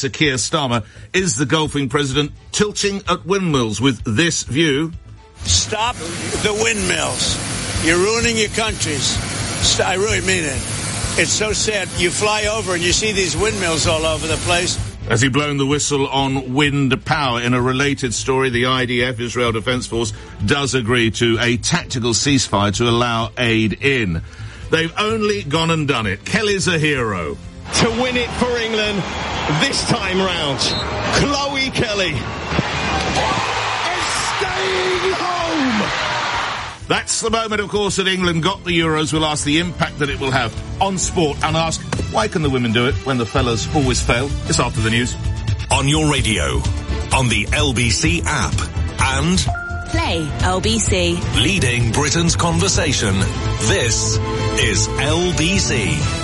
Sir Keir Starmer is the golfing president tilting at windmills with this view. Stop the windmills. You're ruining your countries. I really mean it. It's so sad. You fly over and you see these windmills all over the place. Has he blown the whistle on wind power? In a related story, the IDF, Israel Defence Force, does agree to a tactical ceasefire to allow aid in. They've only gone and done it. Kelly's a hero. To win it for England this time round, Chloe Kelly is staying home. That's the moment, of course, that England got the Euros. We'll ask the impact that it will have on sport and ask, why can the women do it when the fellas always fail? It's after the news. On your radio, on the LBC app, and Play LBC. Leading Britain's conversation. This is LBC.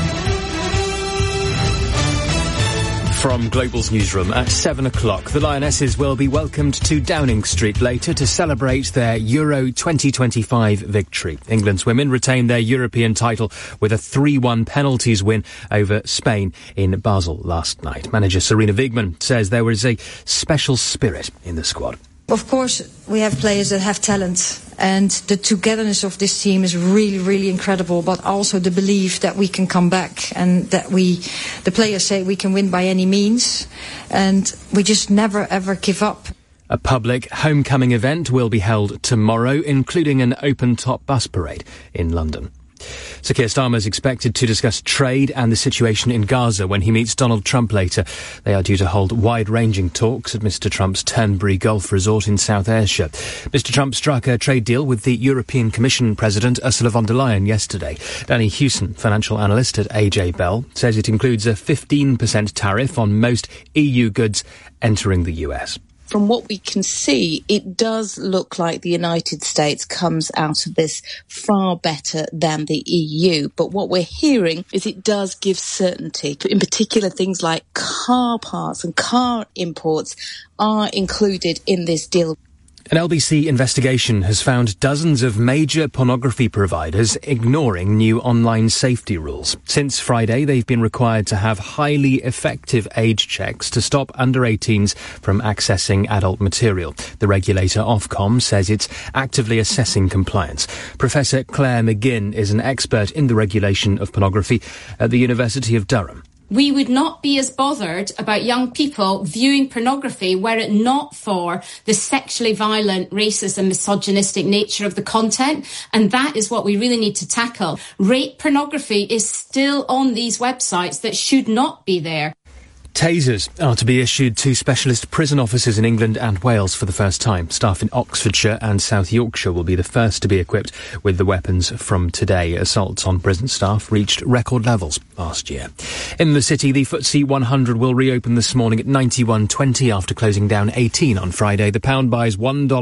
From Global's newsroom at 7 o'clock, the Lionesses will be welcomed to Downing Street later to celebrate their Euro 2025 victory. England's women retained their European title with a 3-1 penalties win over Spain in Basel last night. Manager Serena Wigman says there was a special spirit in the squad. Of course, we have players that have talent, and the togetherness of this team is really, really incredible, but also the belief that we can come back and that the players say we can win by any means, and we just never, ever give up. A public homecoming event will be held tomorrow, including an open-top bus parade in London. Sir Keir Starmer is expected to discuss trade and the situation in Gaza when he meets Donald Trump later. They are due to hold wide-ranging talks at Mr Trump's Turnberry Golf Resort in South Ayrshire. Mr Trump struck a trade deal with the European Commission President Ursula von der Leyen yesterday. Danny Hewson, financial analyst at AJ Bell, says it includes a 15% tariff on most EU goods entering the US. From what we can see, it does look like the United States comes out of this far better than the EU. But what we're hearing is it does give certainty. In particular, things like car parts and car imports are included in this deal. An LBC investigation has found dozens of major pornography providers ignoring new online safety rules. Since Friday, they've been required to have highly effective age checks to stop under-18s from accessing adult material. The regulator Ofcom says it's actively assessing compliance. Professor Claire McGinn is an expert in the regulation of pornography at the University of Durham. We would not be as bothered about young people viewing pornography were it not for the sexually violent, racist and misogynistic nature of the content. And that is what we really need to tackle. Rape pornography is still on these websites that should not be there. Tasers are to be issued to specialist prison officers in England and Wales for the first time. Staff in Oxfordshire and South Yorkshire will be the first to be equipped with the weapons from today. Assaults on prison staff reached record levels last year. In the city, the FTSE 100 will reopen this morning at 91.20 after closing down 18 on Friday. The pound buys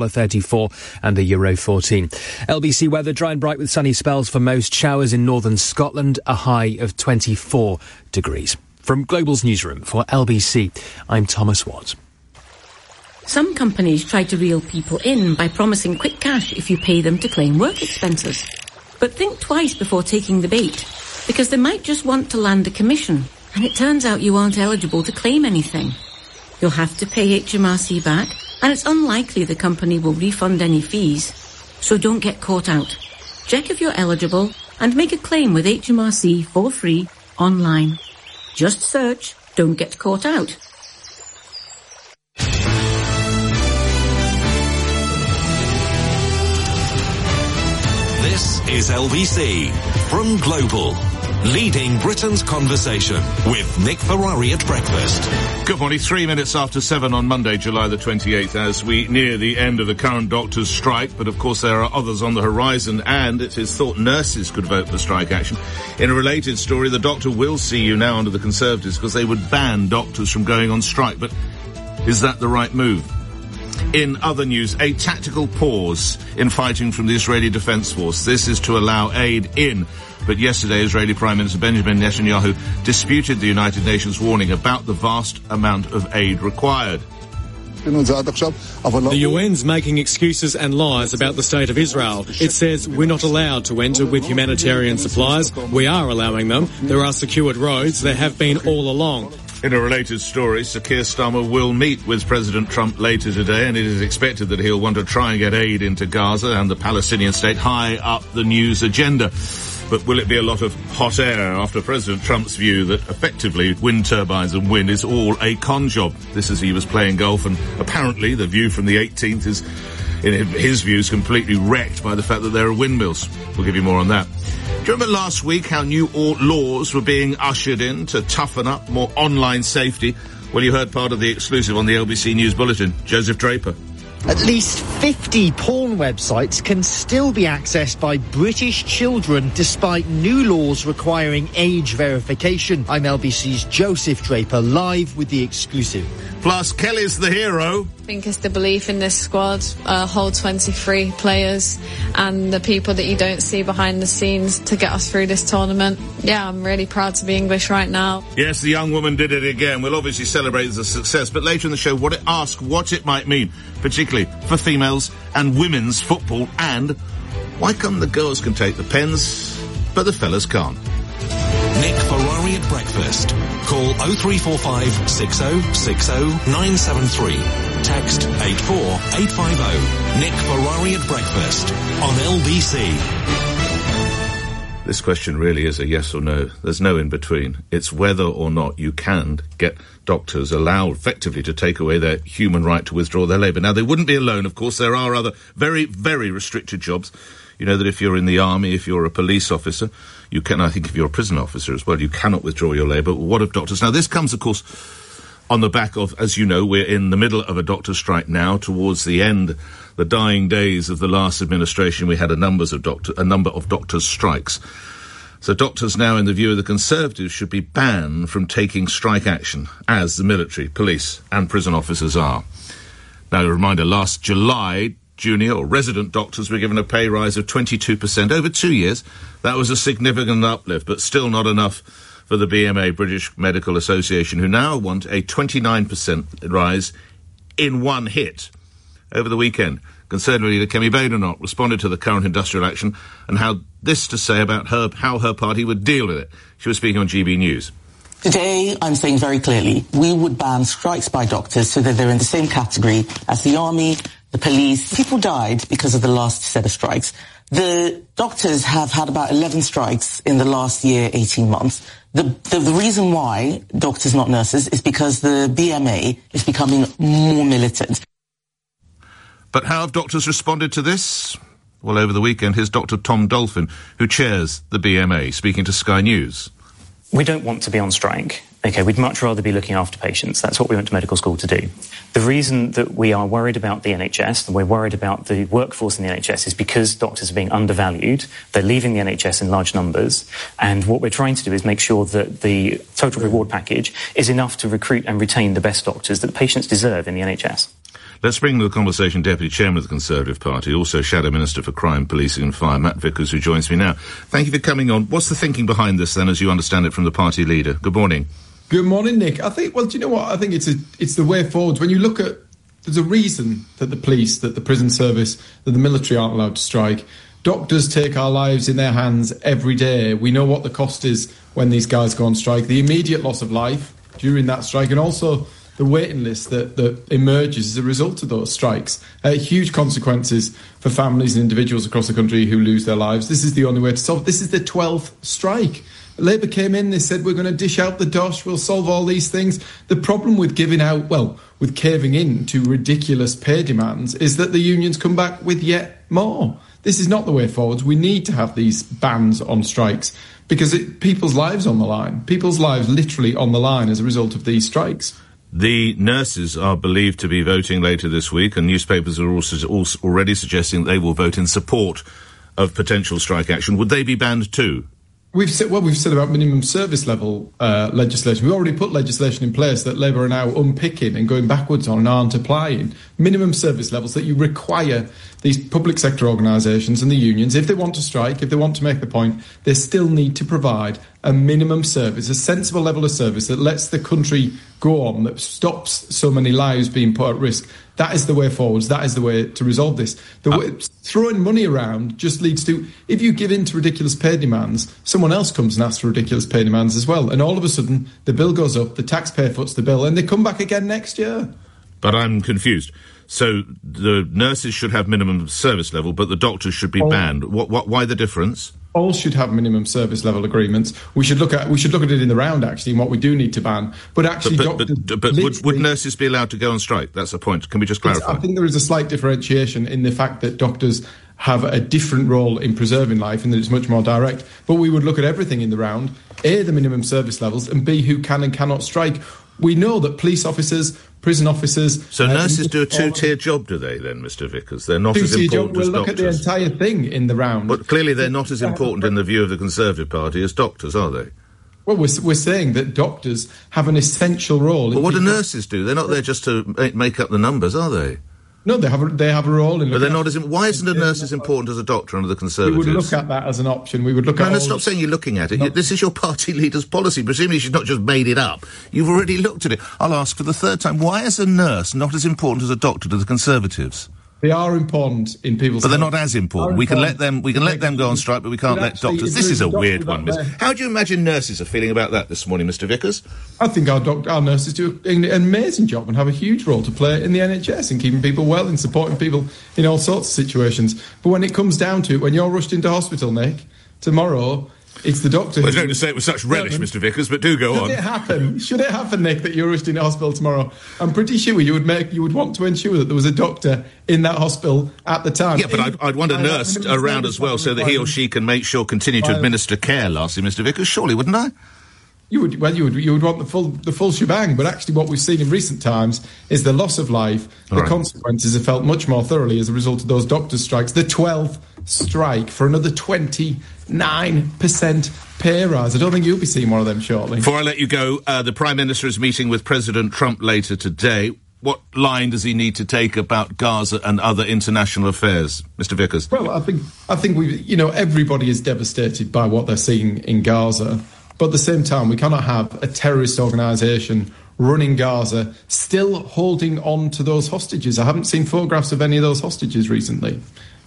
$1.34 and the euro 14. LBC weather, dry and bright with sunny spells for most. Showers in northern Scotland, a high of 24 degrees. From Global's newsroom for LBC, I'm Thomas Watts. Some companies try to reel people in by promising quick cash if you pay them to claim work expenses. But think twice before taking the bait, because they might just want to land a commission, and it turns out you aren't eligible to claim anything. You'll have to pay HMRC back, and it's unlikely the company will refund any fees. So don't get caught out. Check if you're eligible and make a claim with HMRC for free online. Just search, don't get caught out. This is LBC from Global. Leading Britain's conversation with Nick Ferrari at breakfast. Good morning, 3 minutes after 7 on Monday, July the 28th, as we near the end of the current doctors' strike. But of course there are others on the horizon, and it is thought nurses could vote for strike action. In a related story, the doctor will see you now under the Conservatives because they would ban doctors from going on strike. But is that the right move? In other news, a tactical pause in fighting from the Israeli Defence Force. This is to allow aid in. But yesterday, Israeli Prime Minister Benjamin Netanyahu disputed the United Nations warning about the vast amount of aid required. The UN's making excuses and lies about the state of Israel. It says we're not allowed to enter with humanitarian supplies. We are allowing them. There are secured roads. There have been all along. In a related story, Sir Keir Starmer will meet with President Trump later today, and it is expected that he'll want to try and get aid into Gaza and the Palestinian state high up the news agenda. But will it be a lot of hot air after President Trump's view that effectively wind turbines and wind is all a con job? This as he was playing golf, and apparently the view from the 18th is, in his views, completely wrecked by the fact that there are windmills. We'll give you more on that. Do you remember last week how new laws were being ushered in to toughen up more online safety? Well, you heard part of the exclusive on the LBC News Bulletin. Joseph Draper. At least 50 porn websites can still be accessed by British children despite new laws requiring age verification. I'm LBC's Joseph Draper, live with the exclusive. Plus, Kelly's the hero. I think it's the belief in this squad, whole 23 players and the people that you don't see behind the scenes to get us through this tournament. Yeah, I'm really proud to be English right now. Yes, the young woman did it again. We'll obviously celebrate it as a success, but later in the show, ask what it might mean, particularly for females and women's football, and why come the girls can take the pens, but the fellas can't? Nick Ferrari at breakfast. Call 0345 6060 973. Text 84850. Nick Ferrari at breakfast on LBC. This question really is a yes or no. There's no in between. It's whether or not you can get doctors allowed effectively to take away their human right to withdraw their labour. Now, they wouldn't be alone, of course. There are other very, very restricted jobs. You know that if you're in the army, if you're a police officer, you can, I think if you're a prison officer as well, you cannot withdraw your labour. What of doctors? Now, this comes, of course, on the back of, as you know, we're in the middle of a doctor's strike now, towards the end, the dying days of the last administration. We had a number of doctors' strikes. So doctors now, in the view of the Conservatives, should be banned from taking strike action, as the military, police and prison officers are. Now, a reminder, last July, junior or resident doctors were given a pay rise of 22% over 2 years. That was a significant uplift, but still not enough for the BMA, British Medical Association, who now want a 29% rise in one hit. Over the weekend, Conservative leader Kemi Badenoch responded to the current industrial action and had this to say about how her party would deal with it. She was speaking on GB News. Today, I'm saying very clearly, we would ban strikes by doctors so that they're in the same category as the army, the police. People died because of the last set of strikes. The doctors have had about 11 strikes in the last year, 18 months. The reason why doctors, not nurses, is because the BMA is becoming more militant. But how have doctors responded to this? Well, over the weekend, here's Dr. Tom Dolphin, who chairs the BMA, speaking to Sky News. We don't want to be on strike. OK, we'd much rather be looking after patients. That's what we went to medical school to do. The reason that we are worried about the NHS and we're worried about the workforce in the NHS is because doctors are being undervalued. They're leaving the NHS in large numbers. And what we're trying to do is make sure that the total reward package is enough to recruit and retain the best doctors that patients deserve in the NHS. Let's bring to the conversation Deputy Chairman of the Conservative Party, also Shadow Minister for Crime, Policing and Fire, Matt Vickers, who joins me now. Thank you for coming on. What's the thinking behind this, then, as you understand it from the party leader? Good morning. Good morning, Nick. I think, well, do you know what? I think it's the way forward. When you look at, there's a reason that the police, that the prison service, that the military aren't allowed to strike. Doctors take our lives in their hands every day. We know what the cost is when these guys go on strike. The immediate loss of life during that strike, and also the waiting list that emerges as a result of those strikes. Huge consequences for families and individuals across the country who lose their lives. This is the only way to solve it. This is the 12th strike. Labour came in, they said, we're going to dish out the dosh, we'll solve all these things. The problem with with caving in to ridiculous pay demands is that the unions come back with yet more. This is not the way forward. We need to have these bans on strikes because people's lives on the line. People's lives literally on the line as a result of these strikes. The nurses are believed to be voting later this week, and newspapers are also already suggesting that they will vote in support of potential strike action. Would they be banned too? We've said about minimum service level legislation. We've already put legislation in place that Labour are now unpicking and going backwards on and aren't applying. Minimum service levels that you require these public sector organisations and the unions, if they want to strike, if they want to make the point, they still need to provide a minimum service, a sensible level of service that lets the country go on, that stops so many lives being put at risk. That is the way forwards. That is the way to resolve this. Throwing money around just leads to, if you give in to ridiculous pay demands, someone else comes and asks for ridiculous pay demands as well. And all of a sudden, the bill goes up, the taxpayer foots the bill, and they come back again next year. But I'm confused. So the nurses should have minimum service level, but the doctors should be banned. Why the difference? All should have minimum service level agreements. We should look at it in the round, actually, and what we do need to ban. But actually, would nurses be allowed to go on strike? That's the point. Can we just clarify? I think there is a slight differentiation in the fact that doctors have a different role in preserving life and that it's much more direct. But we would look at everything in the round, A, the minimum service levels, and B, who can and cannot strike. We know that police officers, prison officers... So nurses do a two-tier job, do they, then, Mr Vickers? They're not as important as doctors. We'll look at the entire thing in the round. But clearly they're not as important in the view of the Conservative Party as doctors, are they? Well, we're saying that doctors have an essential role. But what do nurses do? They're not there just to make up the numbers, are they? No, they have a role in... But they're not as... Why isn't a nurse as important as a doctor under the Conservatives? We would look at that as an option. We would look at... No, stop saying you're looking at it. This is your party leader's policy. Presumably she's not just made it up. You've already looked at it. I'll ask for the third time, why is a nurse not as important as a doctor to the Conservatives? They are important in people's... But they're not as important. We can let them go on strike, but we can't let doctors... This is a weird one, miss. How do you imagine nurses are feeling about that this morning, Mr Vickers? I think our nurses do an amazing job and have a huge role to play in the NHS in keeping people well and supporting people in all sorts of situations. But when it comes down to it, when you're rushed into hospital, Nick, tomorrow... It's the doctor. Well, I don't to say it with such relish, Mr Vickers, but do go on. Should it happen, Nick, that you're rushed into hospital tomorrow? I'm pretty sure you would want to ensure that there was a doctor in that hospital at the time. Yeah, but I'd want a nurse around as well so that he or she can continue to administer care, lastly, Mr Vickers, surely, wouldn't I? You would want the full shebang, but actually what we've seen in recent times is the loss of life. The consequences are felt much more thoroughly as a result of those doctors' strikes. The 12th strike for another 29% pay rise. I don't think you'll be seeing one of them shortly. Before I let you go, the Prime Minister is meeting with President Trump later today. What line does he need to take about Gaza and other international affairs, Mr Vickers? Well, I think everybody is devastated by what they're seeing in Gaza. But at the same time, we cannot have a terrorist organisation running Gaza still holding on to those hostages. I haven't seen photographs of any of those hostages recently.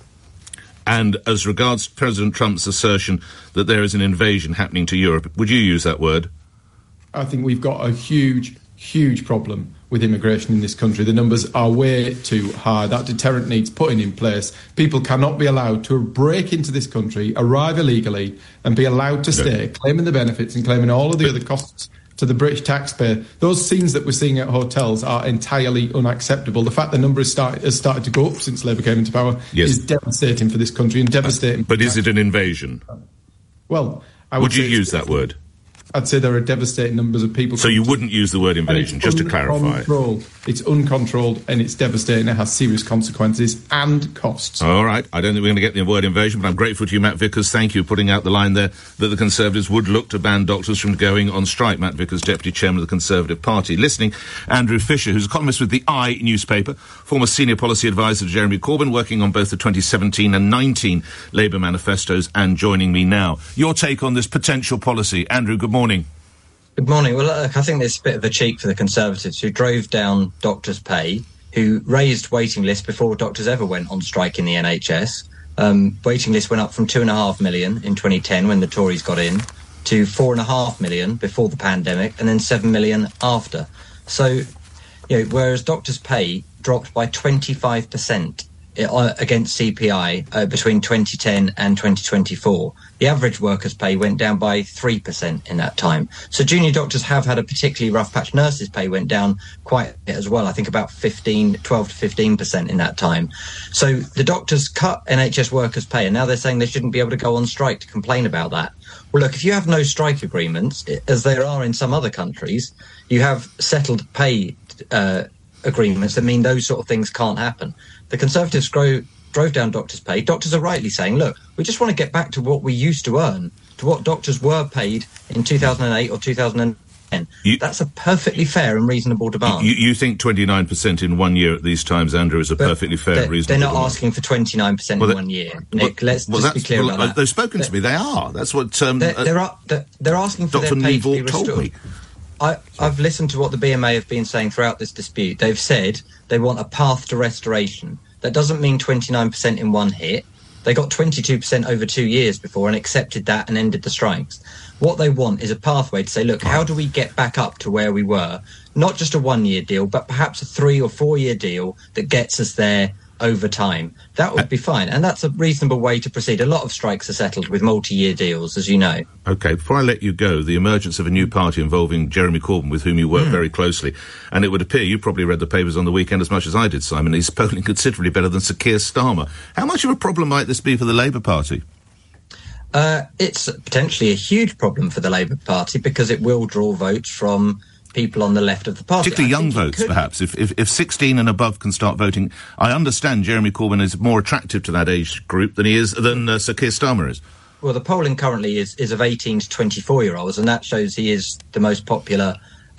And as regards President Trump's assertion that there is an invasion happening to Europe, would you use that word? I think we've got a huge, huge problem with immigration in this country. The numbers are way too high. That deterrent needs putting in place. People cannot be allowed to break into this country, arrive illegally, and be allowed to stay, claiming the benefits and claiming all of the other costs to the British taxpayer. Those scenes that we're seeing at hotels are entirely unacceptable. The fact the number has started to go up since Labour came into power is devastating for this country and devastating. But is it an invasion? Well, would you use that word? I'd say there are devastating numbers of people. So you wouldn't use the word invasion, just to clarify. It's uncontrolled and it's devastating. It has serious consequences and costs. All right. I don't think we're going to get the word invasion, but I'm grateful to you, Matt Vickers. Thank you for putting out the line there that the Conservatives would look to ban doctors from going on strike. Matt Vickers, Deputy Chairman of the Conservative Party. Listening, Andrew Fisher, who's a columnist with the I newspaper, former Senior Policy Advisor to Jeremy Corbyn, working on both the 2017 and 19 Labour manifestos, and joining me now. Your take on this potential policy. Andrew, good morning. Good morning. Well, look, I think there's a bit of a cheek for the Conservatives who drove down doctors' pay, who raised waiting lists before doctors ever went on strike in the NHS. Waiting lists went up from 2.5 million in 2010 when the Tories got in to 4.5 million before the pandemic and then 7 million after. So, whereas doctors' pay dropped by 25% against CPI between 2010 and 2024. The average workers' pay went down by 3% in that time. So junior doctors have had a particularly rough patch. Nurses' pay went down quite a bit as well, I think about 12 to 15% in that time. So the doctors cut NHS workers' pay, and now they're saying they shouldn't be able to go on strike to complain about that. Well, look, if you have no strike agreements, as there are in some other countries, you have settled pay agreements that mean those sort of things can't happen. The Conservatives drove down doctors' pay. Doctors are rightly saying, look, we just want to get back to what we used to earn, to what doctors were paid in 2008 or 2009 That's a perfectly fair and reasonable demand. You think 29% in 1 year at these times, Andrew, is a perfectly fair and reasonable They're not demand. asking for 29% in 1 year, Nick. Let's just be clear about that. They've spoken to me. They are. That's what they're asking for Dr. their pay to be Neville told restored. me. I've listened to what the BMA have been saying throughout this dispute. They've said they want a path to restoration. That doesn't mean 29% in one hit. They got 22% over 2 years before and accepted that and ended the strikes. What they want is a pathway to say, look, how do we get back up to where we were? Not just a 1 year deal, but perhaps a 3 or 4 year deal that gets us there over time. That would be fine. And that's a reasonable way to proceed. A lot of strikes are settled with multi-year deals, as you know. OK, before I let you go, the emergence of a new party involving Jeremy Corbyn, with whom you work very closely, and it would appear you probably read the papers on the weekend as much as I did, Simon. He's polling considerably better than Sir Keir Starmer. How much of a problem might this be for the Labour Party? It's potentially a huge problem for the Labour Party because it will draw votes from people on the left of the party. Particularly young votes, perhaps. If 16 and above can start voting, I understand Jeremy Corbyn is more attractive to that age group than Sir Keir Starmer is. Well, the polling currently is of 18 to 24-year-olds, and that shows he is the most popular.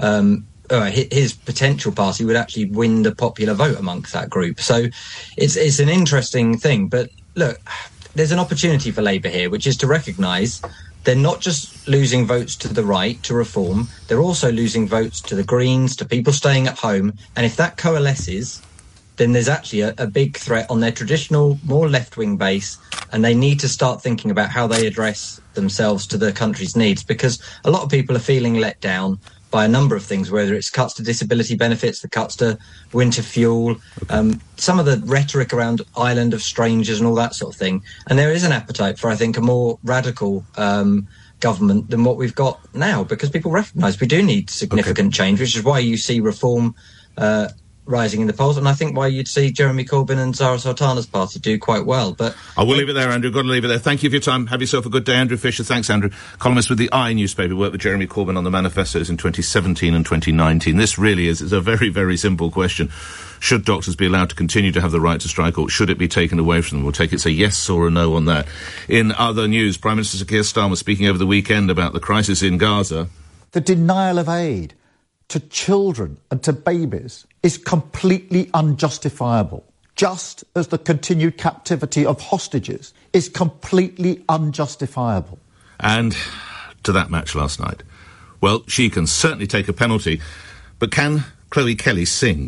His potential party would actually win the popular vote amongst that group. So it's an interesting thing. But look, there's an opportunity for Labour here, which is to recognise they're not just losing votes to the right, to reform, they're also losing votes to the Greens, to people staying at home. And if that coalesces, then there's actually a big threat on their traditional, more left-wing base, and they need to start thinking about how they address themselves to the country's needs, because a lot of people are feeling let down by a number of things, whether it's cuts to disability benefits, the cuts to winter fuel, some of the rhetoric around island of strangers and all that sort of thing. And there is an appetite for, I think, a more radical government than what we've got now, because people recognise we do need significant change, which is why you see reform rising in the polls, and I think why you'd see Jeremy Corbyn and Zara Sultana's party do quite well. But I will leave it there, Andrew. Got to leave it there. Thank you for your time. Have yourself a good day, Andrew Fisher. Thanks, Andrew. Columnist with the I newspaper, worked with Jeremy Corbyn on the manifestos in 2017 and 2019. This really is a very, very simple question. Should doctors be allowed to continue to have the right to strike, or should it be taken away from them? We'll take it's a yes or a no on that. In other news, Prime Minister Sir Keir Starmer speaking over the weekend about the crisis in Gaza. The denial of aid to children and to babies is completely unjustifiable, just as the continued captivity of hostages is completely unjustifiable. And to that match last night. Well, she can certainly take a penalty, but can Chloe Kelly sing?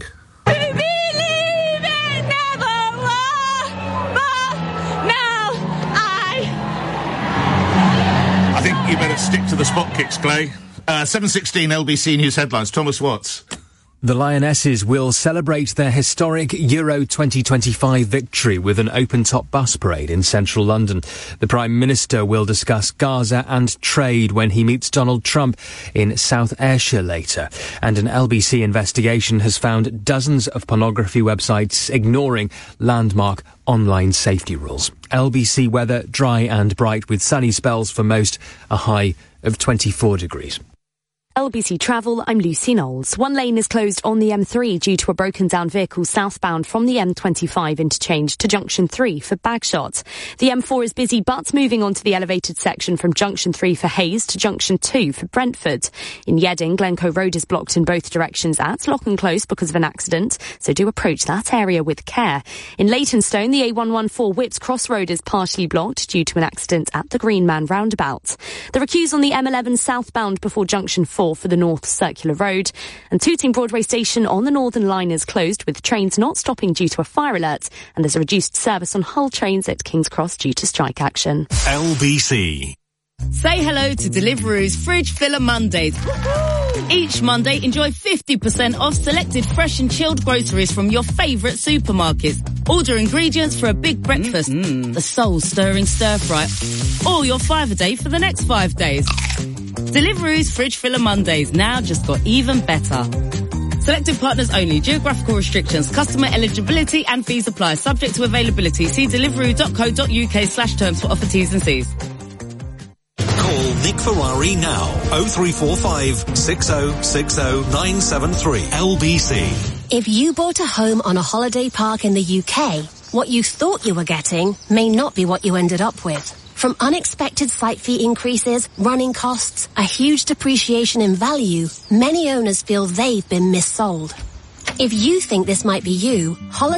I think you better stick to the spot kicks, Clay. 7:16 LBC News headlines. Thomas Watts. The Lionesses will celebrate their historic Euro 2025 victory with an open-top bus parade in central London. The Prime Minister will discuss Gaza and trade when he meets Donald Trump in South Ayrshire later. And an LBC investigation has found dozens of pornography websites ignoring landmark online safety rules. LBC weather, dry and bright with sunny spells for most, a high of 24 degrees. LBC Travel, I'm Lucy Knowles. One lane is closed on the M3 due to a broken down vehicle southbound from the M25 interchange to Junction 3 for Bagshot. The M4 is busy but moving on to the elevated section from Junction 3 for Hayes to Junction 2 for Brentford. In Yedding, Glencoe Road is blocked in both directions at Lock and Close because of an accident, so do approach that area with care. In Leytonstone, the A114 Whips Cross Road is partially blocked due to an accident at the Greenman roundabout. There are queues on the M11 southbound before Junction 4 for the North Circular Road, and Tooting Broadway Station on the Northern Line is closed with trains not stopping due to a fire alert, and there's a reduced service on Hull trains at King's Cross due to strike action. LBC. Say hello to Deliveroo's Fridge Filler Mondays. Each Monday, enjoy 50% off selected fresh and chilled groceries from your favourite supermarkets. Order ingredients for a big breakfast, the soul-stirring stir-fry, or your $5 for the next 5 days. Deliveroo's Fridge Filler Mondays now just got even better. Selected partners only. Geographical restrictions, customer eligibility and fees apply. Subject to availability. See deliveroo.co.uk/terms for offer T's and C's. Call Nick Ferrari now. 0345 6060 973 LBC. If you bought a home on a holiday park in the UK, what you thought you were getting may not be what you ended up with. From unexpected site fee increases, running costs, a huge depreciation in value, many owners feel they've been missold. If you think this might be you,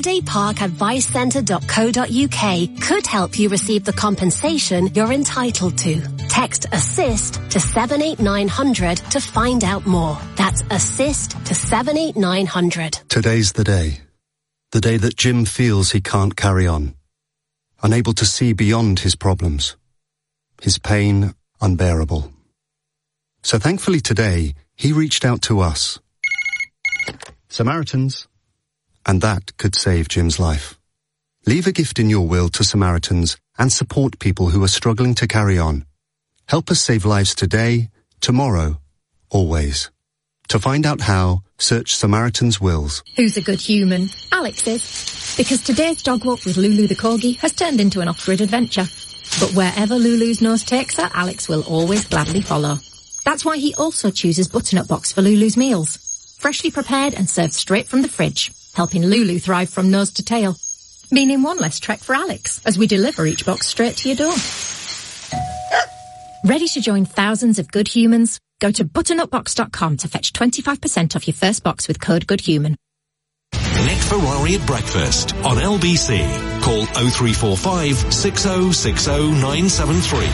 holidayparkadvicecentre.co.uk could help you receive the compensation you're entitled to. Text ASSIST to 78900 to find out more. That's ASSIST to 78900. Today's the day. The day that Jim feels he can't carry on. Unable to see beyond his problems. His pain unbearable. So thankfully today, he reached out to us. Samaritans. And that could save Jim's life. Leave a gift in your will to Samaritans and support people who are struggling to carry on. Help us save lives today, tomorrow, always. To find out how, search Samaritan's Wills. Who's a good human? Alex is. Because today's dog walk with Lulu the Corgi has turned into an off-grid adventure. But wherever Lulu's nose takes her, Alex will always gladly follow. That's why he also chooses Butternut Box for Lulu's meals. Freshly prepared and served straight from the fridge, helping Lulu thrive from nose to tail. Meaning one less trek for Alex, as we deliver each box straight to your door. Ready to join thousands of good humans? Go to butternutbox.com to fetch 25% off your first box with code GOODHUMAN. Nick Ferrari at breakfast on LBC. Call 0345 6060 973.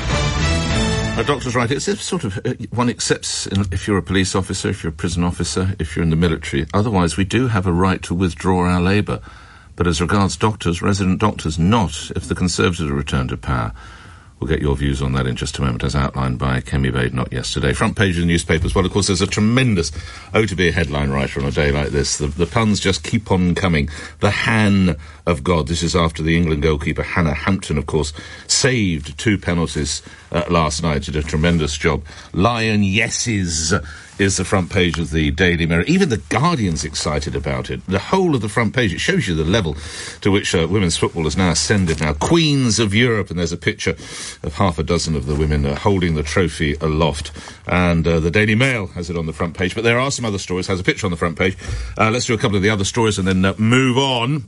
Doctor's right. It's sort of, one accepts if you're a police officer, if you're a prison officer, if you're in the military. Otherwise, we do have a right to withdraw our labour. But as regards doctors, resident doctors, not if the Conservatives are returned to power. We'll get your views on that in just a moment, as outlined by Kemi Badenoch yesterday. Front page of the newspapers. Well, of course, there's a tremendous, to be a headline writer on a day like this. The puns just keep on coming. The Han of God. This is after the England goalkeeper, Hannah Hampton, of course, saved 2 penalties last night. Did a tremendous job. Lion Yeses is the front page of the Daily Mirror. Even the Guardian's excited about it. The whole of the front page, it shows you the level to which women's football has now ascended now. Queens of Europe, and there's a picture of half a dozen of the women holding the trophy aloft. And the Daily Mail has it on the front page. But there are some other stories, has a picture on the front page. Let's do a couple of the other stories and then move on.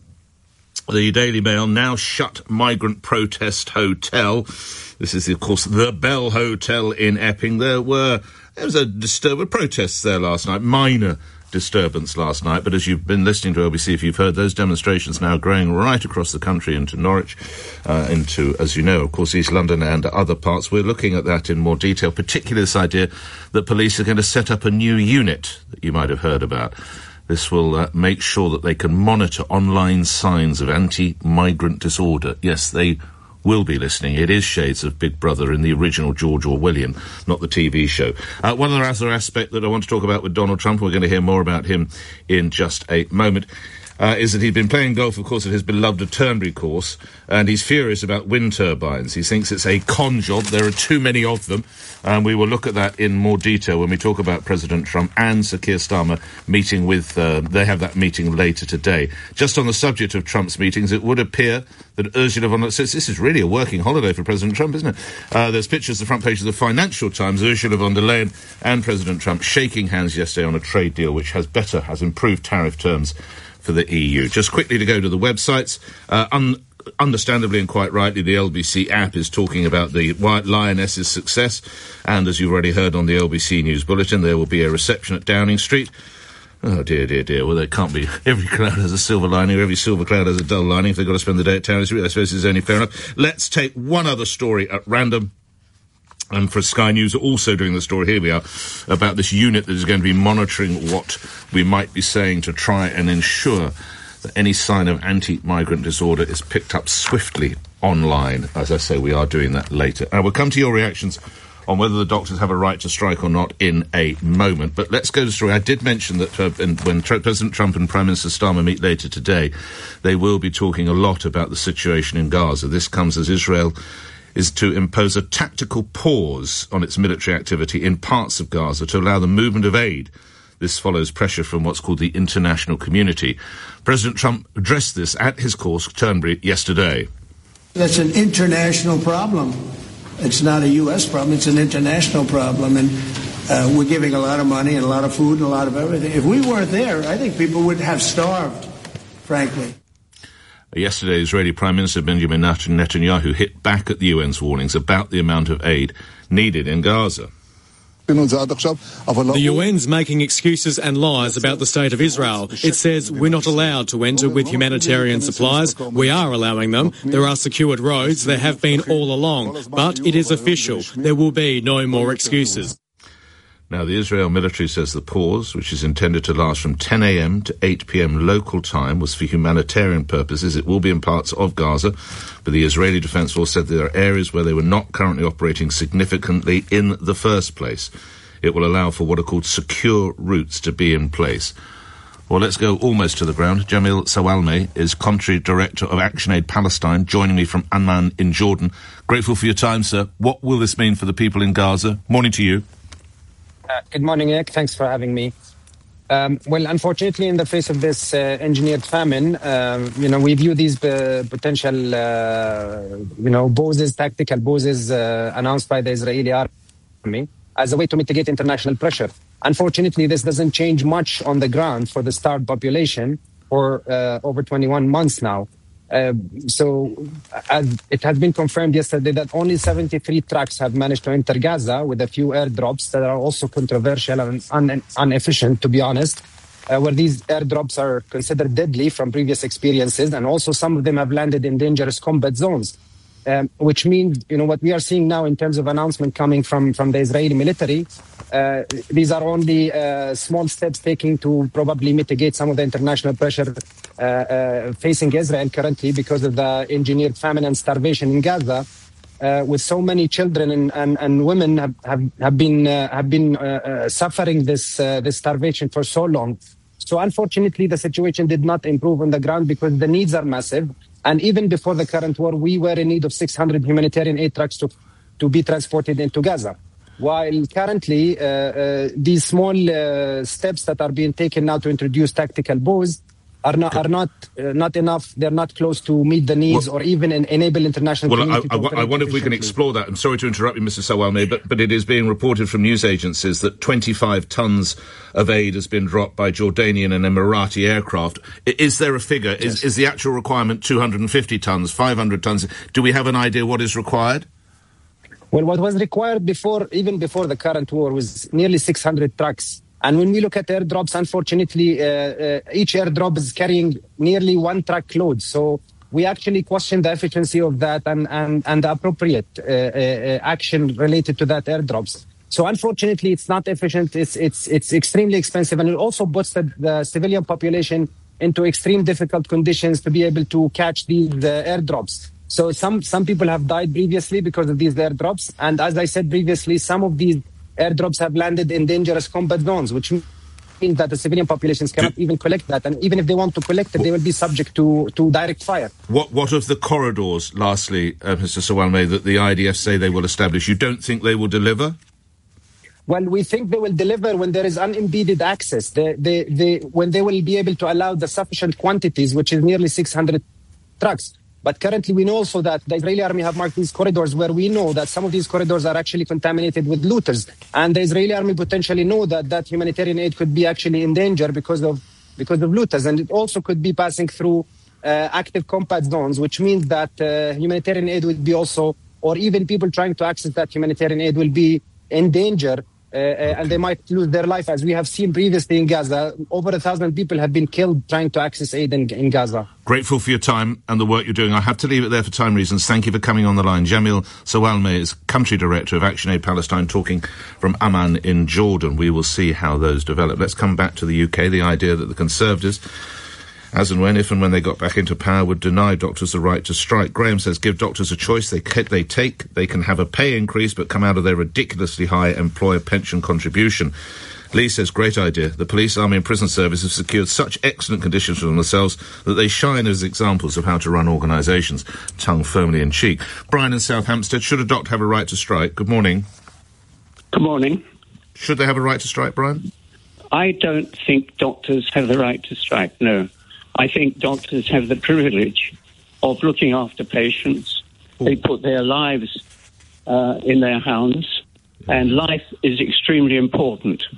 The Daily Mail, now shut migrant protest hotel. This is, of course, the Bell Hotel in Epping. There was a protests there last night, minor disturbance last night, but as you've been listening to LBC, if you've heard, those demonstrations now growing right across the country into Norwich, into, as you know, of course, East London and other parts. We're looking at that in more detail, particularly this idea that police are going to set up a new unit that you might have heard about. This will make sure that they can monitor online signs of anti-migrant disorder. Yes, they will be listening. It is shades of Big Brother in the original George Orwellian, not the TV show. One other aspect that I want to talk about with Donald Trump, we're going to hear more about him in just a moment, is that he'd been playing golf, of course, at his beloved Turnberry course, and he's furious about wind turbines. He thinks it's a con job. There are too many of them, and we will look at that in more detail when we talk about President Trump and Sir Keir Starmer meeting with, they have that meeting later today. Just on the subject of Trump's meetings, it would appear that Ursula von der Leyen, this is really a working holiday for President Trump, isn't it? There's pictures at the front page of the Financial Times, Ursula von der Leyen and President Trump shaking hands yesterday on a trade deal which has improved tariff terms for the EU. Just quickly to go to the websites, understandably and quite rightly, the LBC app is talking about the White Lioness's success, and as you've already heard on the LBC News Bulletin, there will be a reception at Downing Street. Oh, dear, dear, dear. Well, there can't be. Every cloud has a silver lining, or every silver cloud has a dull lining. If they've got to spend the day at Downing Street, I suppose it's only fair enough. Let's take one other story at random. And for Sky News, also doing the story, here we are, about this unit that is going to be monitoring what we might be saying to try and ensure that any sign of anti-migrant disorder is picked up swiftly online. As I say, we are doing that later. We'll come to your reactions on whether the doctors have a right to strike or not in a moment. But let's go to the story. I did mention that when President Trump and Prime Minister Starmer meet later today, they will be talking a lot about the situation in Gaza. This comes as Israel is to impose a tactical pause on its military activity in parts of Gaza to allow the movement of aid. This follows pressure from what's called the international community. President Trump addressed this at his course, Turnberry, yesterday. That's an international problem. It's not a U.S. problem, it's an international problem. And we're giving a lot of money and a lot of food and a lot of everything. If we weren't there, I think people would have starved, frankly. Yesterday, Israeli Prime Minister Benjamin Netanyahu hit back at the UN's warnings about the amount of aid needed in Gaza. The UN's making excuses and lies about the state of Israel. It says we're not allowed to enter with humanitarian supplies. We are allowing them. There are secured roads. There have been all along. But it is official. There will be no more excuses. Now, the Israel military says the pause, which is intended to last from 10 a.m. to 8 p.m. local time, was for humanitarian purposes. It will be in parts of Gaza, but the Israeli Defense Force said there are areas where they were not currently operating significantly in the first place. It will allow for what are called secure routes to be in place. Well, let's go almost to the ground. Jamil Sawalme is Country Director of ActionAid Palestine, joining me from Amman in Jordan. Grateful for your time, sir. What will this mean for the people in Gaza? Morning to you. Good morning, Nick. Thanks for having me. Well, unfortunately, in the face of this engineered famine, we view these potential, tactical pauses announced by the Israeli army as a way to mitigate international pressure. Unfortunately, this doesn't change much on the ground for the starved population for over 21 months now. So as it has been confirmed yesterday that only 73 trucks have managed to enter Gaza, with a few airdrops that are also controversial and inefficient, to be honest, where these airdrops are considered deadly from previous experiences, and also some of them have landed in dangerous combat zones, which means, what we are seeing now in terms of announcement coming from the Israeli military, these are only small steps taken to probably mitigate some of the international pressure facing Israel currently because of the engineered famine and starvation in Gaza, with so many children and women have been suffering this starvation for so long. So unfortunately, the situation did not improve on the ground because the needs are massive. And even before the current war, we were in need of 600 humanitarian aid trucks to be transported into Gaza. While currently, these small steps that are being taken now to introduce tactical bows are not enough. They're not close to meet the needs or even enable international community to I wonder if we can explore that. I'm sorry to interrupt you, Mr. Sawalme, but it is being reported from news agencies that 25 tons of aid has been dropped by Jordanian and Emirati aircraft. Is there a figure? Yes. Is the actual requirement 250 tons, 500 tons? Do we have an idea what is required? Well, what was required even before the current war was nearly 600 trucks. And when we look at airdrops, unfortunately, each airdrop is carrying nearly one truck load. So we actually question the efficiency of that and the appropriate action related to that airdrops. So unfortunately, it's not efficient. It's extremely expensive, and it also puts the civilian population into extreme difficult conditions to be able to catch these airdrops. So some people have died previously because of these airdrops. And as I said previously, some of these airdrops have landed in dangerous combat zones, which means that the civilian populations cannot even collect that. And even if they want to collect it, they will be subject to direct fire. What of the corridors, lastly, Mr. Sawalme, that the IDF say they will establish? You don't think they will deliver? Well, we think they will deliver when there is unimpeded access. When they will be able to allow the sufficient quantities, which is nearly 600 trucks. But currently, we know also that the Israeli army have marked these corridors where we know that some of these corridors are actually contaminated with looters. And the Israeli army potentially know that humanitarian aid could be actually in danger because of looters. And it also could be passing through active combat zones, which means that humanitarian aid would be also, or even people trying to access that humanitarian aid will be in danger. And they might lose their life, as we have seen previously in Gaza. Over 1,000 people have been killed trying to access aid in Gaza. Grateful for your time and the work you're doing. I have to leave it there for time reasons. Thank you for coming on the line. Jamil Sawalme is Country Director of ActionAid Palestine, talking from Amman in Jordan. We will see how those develop. Let's come back to the UK. The idea that the Conservatives, as and when, if and when they got back into power, would deny doctors the right to strike. Graham says, give doctors a choice. They can have a pay increase, but come out of their ridiculously high employer pension contribution. Lee says, great idea. The police, army and prison service have secured such excellent conditions for themselves that they shine as examples of how to run organisations. Tongue firmly in cheek. Brian in South Hampstead, should a doctor have a right to strike? Good morning. Good morning. Should they have a right to strike, Brian? I don't think doctors have the right to strike, no. I think doctors have the privilege of looking after patients. They put their lives in their hands, and life is extremely important.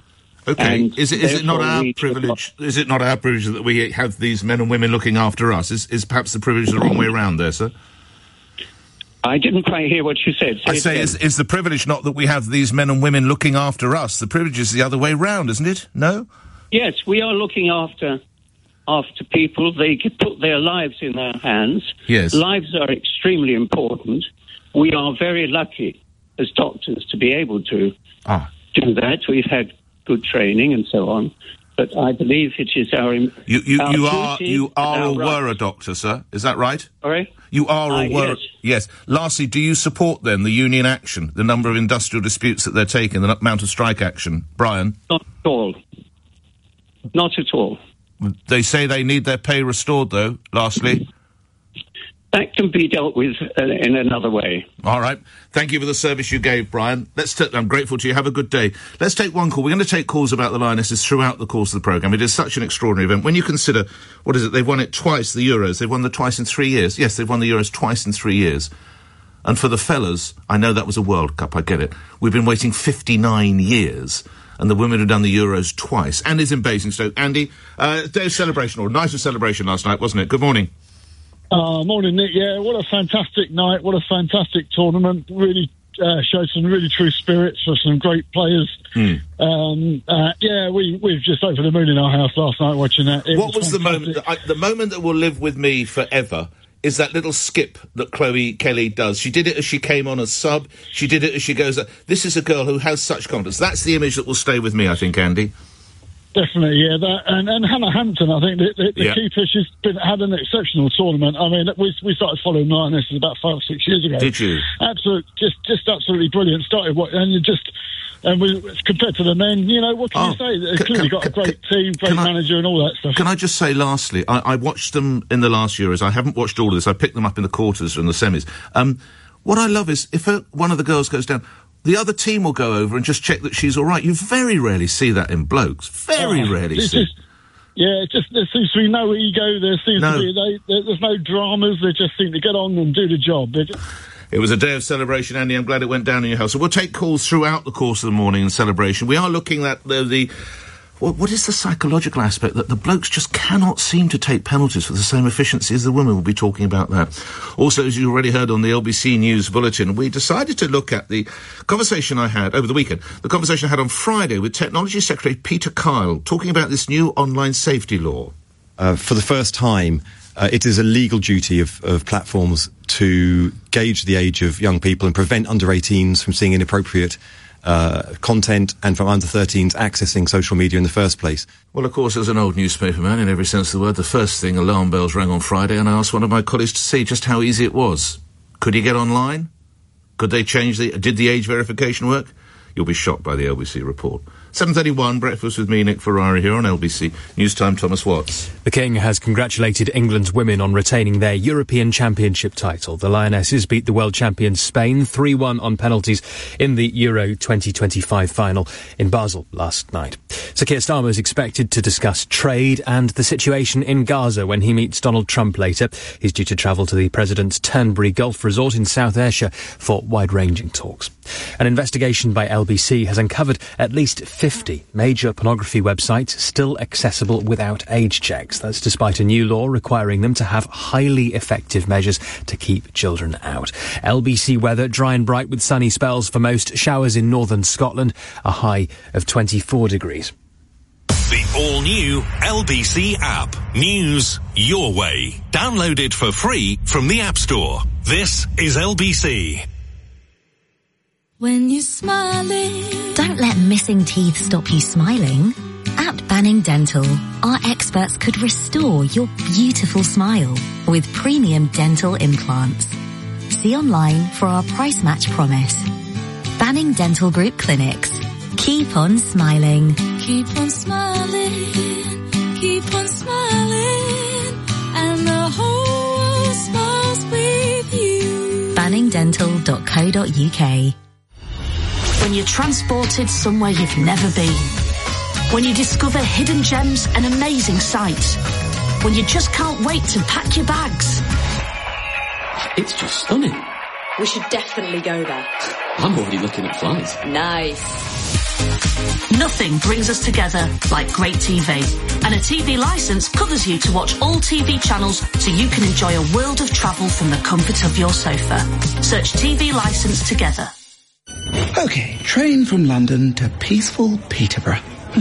Okay, And is it not therefore our we- privilege? Is it not our privilege that we have these men and women looking after us? Is perhaps the privilege the wrong way around there, sir? I didn't quite hear what you said. I say, is the privilege not that we have these men and women looking after us? The privilege is the other way round, isn't it? No? Yes, we are looking after people. They can put their lives in their hands. Yes. Lives are extremely important. We are very lucky as doctors to be able to do that. We've had good training and so on. But I believe it is our You are or were a doctor, sir. Is that right? Sorry? You are or were. Yes. Yes. Lastly, do you support then the union action, the number of industrial disputes that they're taking, the amount of strike action, Brian? Not at all. Not at all. They say they need their pay restored, though. Lastly. That can be dealt with in another way. All right. Thank you for the service you gave, Brian. I'm grateful to you. Have a good day. Let's take one call. We're going to take calls about the Lionesses throughout the course of the programme. It is such an extraordinary event. When you consider, what is it, they've won it twice, the Euros. They've won the twice in 3 years. Yes, they've won the Euros twice in 3 years. And for the fellas, I know that was a World Cup, I get it. We've been waiting 59 years. And the women have done the Euros twice. Andy's in Basingstoke. Andy, day of celebration, or night of celebration last night, wasn't it? Good morning. Morning, Nick. Yeah, what a fantastic night. What a fantastic tournament. Really showed some really true spirits for some great players. Yeah, we've just over the moon in our house last night watching that. What was the moment? The moment that will live with me forever is that little skip that Chloe Kelly does. She did it as she came on as sub. She did it as she goes. This is a girl who has such confidence. That's the image that will stay with me, I think, Andy. Definitely, yeah. That, and Hannah Hampton, I think, the keeper, she's had an exceptional tournament. I mean, we started following Lionesses about 5 or 6 years ago. Did you? Just absolutely brilliant. Compared to the men, you know, what can you say? They've clearly got a great team, great manager and all that stuff. Can I just say, lastly, I watched them in the last Euros. I haven't watched all of this. I picked them up in the quarters and the semis. What I love is, if one of the girls goes down, the other team will go over and just check that she's all right. You very rarely see that in blokes. Very rarely see. There seems to be no ego. There seems to be there's no dramas. They just seem to get on and do the job. It was a day of celebration, Andy. I'm glad it went down in your house. So we'll take calls throughout the course of the morning in celebration. We are looking at what is the psychological aspect that the blokes just cannot seem to take penalties for the same efficiency as the women. We'll be talking about that. Also, as you already heard on the LBC News Bulletin, we decided to look at the conversation I had over the weekend, the conversation I had on Friday with Technology Secretary Peter Kyle, talking about this new online safety law. For the first time, it is a legal duty of platforms to gauge the age of young people and prevent under 18s from seeing inappropriate content and from under 13s accessing social media in the first place. Well, of course, as an old newspaper man, in every sense of the word, the first thing, alarm bells rang on Friday, and I asked one of my colleagues to see just how easy it was. Could he get online? Could they change did the age verification work? You'll be shocked by the LBC report. 7:31, breakfast with me, Nick Ferrari, here on LBC News Time. Thomas Watts. The King has congratulated England's women on retaining their European Championship title. The Lionesses beat the world champions Spain 3-1 on penalties in the Euro 2025 final in Basel last night. Sir Keir Starmer is expected to discuss trade and the situation in Gaza when he meets Donald Trump later. He's due to travel to the President's Turnberry Golf Resort in South Ayrshire for wide-ranging talks. An investigation by LBC has uncovered at least 50 major pornography websites still accessible without age checks. That's despite a new law requiring them to have highly effective measures to keep children out. LBC weather, dry and bright with sunny spells for most, showers in northern Scotland, a high of 24 degrees. The all-new LBC app. News your way. Download it for free from the App Store. This is LBC. When you're smiling, don't let missing teeth stop you smiling. At Banning Dental, our experts could restore your beautiful smile with premium dental implants. See online for our price match promise. Banning Dental Group Clinics. Keep on smiling. Keep on smiling. Keep on smiling. And the whole world smiles with you. BanningDental.co.uk. When you're transported somewhere you've never been. When you discover hidden gems and amazing sights. When you just can't wait to pack your bags. It's just stunning. We should definitely go there. I'm already looking at flights. Nice. Nothing brings us together like great TV. And a TV licence covers you to watch all TV channels so you can enjoy a world of travel from the comfort of your sofa. Search TV licence together. OK, train from London to peaceful Peterborough.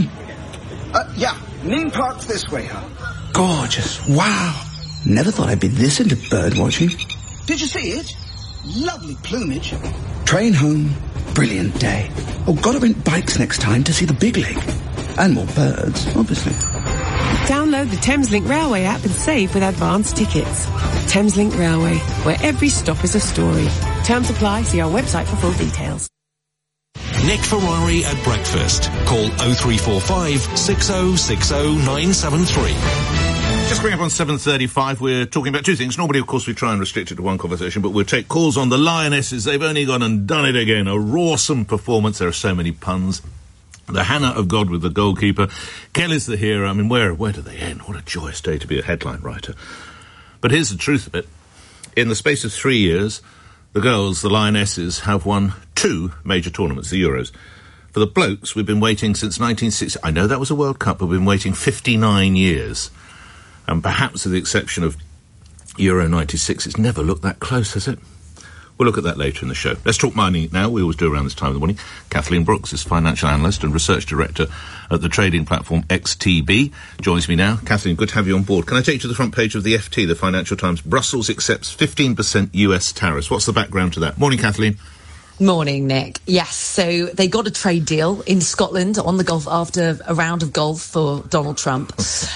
Yeah, Ning Park's this way, huh? Gorgeous. Wow. Never thought I'd be this into bird watching. Did you see it? Lovely plumage. Train home, brilliant day. Oh, gotta rent bikes next time to see the big lake. And more birds, obviously. Download the Thameslink Railway app and save with advanced tickets. Thameslink Railway, where every stop is a story. Terms apply, see our website for full details. Nick Ferrari at breakfast. Call 0345 6060 973. Just coming up on 7:35, we're talking about two things. Normally, of course, we try and restrict it to one conversation, but we'll take calls on the Lionesses. They've only gone and done it again. A rawsome performance. There are so many puns. The Hannah of God with the goalkeeper. Kelly's the hero. I mean, where do they end? What a joyous day to be a headline writer. But here's the truth of it. In the space of 3 years, the girls, the Lionesses, have won 2 major tournaments, the Euros. For the blokes, we've been waiting since 1960. I know that was a World Cup, but we've been waiting 59 years. And perhaps with the exception of Euro 96, it's never looked that close, has it? We'll look at that later in the show. Let's talk money now. We always do around this time of the morning. Kathleen Brooks is financial analyst and research director at the trading platform XTB. Joins me now. Kathleen, good to have you on board. Can I take you to the front page of the FT, the Financial Times? Brussels accepts 15% US tariffs. What's the background to that? Morning, Kathleen. Morning, Nick. Yes, so they got a trade deal in Scotland on the golf after a round of golf for Donald Trump.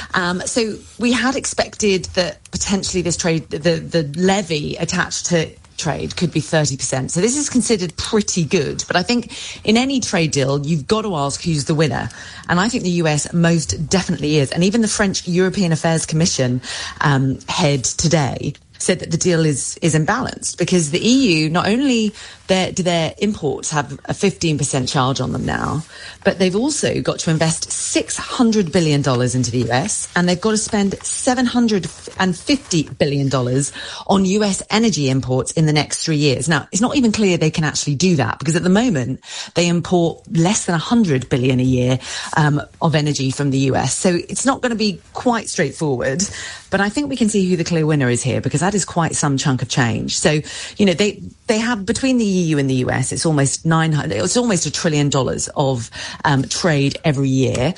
So we had expected that potentially this trade, the levy attached to trade could be 30%. So this is considered pretty good. But I think in any trade deal, you've got to ask who's the winner. And I think the US most definitely is. And even the French European Affairs Commission head today said that the deal is imbalanced because the EU, not only do their imports have a 15% charge on them now, but they've also got to invest $600 billion into the US, and they've got to spend $750 billion on US energy imports in the next 3 years. Now, it's not even clear they can actually do that because at the moment they import less than $100 billion a year of energy from the US. So it's not going to be quite straightforward, but I think we can see who the clear winner is here because that is quite some chunk of change. So, you know, they have between the EU and the US, it's almost $1 trillion of trade every year.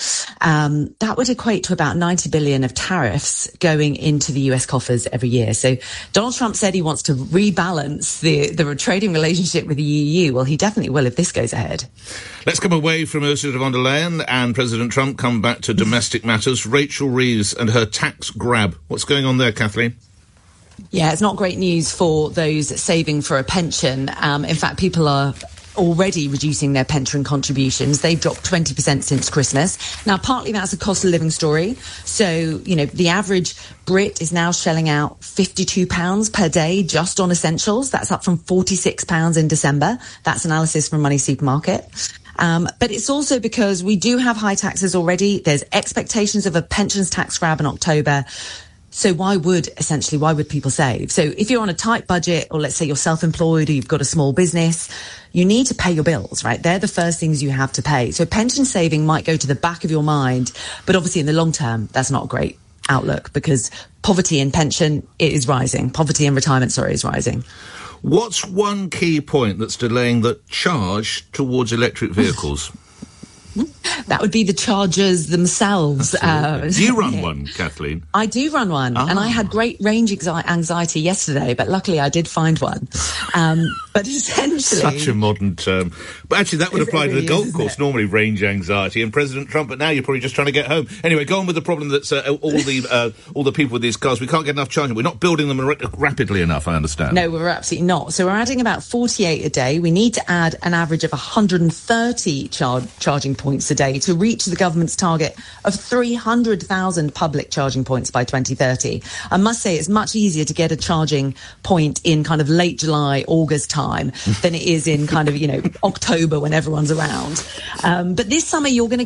That would equate to about 90 billion of tariffs going into the US coffers every year. So Donald Trump said he wants to rebalance the trading relationship with the EU. Well, he definitely will if this goes ahead. Let's come away from Ursula von der Leyen and President Trump, come back to domestic matters. Rachel Reeves and her tax grab. What's going on there, Kathleen? Yeah, it's not great news for those saving for a pension. In fact, people are already reducing their pension contributions. They've dropped 20% since Christmas. Now, partly that's a cost of living story. So, you know, the average Brit is now shelling out £52 per day just on essentials. That's up from £46 in December. That's analysis from Money Supermarket. But it's also because we do have high taxes already. There's expectations of a pensions tax grab in October. So why would people save? So if you're on a tight budget, or let's say you're self-employed or you've got a small business, you need to pay your bills, right? They're the first things you have to pay. So pension saving might go to the back of your mind, but obviously in the long term, that's not a great outlook because poverty in pension is rising. Poverty in retirement, is rising. What's one key point that's delaying the charge towards electric vehicles? That would be the chargers themselves. Do you run one, Kathleen? I do run one, and I had great range anxiety yesterday, but luckily I did find one. But essentially... Such a modern term. But actually, that would apply to the golf course, normally range anxiety, and President Trump, but now you're probably just trying to get home. Anyway, go on with the problem that's all the people with these cars. We can't get enough charging. We're not building them rapidly enough, I understand. No, we're absolutely not. So we're adding about 48 a day. We need to add an average of 130 charging points a day to reach the government's target of 300,000 public charging points by 2030. I must say it's much easier to get a charging point in kind of late July, August time than it is in kind of, October when everyone's around. But this summer you're actually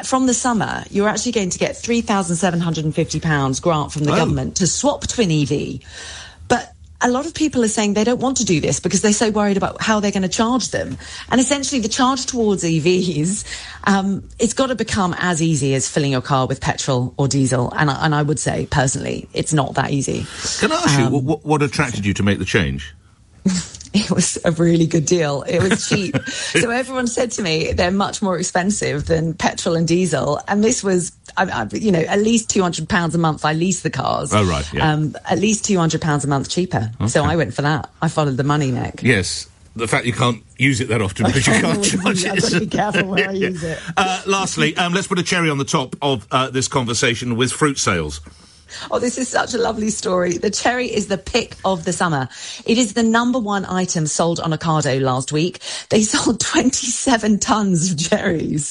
going to get £3,750 grant from the government to swap to an EV. But a lot of people are saying they don't want to do this because they're so worried about how they're going to charge them. And essentially the charge towards EVs, it's got to become as easy as filling your car with petrol or diesel. And I would say, personally, it's not that easy. Can I ask you, what attracted you to make the change? It was a really good deal. It was cheap. So everyone said to me, they're much more expensive than petrol and diesel. And this was, at least £200 a month. I lease the cars. Oh, right, yeah. At least £200 a month cheaper. Okay. So I went for that. I followed the money, Nick. Yes. The fact you can't use it that often because you can't charge it. I've got to be careful where I use it. Lastly, let's put a cherry on the top of this conversation with fruit sales. Oh, this is such a lovely story. The cherry is the pick of the summer. It is the #1 item sold on Ocado last week. They sold 27 tons of cherries.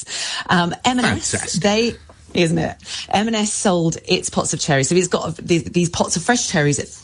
M&S, isn't it? M&S sold its pots of cherries. So it's got these pots of fresh cherries at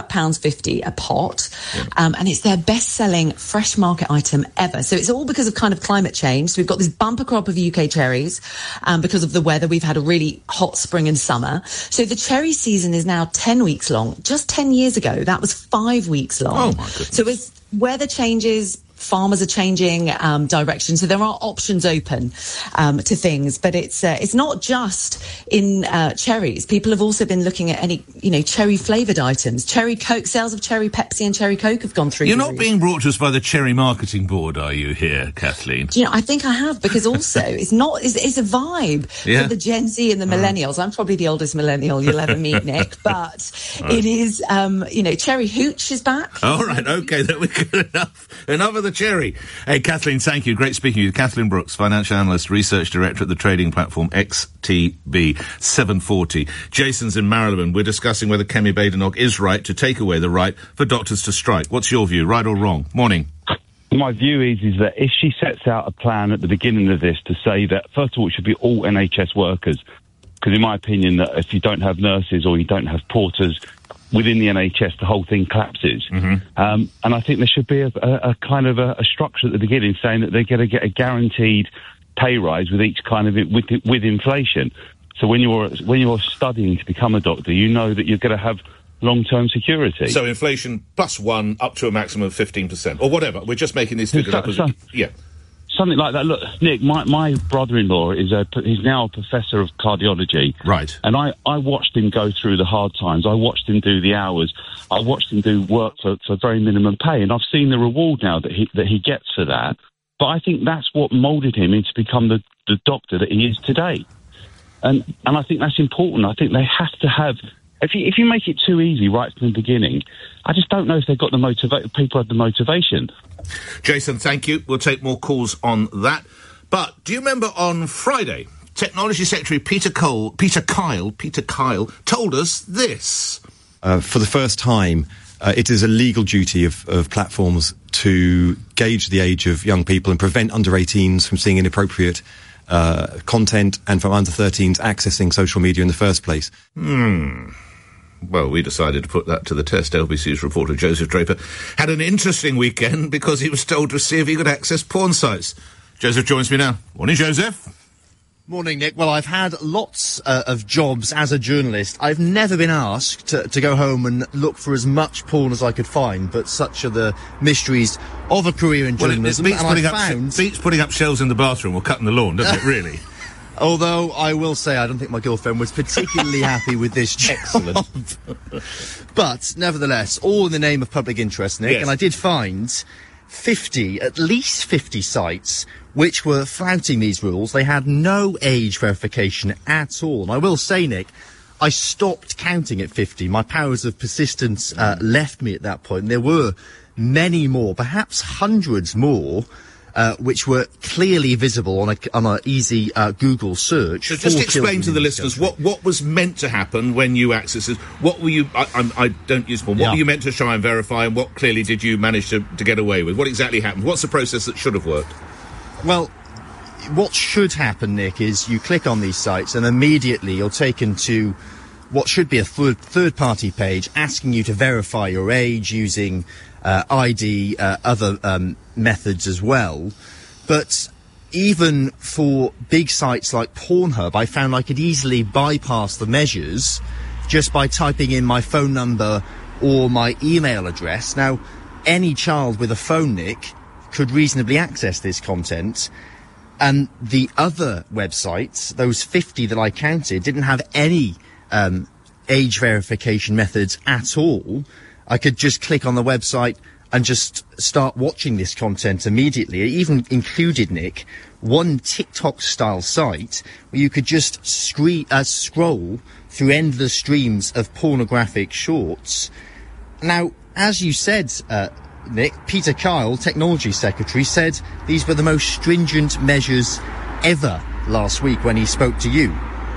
£3.50 a pot. Yeah. And it's their best-selling fresh market item ever. So it's all because of kind of climate change. So we've got this bumper crop of UK cherries. Because of the weather, we've had a really hot spring and summer. So the cherry season is now 10 weeks long. Just 10 years ago, that was 5 weeks long. Oh, my goodness. So as weather changes, farmers are changing direction, so there are options open to things. But it's not just in cherries. People have also been looking at any cherry flavoured items. Cherry Coke, sales of Cherry Pepsi and Cherry Coke have gone through. You're not being brought to us by the Cherry Marketing Board, are you? Here, Kathleen. I think I have, because also it's a vibe for the Gen Z and the millennials. I'm probably the oldest millennial you'll ever meet, Nick. But it is Cherry Hooch is back. All right, okay, then we're good enough of the cherry. Hey, Kathleen, thank you. Great speaking to you. Kathleen Brooks, financial analyst, research director at the trading platform XTB 740. Jason's in Marylebone. We're discussing whether Kemi Badenoch is right to take away the right for doctors to strike. What's your view, right or wrong? Morning. My view is that if she sets out a plan at the beginning of this to say that, first of all, it should be all NHS workers, because in my opinion, that if you don't have nurses or you don't have porters within the NHS, the whole thing collapses. Mm-hmm. And I think there should be a kind of a structure at the beginning saying that they're going to get a guaranteed pay rise with each kind of with inflation. So when you're studying to become a doctor, you know that you're going to have long-term security. So inflation +1 up to a maximum of 15% or whatever. We're just making these figures up. Yeah. Something like that. Look, Nick, my brother-in-law he's now a professor of cardiology. Right. And I watched him go through the hard times. I watched him do the hours. I watched him do work for very minimum pay. And I've seen the reward now that he gets for that. But I think that's what moulded him into become the doctor that he is today. And I think that's important. I think they have to have... If you make it too easy right from the beginning, I just don't know if they've got people have the motivation. Jason, thank you. We'll take more calls on that. But do you remember on Friday, Technology Secretary Peter Kyle told us this? For the first time, it is a legal duty of platforms to gauge the age of young people and prevent under 18s from seeing inappropriate content and from under 13s accessing social media in the first place. Well, we decided to put that to the test. LBC's reporter Joseph Draper had an interesting weekend because he was told to see if he could access porn sites. Joseph joins me now. Morning, Joseph. Morning, Nick. Well, I've had lots of jobs as a journalist. I've never been asked to go home and look for as much porn as I could find, but such are the mysteries of a career in journalism. Well, it beats putting up shelves in the bathroom or cutting the lawn, doesn't it, really? Although I will say I don't think my girlfriend was particularly happy with this job. Excellent. But, nevertheless, all in the name of public interest, Nick, yes. And I did find at least 50 sites which were flouting these rules. They had no age verification at all. And I will say, Nick, I stopped counting at 50. My powers of persistence left me at that point. And there were many more, perhaps hundreds more, which were clearly visible on a easy Google search. So just explain to the listeners what was meant to happen when you accessed this. What were you? I don't use porn. What were you meant to try and verify, and what clearly did you manage to get away with? What exactly happened? What's the process that should have worked? Well, what should happen, Nick, is you click on these sites and immediately you're taken to what should be a third-party page asking you to verify your age using ID, other methods as well. But even for big sites like Pornhub, I found I could easily bypass the measures just by typing in my phone number or my email address. Now, any child with a phone, Nick, could reasonably access this content. And the other websites, those 50 that I counted, didn't have any age verification methods at all. I could just click on the website and just start watching this content immediately. It even included, Nick, one TikTok-style site where you could just scroll through endless streams of pornographic shorts. Now, as you said, Nick, Peter Kyle, Technology Secretary, said these were the most stringent measures ever last week when he spoke to you.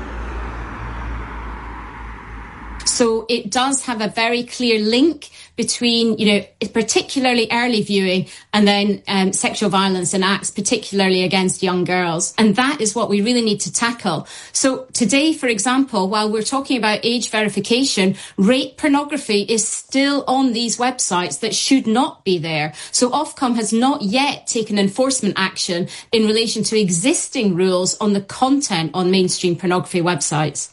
So it does have a very clear link between, you know, particularly early viewing and then sexual violence and acts, particularly against young girls. And that is what we really need to tackle. So today, for example, while we're talking about age verification, rape pornography is still on these websites that should not be there. So Ofcom has not yet taken enforcement action in relation to existing rules on the content on mainstream pornography websites.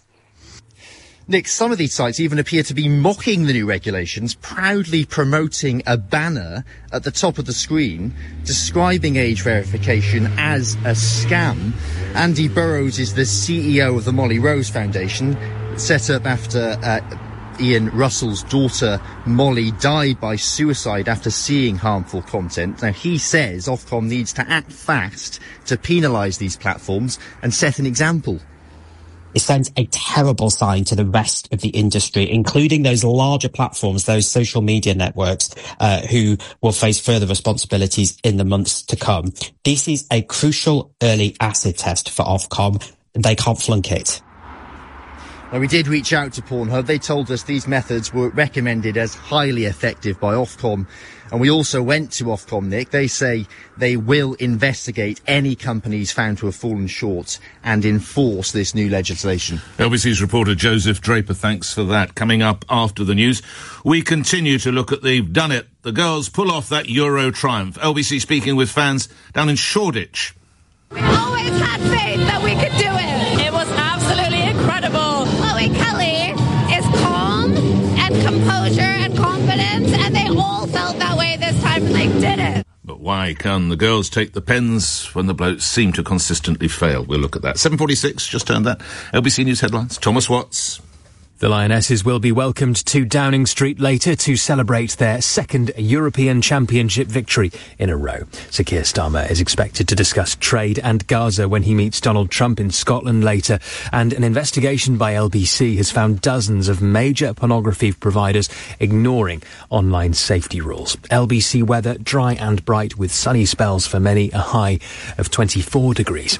Nick, some of these sites even appear to be mocking the new regulations, proudly promoting a banner at the top of the screen describing age verification as a scam. Andy Burrows is the CEO of the Molly Rose Foundation, set up after Ian Russell's daughter Molly died by suicide after seeing harmful content. Now, he says Ofcom needs to act fast to penalise these platforms and set an example. It sends a terrible sign to the rest of the industry, including those larger platforms, those social media networks, who will face further responsibilities in the months to come. This is a crucial early acid test for Ofcom. They can't flunk it. Now, we did reach out to Pornhub. They told us these methods were recommended as highly effective by Ofcom. And we also went to Ofcom, Nick. They say they will investigate any companies found to have fallen short and enforce this new legislation. LBC's reporter Joseph Draper, thanks for that. Coming up after the news, we continue to look at They've Done It. The girls pull off that Euro triumph. LBC speaking with fans down in Shoreditch. We always had faith that we could do it. It was absolutely incredible. Chloe Kelly is calm and composure and confidence, and they all felt that way this time, and they did it. But why can the girls take the pens when the blokes seem to consistently fail? We'll look at that. 7:46, just turned that. LBC News headlines. Thomas Watts. The Lionesses will be welcomed to Downing Street later to celebrate their second European Championship victory in a row. Sir Keir Starmer is expected to discuss trade and Gaza when he meets Donald Trump in Scotland later. And an investigation by LBC has found dozens of major pornography providers ignoring online safety rules. LBC weather, dry and bright with sunny spells for many, a high of 24 degrees.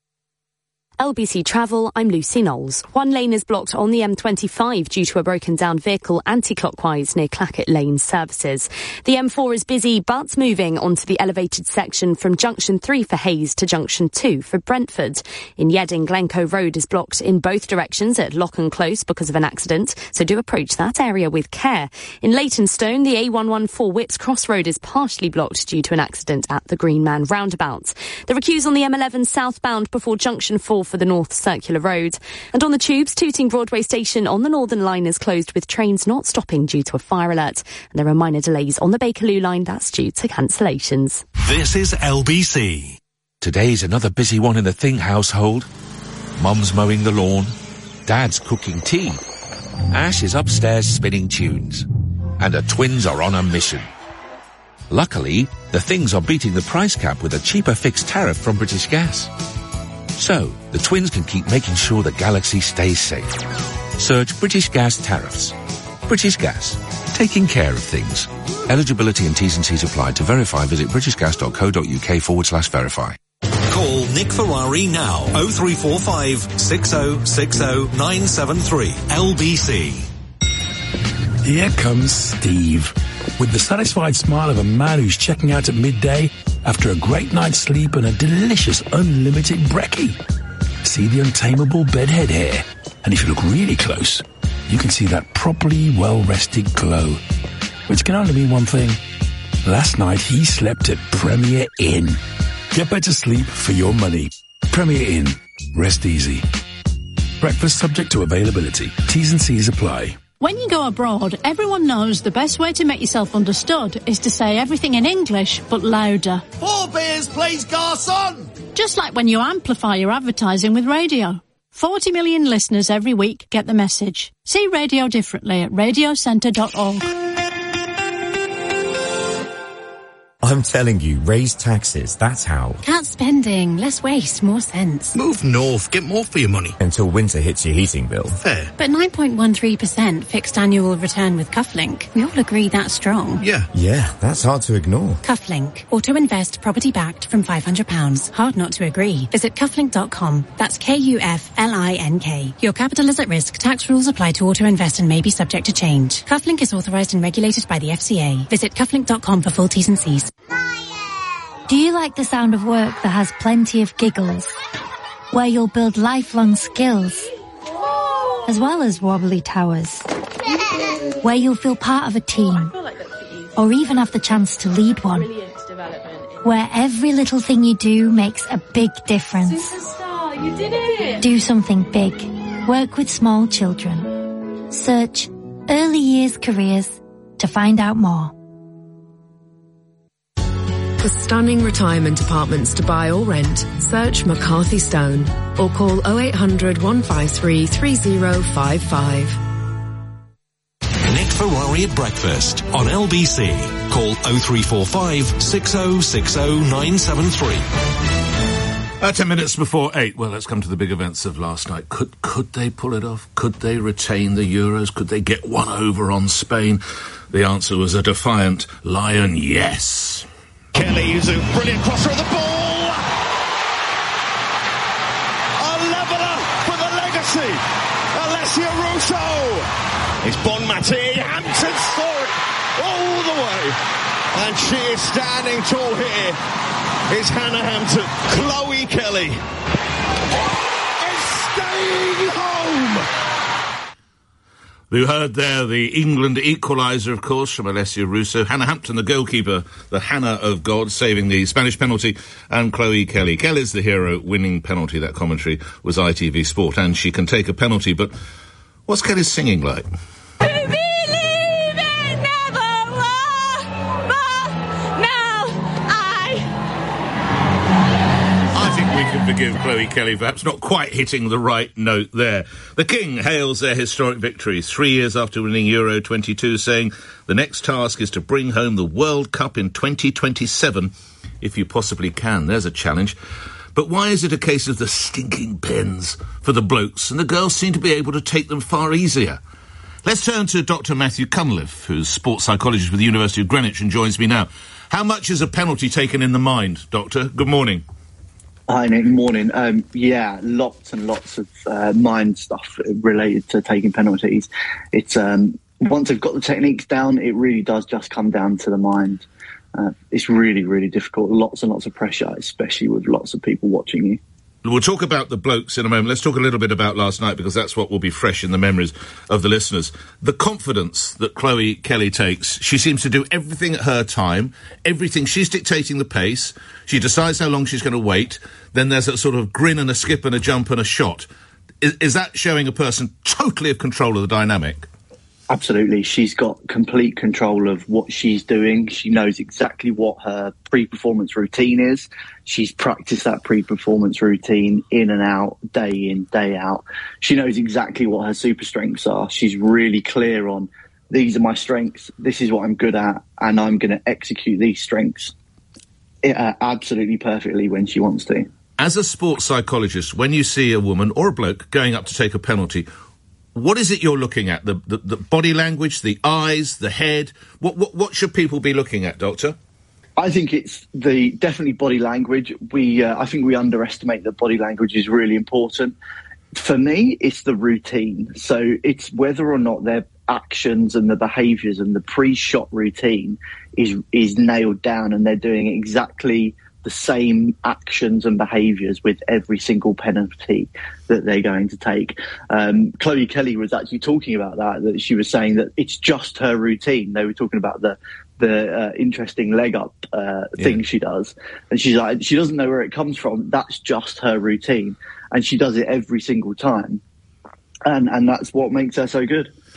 LBC Travel, I'm Lucy Knowles. One lane is blocked on the M25 due to a broken down vehicle anti-clockwise near Clackett Lane services. The M4 is busy but moving onto the elevated section from Junction 3 for Hayes to Junction 2 for Brentford. In Yedding, Glencoe Road is blocked in both directions at Locken Close because of an accident, so do approach that area with care. In Leytonstone, the A114 Whips Cross Road is partially blocked due to an accident at the Green Man roundabout. There are queues on the M11 southbound before Junction 4 for the North Circular Road. And on the tubes, Tooting Broadway Station on the Northern Line is closed with trains not stopping due to a fire alert. And there are minor delays on the Bakerloo line, that's due to cancellations. This is LBC. Today's another busy one in the Thing household. Mum's mowing the lawn. Dad's cooking tea. Ash is upstairs spinning tunes. And the twins are on a mission. Luckily, the Things are beating the price cap with a cheaper fixed tariff from British Gas. So, the twins can keep making sure the galaxy stays safe. Search British Gas tariffs. British Gas. Taking care of things. Eligibility and T's and C's apply. To verify, visit britishgas.co.uk/verify. Call Nick Ferrari now. 0345 6060 973 LBC. Here comes Steve, with the satisfied smile of a man who's checking out at midday after a great night's sleep and a delicious unlimited brekkie. See the untamable bedhead hair, and if you look really close, you can see that properly well-rested glow, which can only mean one thing. Last night he slept at Premier Inn. Get better sleep for your money. Premier Inn. Rest easy. Breakfast subject to availability. T's and C's apply. When you go abroad, everyone knows the best way to make yourself understood is to say everything in English, but louder. 4 beers, please, garçon! Just like when you amplify your advertising with radio. 40 million listeners every week get the message. See radio differently at radiocentre.org. I'm telling you, raise taxes, that's how. Cut spending, less waste, more sense. Move north, get more for your money. Until winter hits your heating bill. Fair. But 9.13% fixed annual return with Cufflink. We all agree that's strong. Yeah. Yeah, that's hard to ignore. Cufflink. Auto-invest, property-backed from £500. Hard not to agree. Visit cufflink.com. That's Kuflink. Your capital is at risk. Tax rules apply to auto-invest and may be subject to change. Cufflink is authorised and regulated by the FCA. Visit cufflink.com for full T's and C's. Do you like the sound of work that has plenty of giggles? Where you'll build lifelong skills, as well as wobbly towers? Where you'll feel part of a team, or even have the chance to lead one? Where every little thing you do makes a big difference. Superstar, you did it! Do something big. Work with small children. Search early years careers to find out more. For stunning retirement apartments to buy or rent, search McCarthy Stone or call 0800 153 3055. Nick Ferrari at breakfast on LBC. Call 0345 6060 973. 10 minutes before 8. Well, let's come to the big events of last night. Could they pull it off? Could they retain the Euros? Could they get one over on Spain? The answer was a defiant Lion yes. Kelly, who's a brilliant crosser of the ball. A leveller for the legacy. Alessia Russo. It's Bonmati. Hampton saw it all the way. And she is standing tall here. It's Hannah Hampton. Chloe Kelly is staying home. We heard there the England equaliser, of course, from Alessia Russo. Hannah Hampton, the goalkeeper, the Hannah of God, saving the Spanish penalty. And Chloe Kelly. Kelly's the hero, winning penalty. That commentary was ITV Sport. And she can take a penalty. But what's Kelly's singing like? Forgive Chloe Kelly perhaps not quite hitting the right note there. The King hails their historic victory 3 years after winning Euro 22, saying the next task is to bring home the World Cup in 2027, if you possibly can. There's a challenge. But why is it a case of the stinking pens for the blokes, and the girls seem to be able to take them far easier? Let's turn to Dr. Matthew Cunliffe, who's sports psychologist with the University of Greenwich and joins me now. How much is a penalty taken in the mind, Doctor? Good morning. Hi, Nick. Morning. Yeah, lots and lots of mind stuff related to taking penalties. It's once they've got the techniques down, it really does just come down to the mind. It's really, really difficult. Lots and lots of pressure, especially with lots of people watching you. We'll talk about the blokes in a moment. Let's talk a little bit about last night, because that's what will be fresh in the memories of the listeners. The confidence that Chloe Kelly takes. She seems to do everything at her time. Everything. She's dictating the pace. She decides how long she's going to wait. Then there's a sort of grin and a skip and a jump and a shot. Is that showing a person totally of control of the dynamic? Absolutely. She's got complete control of what she's doing. She knows exactly what her pre-performance routine is. She's practiced that pre-performance routine in and out, day in, day out. She knows exactly what her super strengths are. She's really clear on, these are my strengths, this is what I'm good at, and I'm going to execute these strengths absolutely perfectly when she wants to. As a sports psychologist, when you see a woman or a bloke going up to take a penalty, what is it you're looking at? The body language, the eyes, the head? What should people be looking at, Doctor? I think it's definitely body language. I think we underestimate that body language is really important. For me, it's the routine. So it's whether or not their actions and the behaviours and the pre-shot routine is nailed down, and they're doing exactly the same actions and behaviours with every single penalty that they're going to take. Chloe Kelly was actually talking about that she was saying that it's just her routine. They were talking about the interesting leg up thing she does. And she's like, she doesn't know where it comes from. That's just her routine. And she does it every single time. And that's what makes her so good.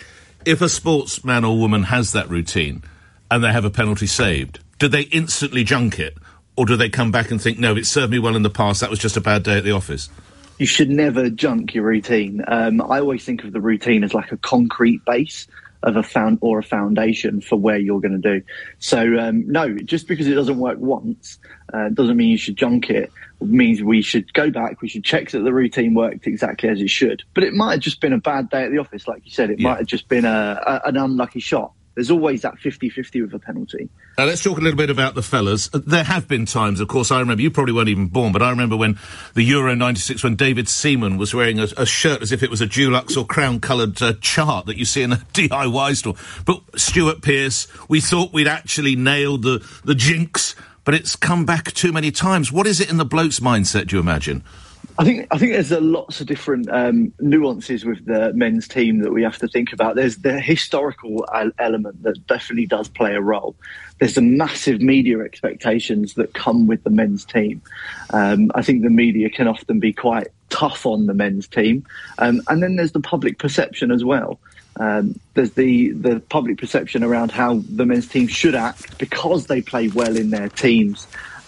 If a sportsman or woman has that routine and they have a penalty saved, do they instantly junk it? Or do they come back and think, no, it served me well in the past, that was just a bad day at the office? You should never junk your routine. I always think of the routine as like a concrete base of a foundation for where you're going to do. So, no, just because it doesn't work once doesn't mean you should junk it. It means we should go back, we should check that the routine worked exactly as it should. But it might have just been a bad day at the office, like you said. It might have just been an unlucky shot. There's always that 50-50 with a penalty. Now, let's talk a little bit about the fellas. There have been times, of course, I remember, you probably weren't even born, but I remember when the Euro 96, when David Seaman was wearing a shirt as if it was a Dulux or Crown-coloured chart that you see in a DIY store. But Stuart Pearce, we thought we'd actually nailed the jinx, but it's come back too many times. What is it in the bloke's mindset, do you imagine? I think there's lots of different nuances with the men's team that we have to think about. There's the historical element that definitely does play a role. There's the massive media expectations that come with the men's team. I think the media can often be quite tough on the men's team. And then there's the public perception as well. There's the public perception around how the men's team should act because they play well in their teams,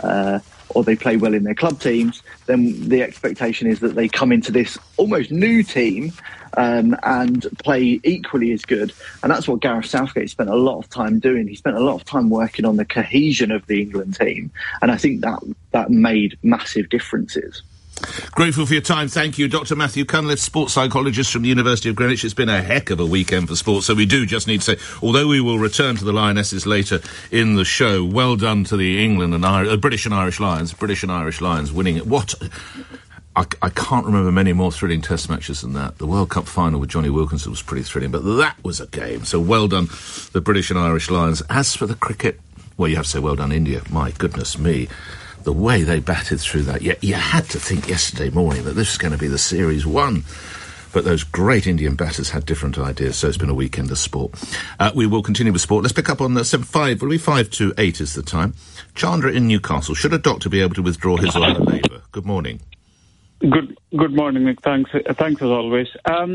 or they play well in their club teams. Then the expectation is that they come into this almost new team and play equally as good. And that's what Gareth Southgate spent a lot of time doing. He spent a lot of time working on the cohesion of the England team. And I think that made massive differences. Grateful for your time. Thank you. Dr. Matthew Cunliffe, sports psychologist from the University of Greenwich. It's been a heck of a weekend for sports, so we do just need to say, although we will return to the Lionesses later in the show, well done to the England and British and Irish Lions winning it. What... I can't remember many more thrilling test matches than that. The World Cup final with Johnny Wilkinson was pretty thrilling, but that was a game. So well done, the British and Irish Lions. As for the cricket, well, you have to say well done, India. My goodness me. The way they batted through that. You had to think yesterday morning that this was going to be the Series 1. But those great Indian batters had different ideas, so it's been a weekend of sport. We will continue with sport. Let's pick up on the 7-5. Will be 5 to 8 is the time. Chandra in Newcastle. Should a doctor be able to withdraw his or her labour? Good morning. Good morning, Nick. Thanks as always.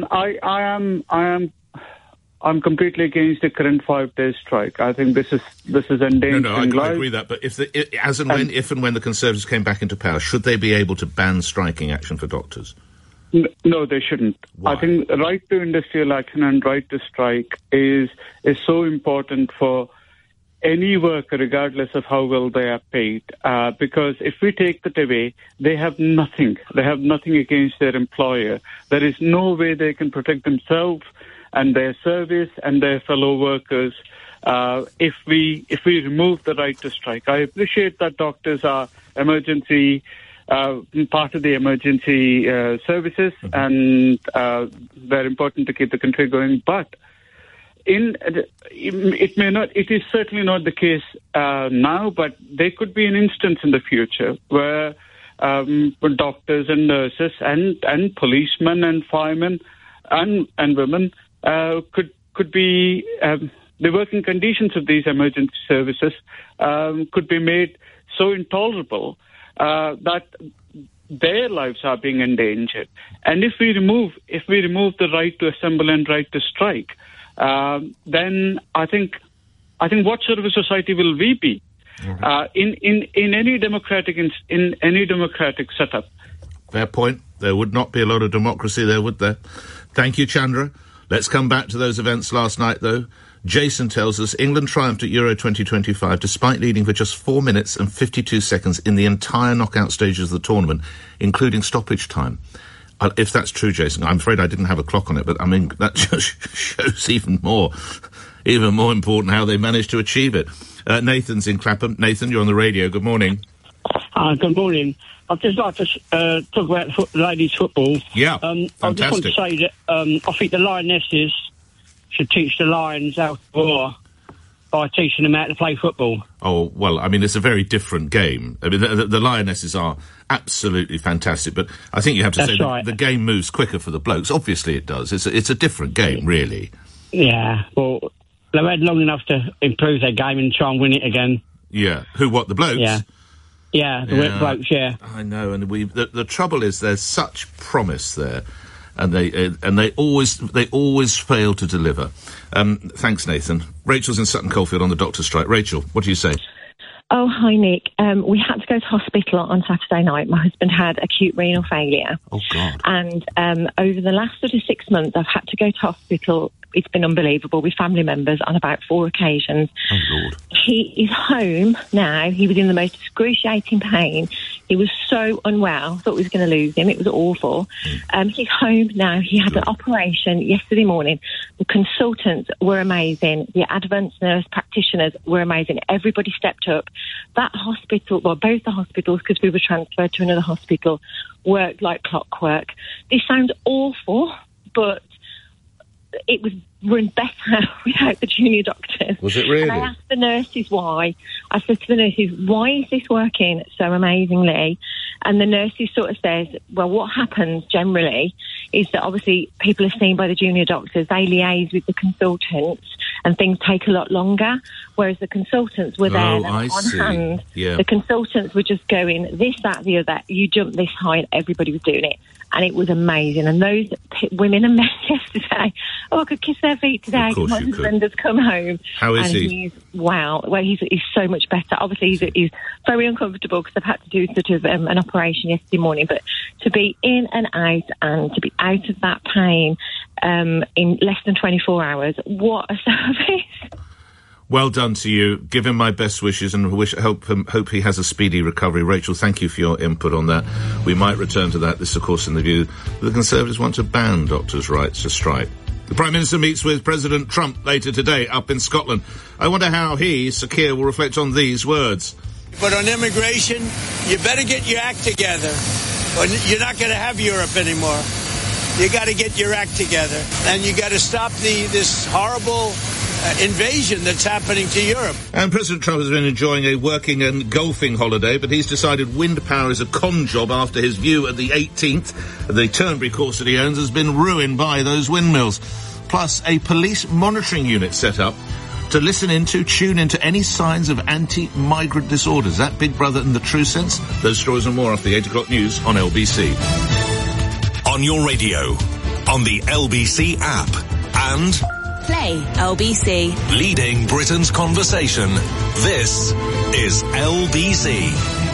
I'm completely against the current 5-day strike. I think this is endangering life. I agree that. But if and when the Conservatives came back into power, should they be able to ban striking action for doctors? No, they shouldn't. Why? I think right to industrial action and right to strike is so important for any worker, regardless of how well they are paid. Because if we take that away, they have nothing. They have nothing against their employer. There is no way they can protect themselves and their service and their fellow workers if we remove the right to strike. I appreciate that doctors are emergency part of the emergency services, and they're important to keep the country going. But it is certainly not the case now. But there could be an instance in the future where doctors and nurses and policemen and firemen and women could be the working conditions of these emergency services could be made so intolerable that their lives are being endangered. And if we remove the right to assemble and right to strike, then I think what sort of a society will we be in any democratic setup? Fair point. There would not be a lot of democracy there, would there? Thank you, Chandra. Let's come back to those events last night, though. Jason tells us England triumphed at Euro 2025 despite leading for just 4 minutes and 52 seconds in the entire knockout stages of the tournament, including stoppage time. If that's true, Jason, I'm afraid I didn't have a clock on it, but I mean, that just shows even more important how they managed to achieve it. Nathan's in Clapham. Nathan, you're on the radio. Good morning. Good morning. I'd just like to talk about ladies' football. Yeah, fantastic. I just want to say that I think the Lionesses should teach the Lions how to war by teaching them how to play football. Oh, well, I mean, it's a very different game. I mean, the Lionesses are absolutely fantastic, but I think you have to say the game moves quicker for the blokes. Obviously it does. It's a different game, really. Yeah, well, they've had long enough to improve their game and try and win it again. Yeah. Who, the blokes? Yeah, the blokes, yeah. I know, and the trouble is there's such promise there. and they always fail to deliver. Thanks, Nathan. Rachel's in Sutton Coldfield on the doctor's strike. Rachel, what do you say? Oh, hi, Nick. We had to go to hospital on Saturday night. My husband had acute renal failure. Oh, God. And over the last sort of 6 months, I've had to go to hospital. It's been unbelievable, with family members on about 4 occasions. Oh, Lord. He is home now. He was in the most excruciating pain. He was so unwell. Thought we was going to lose him. It was awful. He's home now. He had an operation yesterday morning. The consultants were amazing. The advanced nurse practitioners were amazing. Everybody stepped up. That hospital, well, both the hospitals, because we were transferred to another hospital, worked like clockwork. This sounds awful, but it was run better without the junior doctors. Was it really? And I asked the nurses why. I said to the nurses, why is this working so amazingly? And the nurses sort of says, well, what happens generally is that obviously people are seen by the junior doctors. They liaise with the consultants and things take a lot longer, whereas the consultants were there on hand. Yeah. The consultants were just going this, that, the other. You jump this high and everybody was doing it. And it was amazing. And those women and men yesterday, I could kiss their feet today because my husband has come home. How is he? Well, he's so much better. Obviously, he's very uncomfortable because I've had to do sort of an operation yesterday morning. But to be in and out and to be out of that pain in less than 24 hours, what a service. Well done to you. Give him my best wishes and hope he has a speedy recovery. Rachel, thank you for your input on that. We might return to that. This, of course, in the view that the Conservatives want to ban doctors' rights to strike. The Prime Minister meets with President Trump later today up in Scotland. I wonder how he, Sir Keir, will reflect on these words. But on immigration, you better get your act together. Or you're not going to have Europe anymore. You got to get your act together. And you got to stop this horrible invasion that's happening to Europe. And President Trump has been enjoying a working and golfing holiday, but he's decided wind power is a con job after his view at the 18th. The Turnberry course that he owns has been ruined by those windmills. Plus, a police monitoring unit set up to tune into any signs of anti-migrant disorders. That Big Brother in the true sense? Those stories and more after the 8 o'clock news on LBC. On your radio, on the LBC app, and Play LBC. Leading Britain's conversation. This is LBC.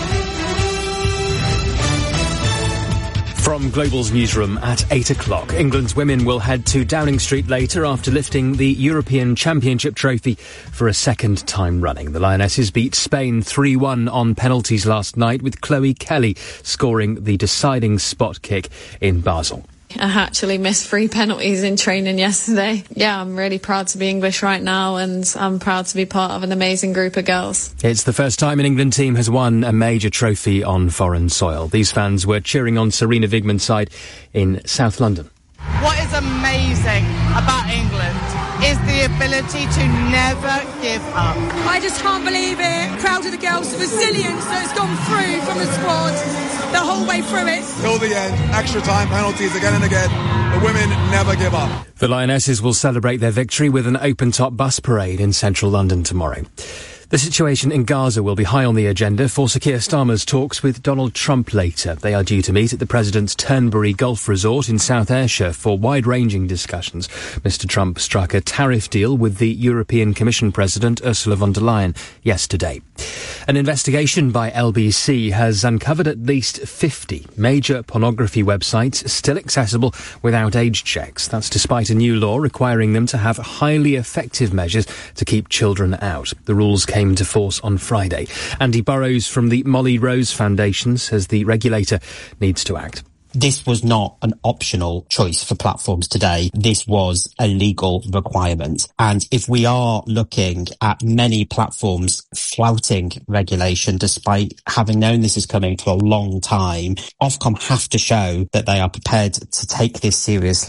From Global's newsroom at 8 o'clock, England's women will head to Downing Street later after lifting the European Championship trophy for a second time running. The Lionesses beat Spain 3-1 on penalties last night, with Chloe Kelly scoring the deciding spot kick in Basel. I actually missed 3 penalties in training yesterday. Yeah, I'm really proud to be English right now, and I'm proud to be part of an amazing group of girls. It's the first time an England team has won a major trophy on foreign soil. These fans were cheering on Serena Vigman's side in South London. What is amazing about England is the ability to never give up. I just can't believe it. Proud of the girls' resilience that's gone through from the squad the whole way through it. Till the end, extra time penalties again and again. The women never give up. The Lionesses will celebrate their victory with an open-top bus parade in central London tomorrow. The situation in Gaza will be high on the agenda for Sir Keir Starmer's talks with Donald Trump later. They are due to meet at the President's Turnberry Golf Resort in South Ayrshire for wide-ranging discussions. Mr Trump struck a tariff deal with the European Commission President Ursula von der Leyen yesterday. An investigation by LBC has uncovered at least 50 major pornography websites still accessible without age checks. That's despite a new law requiring them to have highly effective measures to keep children out. The rules came into force on Friday. Andy Burrows from the Molly Rose Foundation says the regulator needs to act. This was not an optional choice for platforms today. This was a legal requirement. And if we are looking at many platforms flouting regulation, despite having known this is coming for a long time, Ofcom have to show that they are prepared to take this seriously.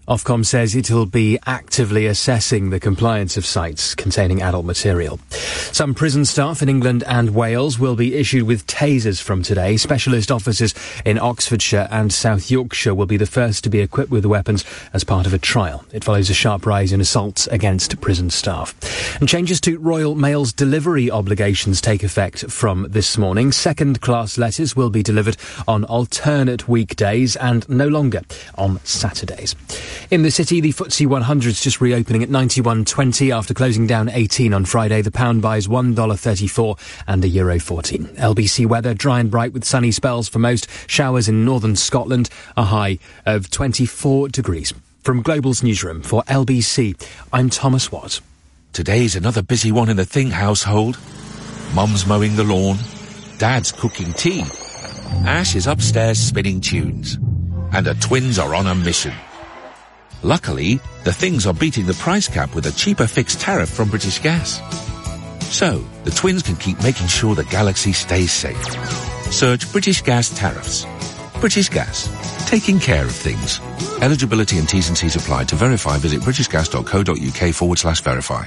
Ofcom says it'll be actively assessing the compliance of sites containing adult material. Some prison staff in England and Wales will be issued with tasers from today. Specialist officers in Oxfordshire and South Yorkshire will be the first to be equipped with the weapons as part of a trial. It follows a sharp rise in assaults against prison staff. And changes to Royal Mail's delivery obligations take effect from this morning. Second-class letters will be delivered on alternate weekdays and no longer on Saturdays. In the city, the FTSE 100 is just reopening at 91.20 after closing down 18 on Friday. The pound buys $1.34 and €1.14. LBC weather, dry and bright with sunny spells for most. Showers in northern Scotland, a high of 24 degrees. From Global's newsroom for LBC, I'm Thomas Watt. Today's another busy one in the Thing household. Mum's mowing the lawn. Dad's cooking tea. Ash is upstairs spinning tunes. And the twins are on a mission. Luckily, the Things are beating the price cap with a cheaper fixed tariff from British Gas. So, the twins can keep making sure the galaxy stays safe. Search British Gas tariffs. British Gas. Taking care of things. Eligibility and T's and C's apply. To verify, visit britishgas.co.uk/verify.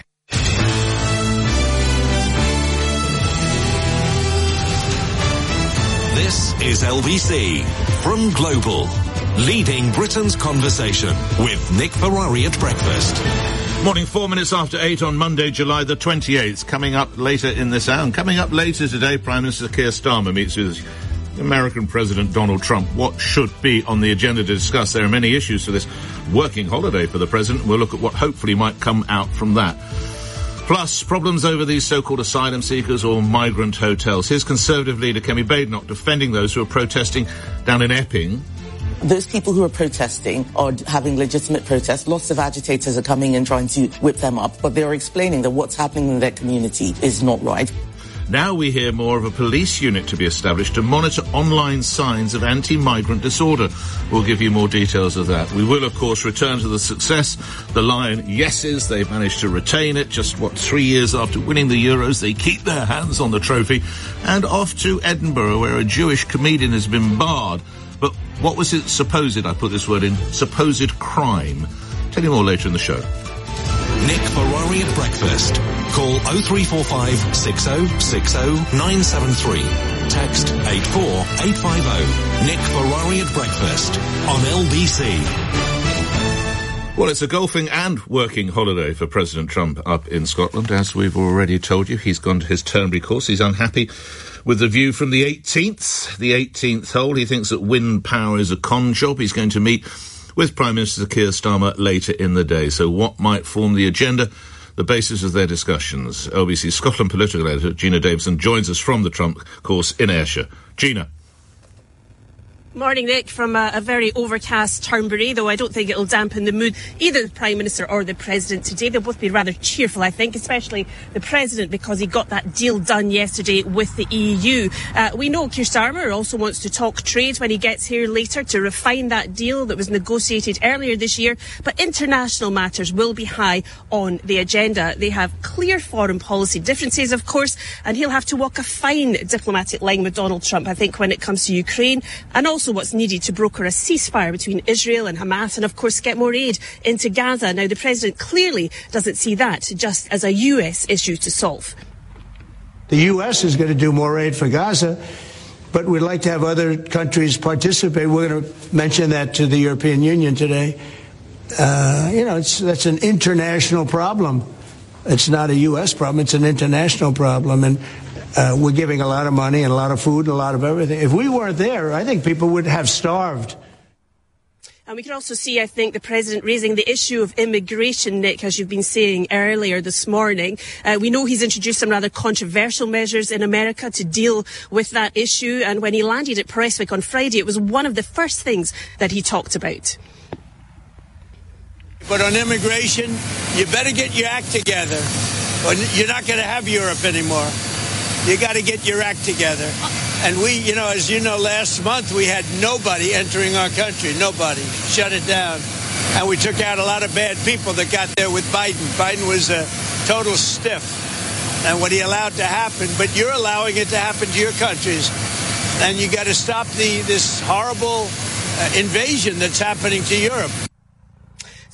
This is LBC from Global, leading Britain's conversation with Nick Ferrari at breakfast. Morning, 4 minutes after 8 on Monday, July the 28th. Coming up later in this hour, and coming up later today, Prime Minister Keir Starmer meets with American President Donald Trump. What should be on the agenda to discuss? There are many issues for this working holiday for the President. We'll look at what hopefully might come out from that. Plus, problems over these so-called asylum seekers or migrant hotels. Here's Conservative leader Kemi Badenoch defending those who are protesting down in Epping. Those people who are protesting are having legitimate protests. Lots of agitators are coming in trying to whip them up, but they are explaining that what's happening in their community is not right. Now we hear more of a police unit to be established to monitor online signs of anti-migrant disorder. We'll give you more details of that. We will, of course, return to the success. The Lion Yeses, they've managed to retain it. Just, 3 years after winning the Euros, they keep their hands on the trophy. And off to Edinburgh, where a Jewish comedian has been barred. But what was it supposed, I put this word in, supposed crime? Tell you more later in the show. Nick Ferrari at breakfast. Call 0345 60 60 973. Text 84850. Nick Ferrari at breakfast on LBC. Well, it's a golfing and working holiday for President Trump up in Scotland. As we've already told you, he's gone to his Turnberry course. He's unhappy with the view from the 18th hole. He thinks that wind power is a con job. He's going to meet with Prime Minister Keir Starmer later in the day. So what might form the agenda, the basis of their discussions? LBC Scotland political editor Gina Davison joins us from the Trump course in Ayrshire. Gina. Morning, Nick, from a very overcast Turnberry, though I don't think it'll dampen the mood, either the Prime Minister or the President today. They'll both be rather cheerful, I think, especially the President, because he got that deal done yesterday with the EU. We know Keir Starmer also wants to talk trade when he gets here later to refine that deal that was negotiated earlier this year, but international matters will be high on the agenda. They have clear foreign policy differences, of course, and he'll have to walk a fine diplomatic line with Donald Trump, I think, when it comes to Ukraine, and also what's needed to broker a ceasefire between Israel and Hamas and, of course, get more aid into Gaza. Now, the President clearly doesn't see that just as a US issue to solve. The US is going to do more aid for Gaza, but we'd like to have other countries participate. We're going to mention that to the European Union today. That's an international problem. It's not a US problem, it's an international problem. And we're giving a lot of money and a lot of food and a lot of everything. If we weren't there, I think people would have starved. And we can also see, I think, the President raising the issue of immigration, Nick, as you've been saying earlier this morning. We know he's introduced some rather controversial measures in America to deal with that issue. And when he landed at Prestwick on Friday, it was one of the first things that he talked about. But on immigration, you better get your act together, or you're not going to have Europe anymore. You got to get your act together. And we, as you know, last month we had nobody entering our country. Nobody. Shut it down. And we took out a lot of bad people that got there with Biden. Biden was a total stiff. And what he allowed to happen, but you're allowing it to happen to your countries. And you got to stop this horrible invasion that's happening to Europe.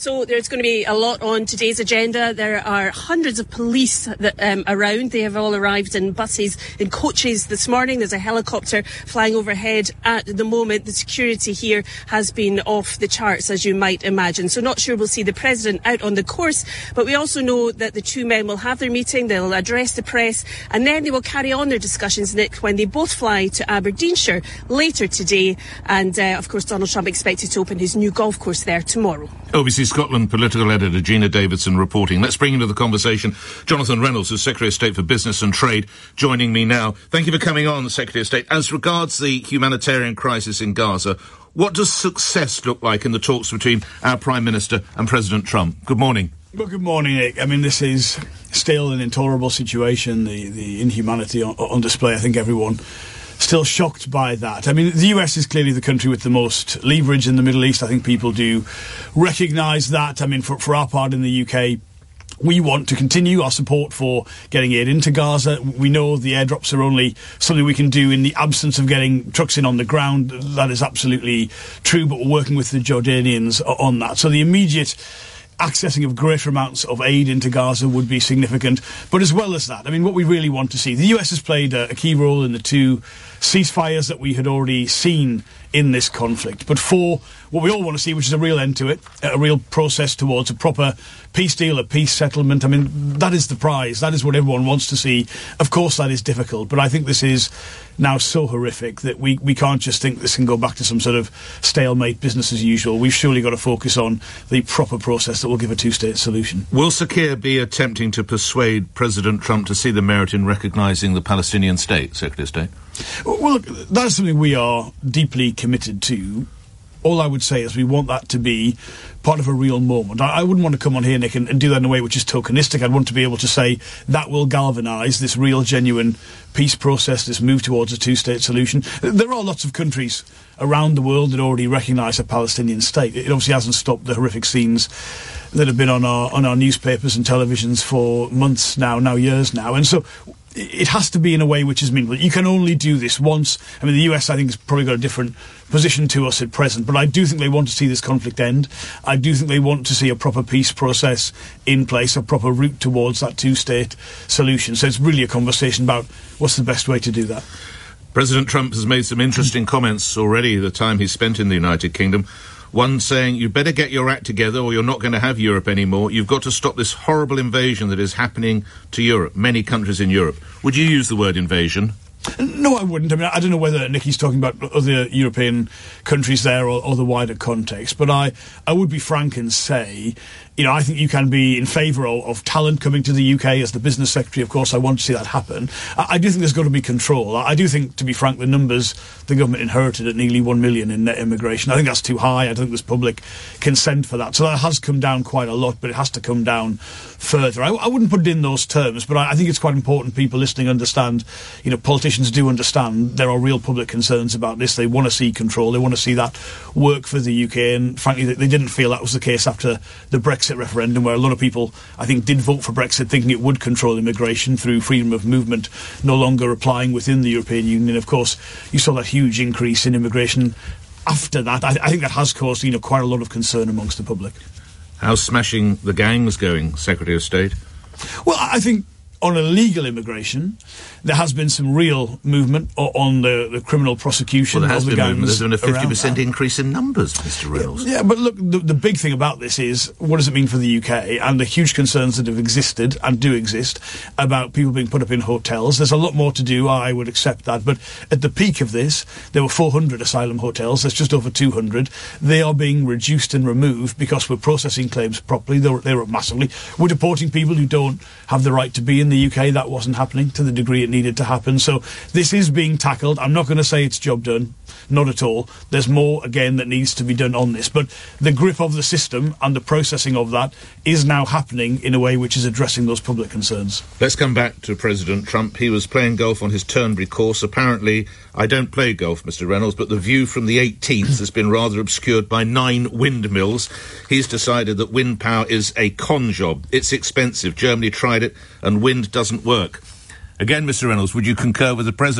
So there's going to be a lot on today's agenda. There are hundreds of police around. They have all arrived in buses, in coaches this morning. There's a helicopter flying overhead at the moment. The security here has been off the charts, as you might imagine. So not sure we'll see the President out on the course, but we also know that the two men will have their meeting, they'll address the press, and then they will carry on their discussions, Nick, when they both fly to Aberdeenshire later today. And, of course, Donald Trump expected to open his new golf course there tomorrow. LBC Scotland political editor Gina Davidson reporting. Let's bring into the conversation Jonathan Reynolds, who's Secretary of State for Business and Trade, joining me now. Thank you for coming on, Secretary of State. As regards the humanitarian crisis in Gaza, what does success look like in the talks between our Prime Minister and President Trump? Good morning. Well, good morning, Nick. I mean, this is still an intolerable situation, the inhumanity on display. I think everyone still shocked by that. I mean, the US is clearly the country with the most leverage in the Middle East. I think people do recognise that. I mean, for our part in the UK, we want to continue our support for getting aid into Gaza. We know the airdrops are only something we can do in the absence of getting trucks in on the ground. That is absolutely true, but we're working with the Jordanians on that. So the immediate accessing of greater amounts of aid into Gaza would be significant. But as well as that, I mean, what we really want to see, the US has played a key role in the two ceasefires that we had already seen in this conflict. But for what we all want to see, which is a real end to it, a real process towards a proper peace deal, a peace settlement, I mean, that is the prize. That is what everyone wants to see. Of course, that is difficult. But I think this is now so horrific that we can't just think this can go back to some sort of stalemate, business as usual. We've surely got to focus on the proper process that will give a two-state solution. Will Sir Keir be attempting to persuade President Trump to see the merit in recognising the Palestinian state, Secretary of State? Well, look, that is something we are deeply committed to. All I would say is we want that to be part of a real moment. I wouldn't want to come on here, Nick, and do that in a way which is tokenistic. I'd want to be able to say that will galvanise this real, genuine peace process, this move towards a two-state solution. There are lots of countries around the world that already recognise a Palestinian state. It obviously hasn't stopped the horrific scenes that have been on our newspapers and televisions for months now years now. And so it has to be in a way which is meaningful. You can only do this once. I mean, the US, I think, has probably got a different position to us at present, but I do think they want to see this conflict end. I do think they want to see a proper peace process in place, a proper route towards that two-state solution. So it's really a conversation about what's the best way to do that. President Trump has made some interesting comments already, the time he's spent in the United Kingdom. One saying, you better get your act together or you're not going to have Europe anymore. You've got to stop this horrible invasion that is happening to Europe, many countries in Europe. Would you use the word invasion? No, I wouldn't. I mean, I don't know whether Nicky's talking about other European countries there or the wider context, but I would be frank and say, you know, I think you can be in favour of talent coming to the UK. As the business secretary, of course, I want to see that happen. I do think there's got to be control. I do think, to be frank, the numbers the government inherited at nearly 1 million in net immigration, I think that's too high. I don't think there's public consent for that. So that has come down quite a lot, but it has to come down further. I wouldn't put it in those terms, but I think it's quite important people listening understand, you know, politicians do understand there are real public concerns about this. They want to see control. They want to see that work for the UK, and frankly, they didn't feel that was the case after the Brexit referendum, where a lot of people, I think, did vote for Brexit thinking it would control immigration through freedom of movement no longer applying within the European Union. Of course, you saw that huge increase in immigration after that. I think that has caused, you know, quite a lot of concern amongst the public. How's smashing the gangs going, Secretary of State? Well, I think on illegal immigration, there has been some real movement on the criminal prosecution of the gangs. There's been a 50% increase in numbers, Mr. Reynolds. Yeah, but look, the big thing about this is, what does it mean for the UK and the huge concerns that have existed and do exist about people being put up in hotels? There's a lot more to do, I would accept that, but at the peak of this, there were 400 asylum hotels. There's just over 200. They are being reduced and removed because we're processing claims properly. They're up massively. We're deporting people who don't have the right to be in the UK. That wasn't happening to the degree it needed to happen. So this is being tackled. I'm not going to say it's job done. Not at all. There's more, again, that needs to be done on this. But the grip of the system and the processing of that is now happening in a way which is addressing those public concerns. Let's come back to President Trump. He was playing golf on his Turnberry course. Apparently, I don't play golf, Mr. Reynolds, but the view from the 18th has been rather obscured by 9 windmills. He's decided that wind power is a con job. It's expensive. Germany tried it, and wind doesn't work. Again, Mr. Reynolds, would you concur with the President?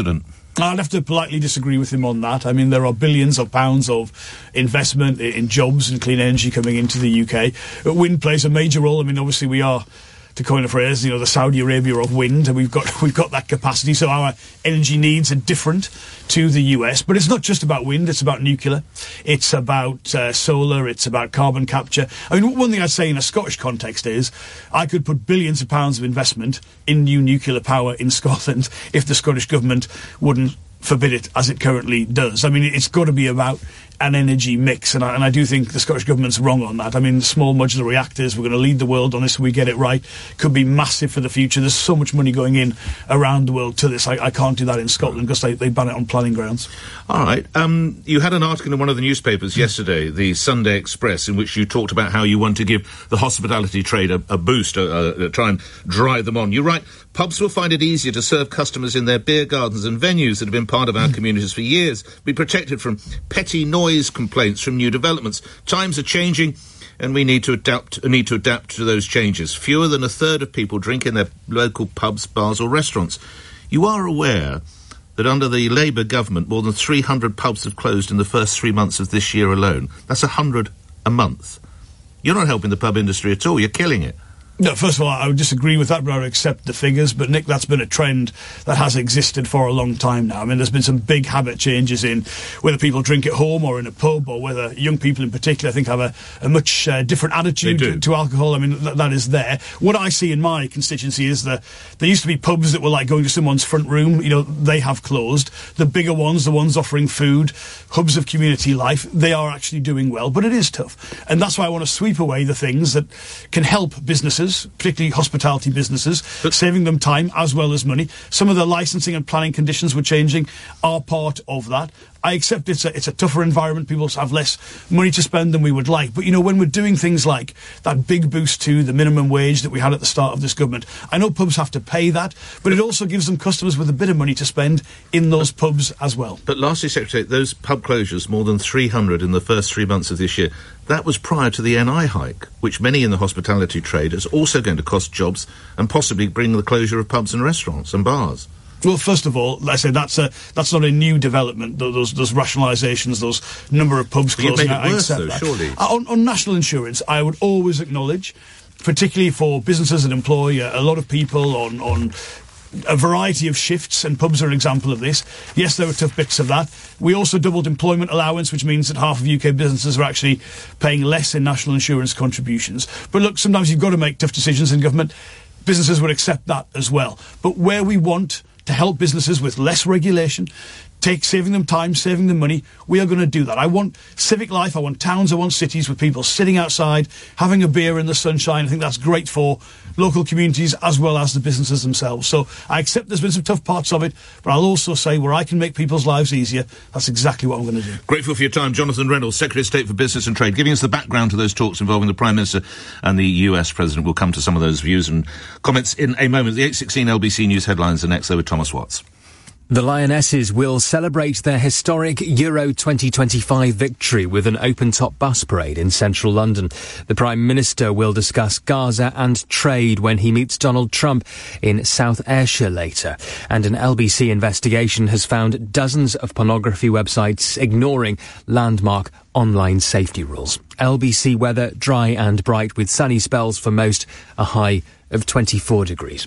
I'd have to politely disagree with him on that. I mean, there are billions of pounds of investment in jobs and clean energy coming into the UK. Wind plays a major role. I mean, obviously we are, to coin a phrase, the Saudi Arabia of wind, and we've got that capacity. So our energy needs are different to the US. But it's not just about wind; it's about nuclear, it's about solar, it's about carbon capture. I mean, one thing I'd say in a Scottish context is I could put billions of pounds of investment in new nuclear power in Scotland if the Scottish government wouldn't forbid it as it currently does. I mean, it's got to be about an energy mix, and I do think the Scottish government's wrong on that. I mean, small modular reactors, we're going to lead the world on this if we get it right, could be massive for the future. There's so much money going in around the world to this. I can't do that in Scotland because they ban it on planning grounds. All right. You had an article in one of the newspapers yesterday, the Sunday Express, in which you talked about how you want to give the hospitality trade a boost, try and drive them on. You write, pubs will find it easier to serve customers in their beer gardens and venues that have been part of our communities for years, be protected from petty noise complaints from new developments. Times are changing, and we need to adapt to those changes. Fewer than a third of people drink in their local pubs, bars or restaurants. You are aware that under the Labour government, more than 300 pubs have closed in the first 3 months of this year alone. That's 100 a month. You're not helping the pub industry at all. You're killing it. No, first of all, I would disagree with that, but I would accept the figures. But, Nick, that's been a trend that has existed for a long time now. I mean, there's been some big habit changes in whether people drink at home or in a pub, or whether young people in particular, I think, have a much different attitude to alcohol. I mean, that is there. What I see in my constituency is that there used to be pubs that were like going to someone's front room. They have closed. The bigger ones, the ones offering food, hubs of community life, they are actually doing well. But it is tough. And that's why I want to sweep away the things that can help businesses, particularly hospitality businesses, saving them time as well as money. Some of the licensing and planning conditions we're changing are part of that. I accept it's a tougher environment. People have less money to spend than we would like. But, when we're doing things like that big boost to the minimum wage that we had at the start of this government, I know pubs have to pay that, but it also gives them customers with a bit of money to spend in those pubs as well. But lastly, Secretary, those pub closures, more than 300 in the first 3 months of this year, that was prior to the NI hike, which many in the hospitality trade is also going to cost jobs and possibly bring the closure of pubs and restaurants and bars. Well, first of all, like I say, that's not a new development. Those rationalisations, those number of pubs closing. You've made it worse, though, surely. On national insurance, I would always acknowledge, particularly for businesses that employ a lot of people on a variety of shifts, and pubs are an example of this. Yes, there were tough bits of that. We also doubled employment allowance, which means that half of UK businesses are actually paying less in national insurance contributions. But look, sometimes you've got to make tough decisions in government. Businesses would accept that as well. But where we want to help businesses with less regulation, saving them time, saving them money, we are going to do that. I want civic life, I want towns, I want cities with people sitting outside, having a beer in the sunshine. I think that's great for local communities as well as the businesses themselves. So I accept there's been some tough parts of it, but I'll also say where I can make people's lives easier, that's exactly what I'm going to do. Grateful for your time. Jonathan Reynolds, Secretary of State for Business and Trade, giving us the background to those talks involving the Prime Minister and the US President. We'll come to some of those views and comments in a moment. The 8:16 LBC News headlines are next, though, with Thomas Watts. The Lionesses will celebrate their historic Euro 2025 victory with an open-top bus parade in central London. The Prime Minister will discuss Gaza and trade when he meets Donald Trump in South Ayrshire later. And an LBC investigation has found dozens of pornography websites ignoring landmark online safety rules. LBC weather, dry and bright with sunny spells for most, a high of 24 degrees.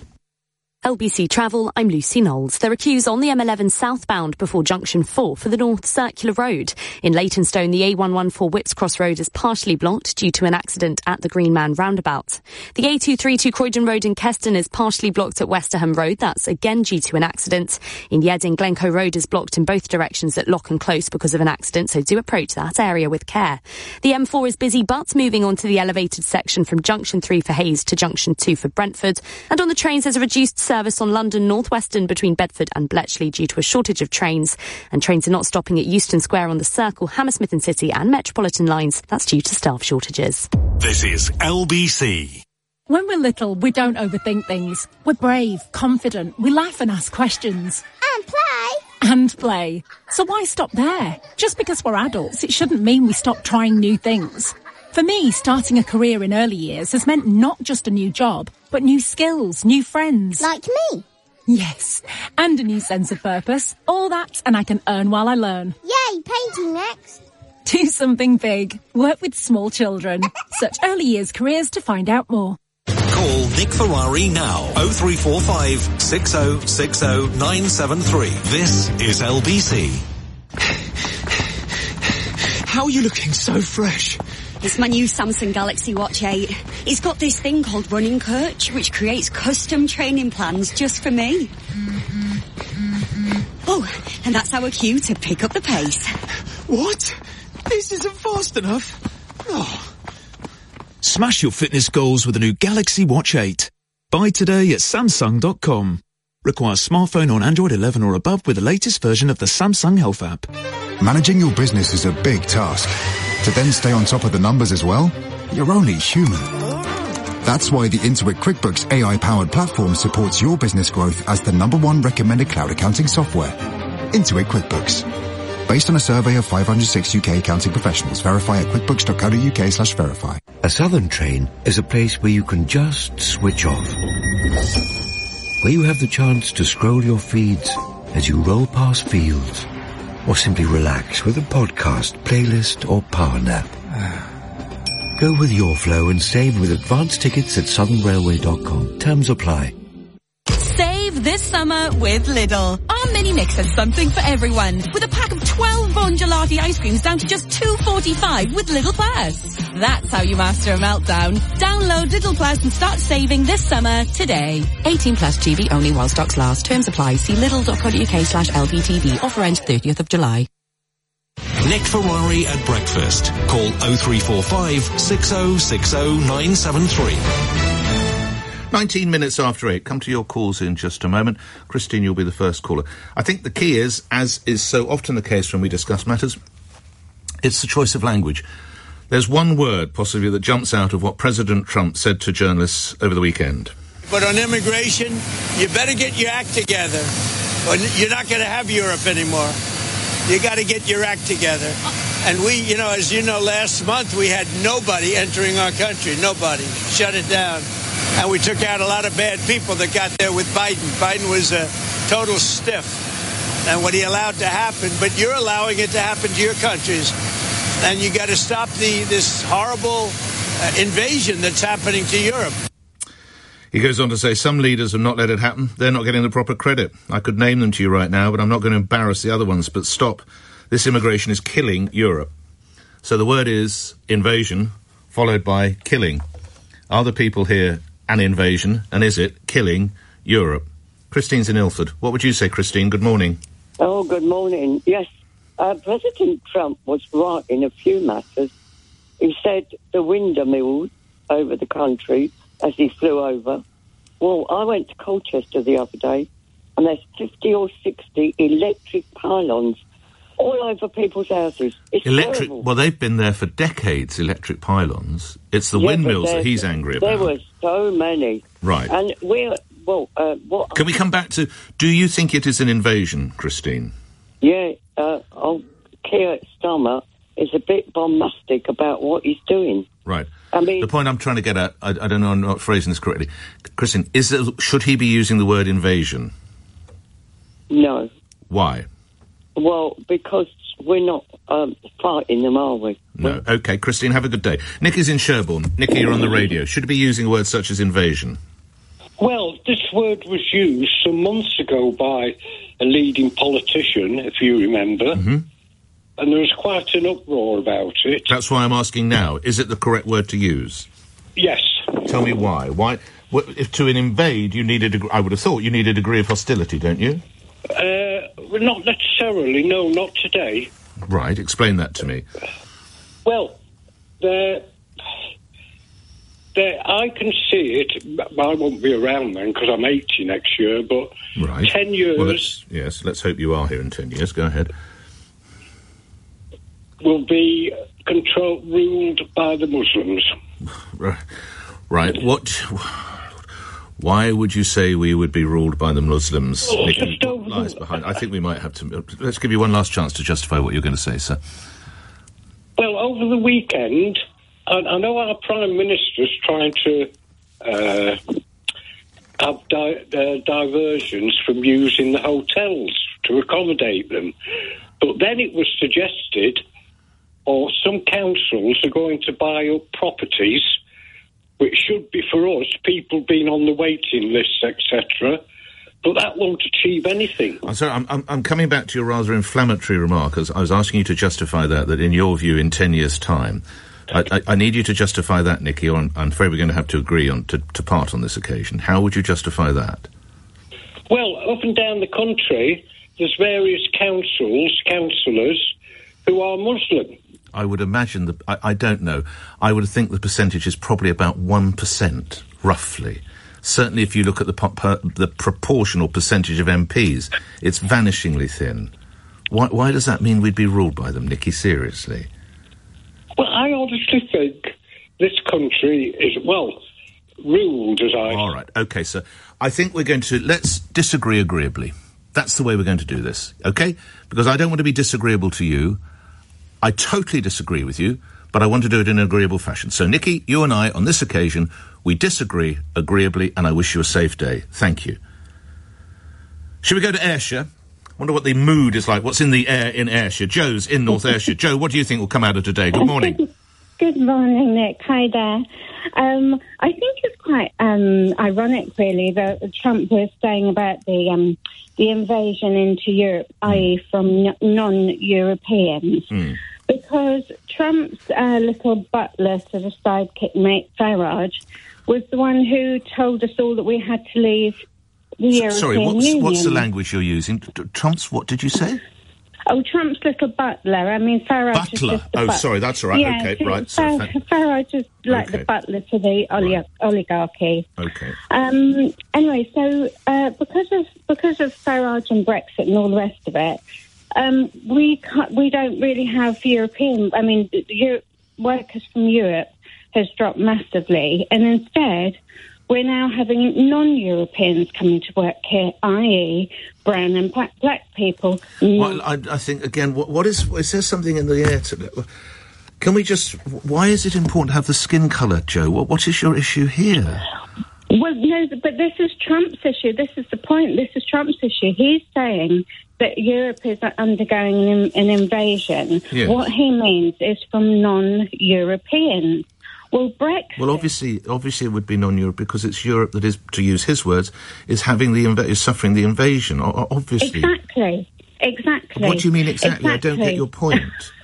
LBC Travel, I'm Lucy Knowles. There are queues on the M11 southbound before Junction 4 for the North Circular Road. In Leytonstone, the A114 Whips Cross Road is partially blocked due to an accident at the Green Man roundabout. The A232 Croydon Road in Keston is partially blocked at Westerham Road. That's again due to an accident. In Yeading, Glencoe Road is blocked in both directions at Lock and Close because of an accident, so do approach that area with care. The M4 is busy, but moving on to the elevated section from Junction 3 for Hayes to Junction 2 for Brentford. And on the trains, there's a reduced service on London North Western between Bedford and Bletchley due to a shortage of trains. And trains are not stopping at Euston Square on the Circle, Hammersmith and City and Metropolitan lines. That's due to staff shortages. This is LBC. When we're little, we don't overthink things. We're brave, confident, we laugh and ask questions. And play. So why stop there? Just because we're adults, it shouldn't mean we stop trying new things. For me, starting a career in early years has meant not just a new job, but new skills, new friends. Like me. Yes, and a new sense of purpose. All that, and I can earn while I learn. Yay, painting next. Do something big. Work with small children. Search early years careers to find out more. Call Nick Ferrari now. 0345 6060 973. This is LBC. How are you looking so fresh? It's my new Samsung Galaxy Watch 8. It's got this thing called Running Coach, which creates custom training plans just for me. Oh, and that's our cue to pick up the pace. What? This isn't fast enough. Oh. Smash your fitness goals with the new Galaxy Watch 8. Buy today at Samsung.com. Requires smartphone on Android 11 or above with the latest version of the Samsung Health app. Managing your business is a big task. To then stay on top of the numbers as well, you're only human. That's why the Intuit QuickBooks AI-powered platform supports your business growth as the #1 recommended cloud accounting software. Intuit QuickBooks. Based on a survey of 506 UK accounting professionals. Verify at quickbooks.co.uk/verify. A Southern train is a place where you can just switch off. Where you have the chance to scroll your feeds as you roll past fields. Or simply relax with a podcast, playlist or power nap. Go with your flow and save with advance tickets at southernrailway.com. Terms apply. Save this summer with Lidl. Our mini mix has something for everyone. With a pack of 12 Bon Gelati ice creams down to just $2.45 with Lidl Plus. That's how you master a meltdown. Download Lidl Plus and start saving this summer today. 18 plus GB only while stocks last. Terms apply. See lidl.co.uk/LPTV. Offer ends 30th of July. Nick Ferrari at breakfast. Call 0345 6060 973. 19 minutes after 8. Come to your calls in just a moment. Christine, you'll be the first caller. I think the key is, as is so often the case when we discuss matters, it's the choice of language. There's one word, possibly, that jumps out of what President Trump said to journalists over the weekend. But on immigration, you better get your act together, or you're not going to have Europe anymore. You got to get your act together. And we, as you know, last month we had nobody entering our country. Nobody. Shut it down. And we took out a lot of bad people that got there with Biden. Biden was a total stiff. And what he allowed to happen, but you're allowing it to happen to your countries. And you got to stop this horrible invasion that's happening to Europe. He goes on to say some leaders have not let it happen. They're not getting the proper credit. I could name them to you right now, but I'm not going to embarrass the other ones. But stop. This immigration is killing Europe. So the word is invasion, followed by killing. Are the people here an invasion, and is it killing Europe? Christine's in Ilford. What would you say, Christine? Good morning. Oh, good morning. Yes, President Trump was right in a few matters. He said the windmills over the country as he flew over. Well, I went to Colchester the other day, and there's 50 or 60 electric pylons all over people's houses. It's electric. terrible. Well, they've been there for decades, electric pylons. It's the windmills that he's angry about. There were so many. Right. And what... Can we come back to, do you think it is an invasion, Christine? Yeah, Keir Starmer is a bit bombastic about what he's doing. Right. I mean... The point I'm trying to get at, I don't know, I'm not phrasing this correctly. Christine, should he be using the word invasion? No. Why? Well, because we're not fighting them, are we? No. OK, Christine, have a good day. Nick is in Sherborne. Nicky, you're on the radio. Should he be using words such as invasion? Well, this word was used some months ago by a leading politician, if you remember, and there was quite an uproar about it. That's why I'm asking now. Is it the correct word to use? Yes. Tell me why. Why? If to invade, you needed I would have thought you need a degree of hostility, don't you? Well, not necessarily, no, not today. Right, explain that to me. Well, I can see it. I won't be around then because I'm 80 next year, but right. 10 years... Well, let's hope you are here in 10 years. Go ahead. ...will be ruled by the Muslims. Right. Why would you say we would be ruled by the Muslims? Nicky, what lies behind? I think we might have to... Let's give you one last chance to justify what you're going to say, sir. Well, over the weekend... I know our Prime Minister's trying to have diversions from using the hotels to accommodate them. But then it was suggested, or some councils are going to buy up properties, which should be for us, people being on the waiting lists, etc., but that won't achieve anything. I'm sorry, I'm coming back to your rather inflammatory remark. I was asking you to justify that in your view, in 10 years' time. I need you to justify that, Nicky, or I'm afraid we're going to have to agree to part on this occasion. How would you justify that? Well, up and down the country, there's various councillors who are Muslim. I would imagine I don't know. I would think the percentage is probably about 1%, roughly. Certainly if you look at the proportional percentage of MPs, it's vanishingly thin. Why does that mean we'd be ruled by them, Nicky, seriously? Well, I honestly think this country is, ruled as I... All right, OK, so I think we're going to... Let's disagree agreeably. That's the way we're going to do this, OK? Because I don't want to be disagreeable to you. I totally disagree with you, but I want to do it in an agreeable fashion. So, Nicky, you and I, on this occasion, we disagree agreeably, and I wish you a safe day. Thank you. Should we go to Ayrshire? Wonder what the mood is like. What's in the air in Ayrshire? Joe's in North Ayrshire. Joe, what do you think will come out of today? Good morning. Good morning, Nick. Hi there. I think it's quite ironic, really, that Trump was saying about the invasion into Europe, i.e. from non-Europeans. Because Trump's little butler, sort of sidekick mate, Farage, was the one who told us all that we had to leave the European Union. What's the language you're using? Trump's, what did you say? Oh, Trump's little butler. I mean, Farage butler. is just the Sorry, that's all right. Yeah, okay, right. Farage is like the butler to the oligarchy. Okay. Anyway, so because of Farage and Brexit and all the rest of it, we don't really have European. I mean, workers from Europe has dropped massively, and instead we're now having non-Europeans coming to work here, i.e. brown and black people. Well, I think, again, what is there something in the air today? Can we just... Why is it important to have the skin colour, Joe? What is your issue here? Well, no, but this is Trump's issue. This is the point. This is Trump's issue. He's saying that Europe is undergoing an invasion. Yeah. What he means is from non-Europeans. Well, Brexit... Well, obviously it would be non-Europe because it's Europe that is, to use his words, is having is suffering the invasion. Obviously. Exactly. What do you mean exactly? I don't get your point.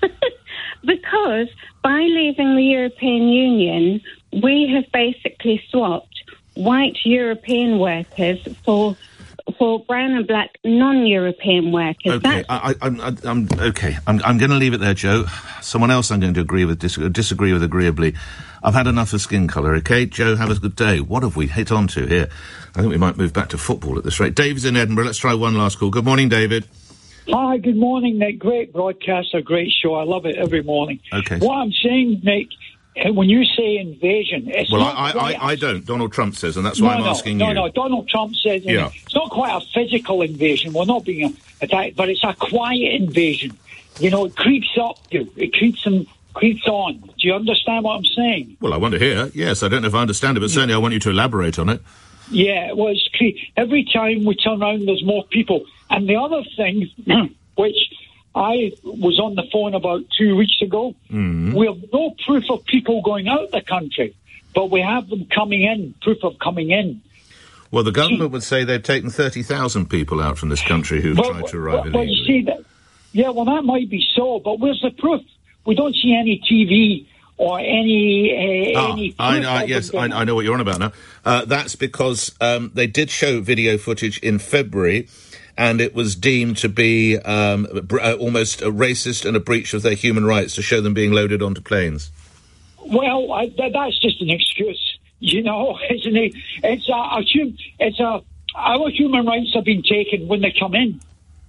Because by leaving the European Union, we have basically swapped white European workers for brown and black non-European workers. Okay, I'm okay. I'm going to leave it there, Joe. Someone else I'm going to agree with, disagree with agreeably. I've had enough of skin colour, okay? Joe, have a good day. What have we hit on to here? I think we might move back to football at this rate. David's in Edinburgh. Let's try one last call. Good morning, David. Hi, good morning, Nick. Great broadcast, a great show. I love it every morning. Okay. What I'm saying, Nick, when you say invasion, it's well, I don't. Donald Trump says, and that's why I'm asking you. No, Donald Trump says it's not quite a physical invasion. We're not being attacked, but it's a quiet invasion. You know, it creeps up you. It creeps on. Do you understand what I'm saying? Well, I want to hear. Yes, I don't know if I understand it, but certainly I want you to elaborate on it. Yeah, well, every time we turn around, there's more people. And the other thing, which I was on the phone about 2 weeks ago, we have no proof of people going out of the country, but we have them coming in, proof of coming in. Well, the government would say they've taken 30,000 people out from this country who've tried to arrive illegally. You see that? Yeah, well, that might be so, but where's the proof? We don't see any TV or any proof. I know what you're on about now. That's because they did show video footage in February, and it was deemed to be almost a racist and a breach of their human rights to show them being loaded onto planes. Well, that's just an excuse, you know, isn't it? Our human rights have been taken when they come in.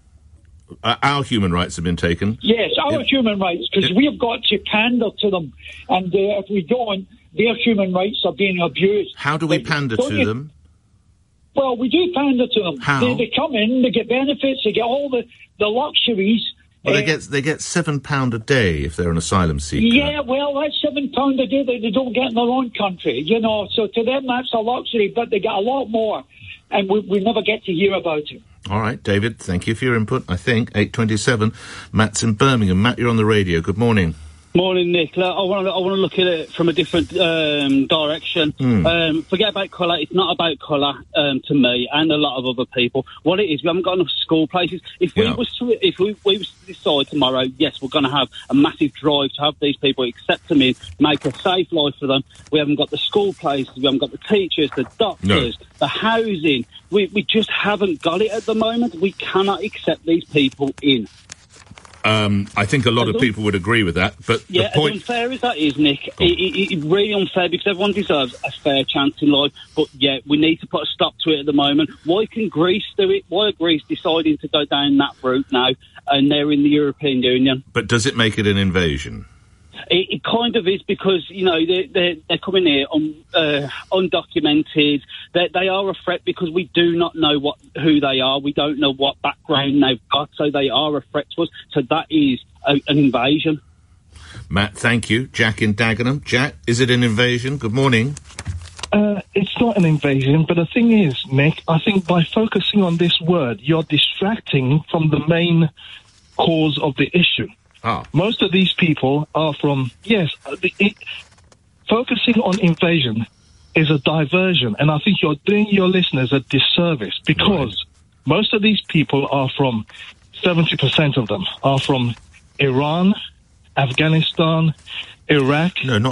Our human rights have been taken? Yes, our human rights, because we have got to pander to them, and if we don't, their human rights are being abused. How do we pander to them? Well, we do pander to them. How? They come in, they get benefits, they get all the luxuries. Well, they get £7 a day if they're an asylum seeker. Yeah, well, that's £7 a day that they don't get in their own country, you know. So to them, that's a luxury, but they get a lot more and we never get to hear about it. All right, David, thank you for your input. I think 8:27. Matt's in Birmingham. Matt, you're on the radio. Good morning. Morning, Nick. I want to look at it from a different direction. Forget about colour. It's not about colour to me and a lot of other people. What it is, we haven't got enough school places. If we was to decide tomorrow, yes, we're going to have a massive drive to have these people, accept them in, make a safe life for them. We haven't got the school places. We haven't got the teachers, the doctors, the housing. We just haven't got it at the moment. We cannot accept these people in. I think a lot of people would agree with that, but yeah, the point... as unfair as that is, Nick, it's really unfair because everyone deserves a fair chance in life, but yeah, we need to put a stop to it at the moment. Why can Greece do it? Why are Greece deciding to go down that route now, and they're in the European Union? But does it make it an invasion? It kind of is because, you know, they're coming here undocumented. They are a threat because we do not know who they are. We don't know what background they've got, so they are a threat to us. So that is an invasion. Matt, thank you. Jack in Dagenham. Jack, is it an invasion? Good morning. It's not an invasion, but the thing is, Nick, I think by focusing on this word, you're distracting from the main cause of the issue. Most of these people are from, focusing on invasion is a diversion, and I think you're doing your listeners a disservice because most of these people are from, 70% of them are from Iran, Afghanistan, Iraq. Hold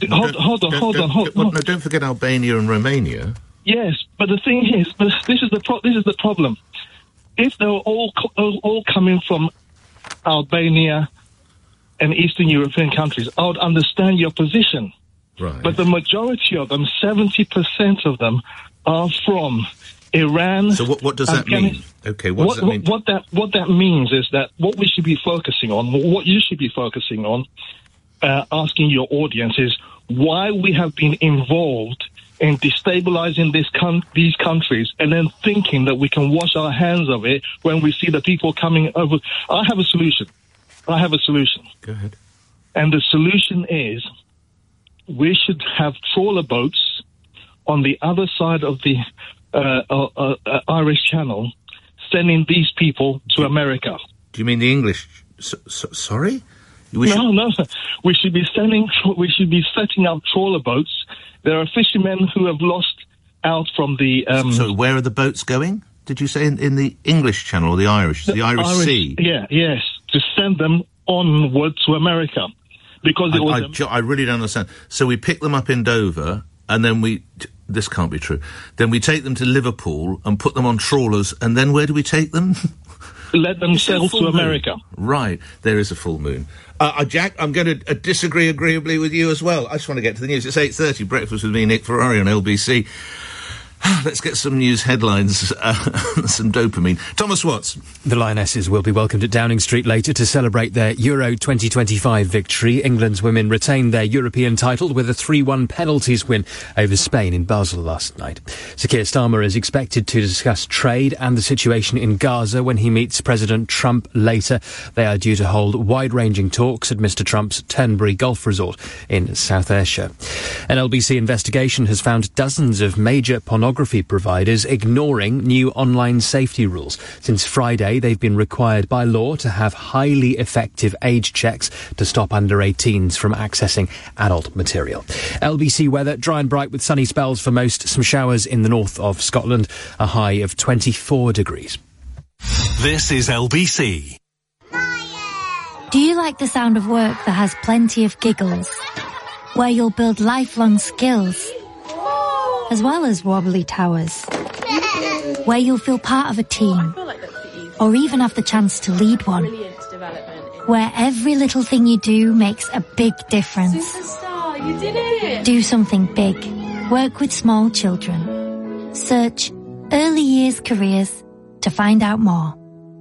on. No, don't forget Albania and Romania. Yes, but the thing is, this is the problem. If they were all coming from Albania and Eastern European countries, I would understand your position. Right. But the majority of them, 70% of them, are from Iran. So what does that mean? Okay, what does that mean? What that means is that what we should be focusing on, what you should be focusing on, asking your audience is why we have been involved in destabilizing these countries and then thinking that we can wash our hands of it when we see the people coming over. I have a solution. Go ahead. And the solution is we should have trawler boats on the other side of the Irish Channel sending these people to America. Do you mean the English? Sorry? No. We should be setting up trawler boats. There are fishermen who have lost out from the... So where are the boats going? Did you say in the English Channel or the Irish? The Irish Sea? Yes. To send them onward to America. Because I really don't understand. So we pick them up in Dover, and then this can't be true. Then we take them to Liverpool and put them on trawlers, and then where do we take them? Let them sail to America. Right. There is a full moon. Jack, I'm going to disagree agreeably with you as well. I just want to get to the news. It's 8:30. Breakfast with me, Nick Ferrari on LBC. Let's get some news headlines, some dopamine. Thomas Watts. The Lionesses will be welcomed at Downing Street later to celebrate their Euro 2025 victory. England's women retained their European title with a 3-1 penalties win over Spain in Basel last night. Sir Keir Starmer is expected to discuss trade and the situation in Gaza when he meets President Trump later. They are due to hold wide-ranging talks at Mr. Trump's Turnberry Golf Resort in South Ayrshire. An LBC investigation has found dozens of major pornography providers ignoring new online safety rules. Since Friday, they've been required by law to have highly effective age checks to stop under 18s from accessing adult material. LBC weather, dry and bright with sunny spells for most, some showers in the north of Scotland, a high of 24 degrees. This is LBC. Do you like the sound of work that has plenty of giggles? Where you'll build lifelong skills, as well as wobbly towers, where you'll feel part of a team, or even have the chance to lead one, where every little thing you do makes a big difference. Superstar, you did it! Do something big. Work with small children. Search Early Years Careers to find out more.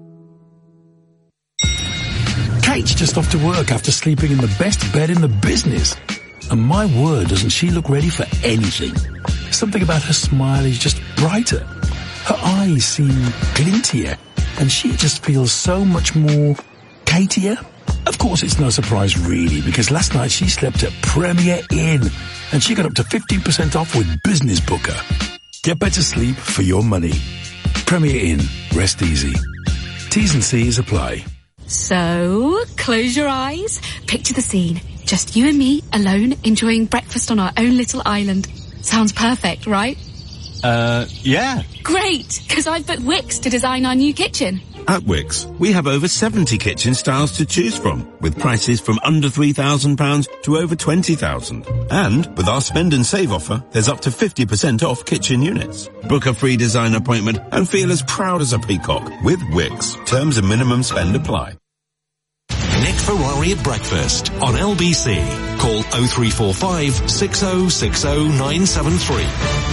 Kate's just off to work after sleeping in the best bed in the business. And my word, doesn't she look ready for anything? Something about her smile is just brighter. Her eyes seem glintier. And she just feels so much more Katier. Of course, it's no surprise really, because last night she slept at Premier Inn. And she got up to 15% off with Business Booker. Get better sleep for your money. Premier Inn. Rest easy. T's and C's apply. So, close your eyes. Picture the scene. Just you and me, alone, enjoying breakfast on our own little island. Sounds perfect, right? Yeah. Great, because I've booked Wix to design our new kitchen. At Wix, we have over 70 kitchen styles to choose from, with prices from under £3,000 to over £20,000. And with our spend and save offer, there's up to 50% off kitchen units. Book a free design appointment and feel as proud as a peacock with Wix. Terms and minimum spend apply. Nick Ferrari at breakfast on LBC. Call 0345 6060 973.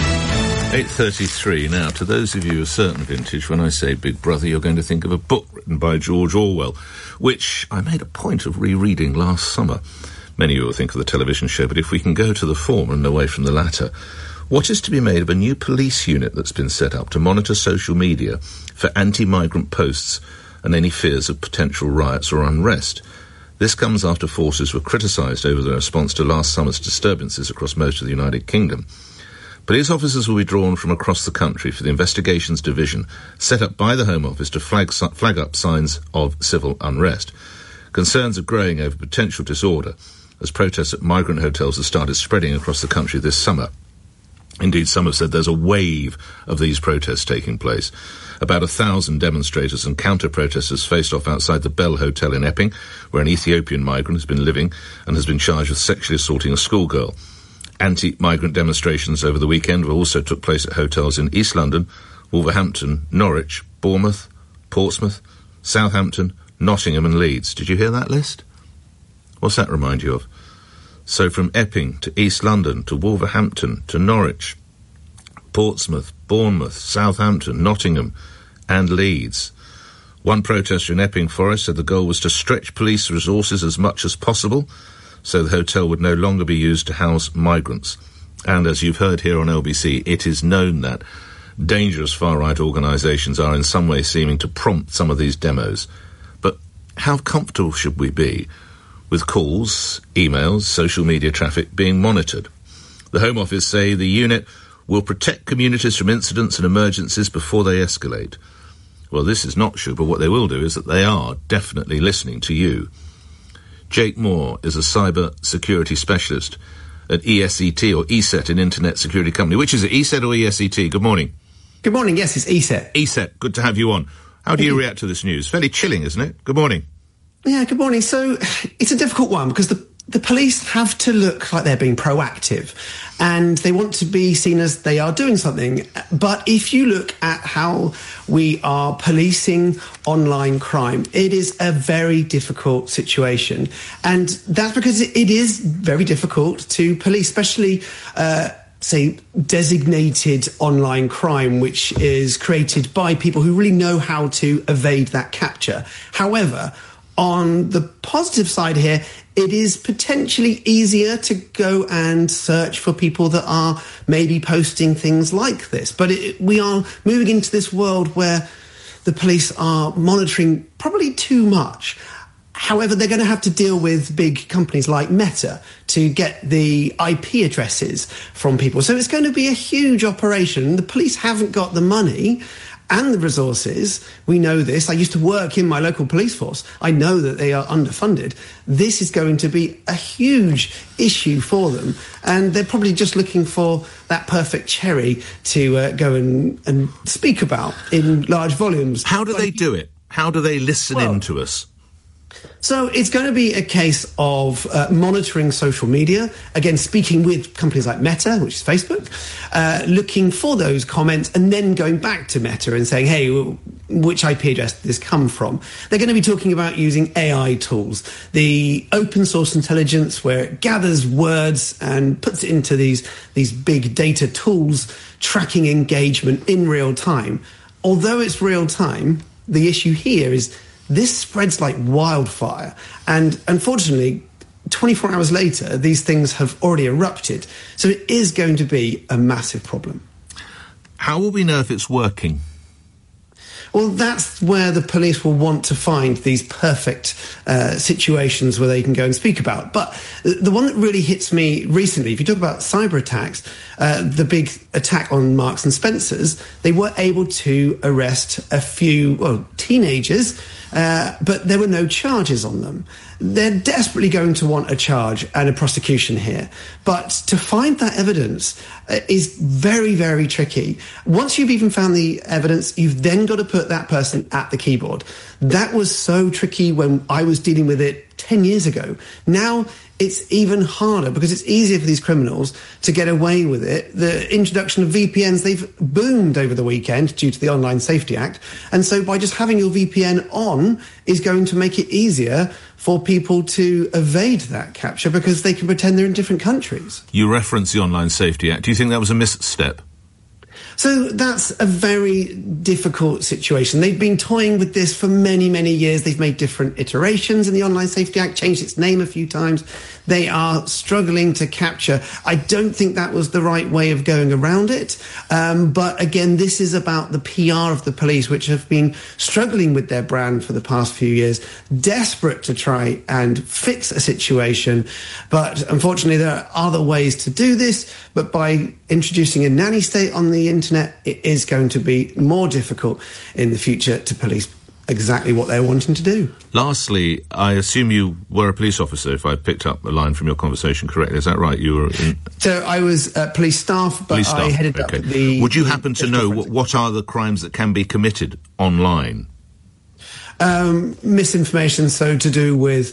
8:33 now. To those of you of a certain vintage, when I say Big Brother, you're going to think of a book written by George Orwell, which I made a point of rereading last summer. Many of you will think of the television show, but if we can go to the former and away from the latter, what is to be made of a new police unit that's been set up to monitor social media for anti-migrant posts and any fears of potential riots or unrest? This comes after forces were criticised over their response to last summer's disturbances across most of the United Kingdom. Police officers will be drawn from across the country for the Investigations Division, set up by the Home Office to flag up signs of civil unrest. Concerns are growing over potential disorder, as protests at migrant hotels have started spreading across the country this summer. Indeed, some have said there's a wave of these protests taking place. About 1,000 demonstrators and counter-protesters faced off outside the Bell Hotel in Epping, where an Ethiopian migrant has been living and has been charged with sexually assaulting a schoolgirl. Anti-migrant demonstrations over the weekend also took place at hotels in East London, Wolverhampton, Norwich, Bournemouth, Portsmouth, Southampton, Nottingham and Leeds. Did you hear that list? What's that remind you of? So from Epping to East London to Wolverhampton to Norwich, Portsmouth, Bournemouth, Southampton, Nottingham and Leeds. One protester in Epping Forest said the goal was to stretch police resources as much as possible so the hotel would no longer be used to house migrants. And as you've heard here on LBC, it is known that dangerous far-right organisations are in some way seeming to prompt some of these demos. But how comfortable should we be with calls, emails, social media traffic being monitored? The Home Office say the unit will protect communities from incidents and emergencies before they escalate. Well, this is not true, but what they will do is that they are definitely listening to you. Jake Moore is a cyber security specialist at ESET, or ESET, an internet security company. Which is it, ESET or ESET? Good morning. Good morning, yes, it's ESET. ESET, good to have you on. How do you react to this news? Fairly chilling, isn't it? Good morning. Yeah, good morning. So, it's a difficult one, because the police have to look like they're being proactive, and they want to be seen as they are doing something. But if you look at how we are policing online crime, it is a very difficult situation. And that's because it is very difficult to police, especially, say, designated online crime, which is created by people who really know how to evade that capture. However, on the positive side here, it is potentially easier to go and search for people that are maybe posting things like this. But we are moving into this world where the police are monitoring probably too much. However, they're going to have to deal with big companies like Meta to get the IP addresses from people. So it's going to be a huge operation. The police haven't got the money and the resources. We know this. I used to work in my local police force. I know that they are underfunded. This is going to be a huge issue for them. And they're probably just looking for that perfect cherry to go and speak about in large volumes. How do they do it? How do they listen in to us? So it's going to be a case of monitoring social media, again, speaking with companies like Meta, which is Facebook, looking for those comments and then going back to Meta and saying, hey, which IP address did this come from? They're going to be talking about using AI tools, the open source intelligence where it gathers words and puts it into these big data tools, tracking engagement in real time. Although it's real time, the issue here is this spreads like wildfire. And unfortunately, 24 hours later, these things have already erupted. So it is going to be a massive problem. How will we know if it's working? Well, that's where the police will want to find these perfect situations where they can go and speak about. But the one that really hits me recently, if you talk about cyber attacks, the big attack on Marks and Spencer's, they were able to arrest a few, teenagers, but there were no charges on them. They're desperately going to want a charge and a prosecution here. But to find that evidence is very, very tricky. Once you've even found the evidence, you've then got to put that person at the keyboard. That was so tricky when I was dealing with it 10 years ago. Now it's even harder because it's easier for these criminals to get away with it. The introduction of VPNs, they've boomed over the weekend due to the Online Safety Act. And so by just having your VPN on is going to make it easier for people to evade that capture because they can pretend they're in different countries. You reference the Online Safety Act. Do you think that was a misstep? So that's a very difficult situation. They've been toying with this for many, many years. They've made different iterations in the Online Safety Act, changed its name a few times. They are struggling to capture. I don't think that was the right way of going around it. But again, this is about the PR of the police, which have been struggling with their brand for the past few years, desperate to try and fix a situation. But unfortunately, there are other ways to do this. But by introducing a nanny state on the internet, it is going to be more difficult in the future to police exactly what they're wanting to do. Lastly, I assume you were a police officer, if I picked up a line from your conversation correctly. Is that right? You were in... So I was police staff, but I headed up the... Would you happen to know what are the crimes that can be committed online? Misinformation, so to do with...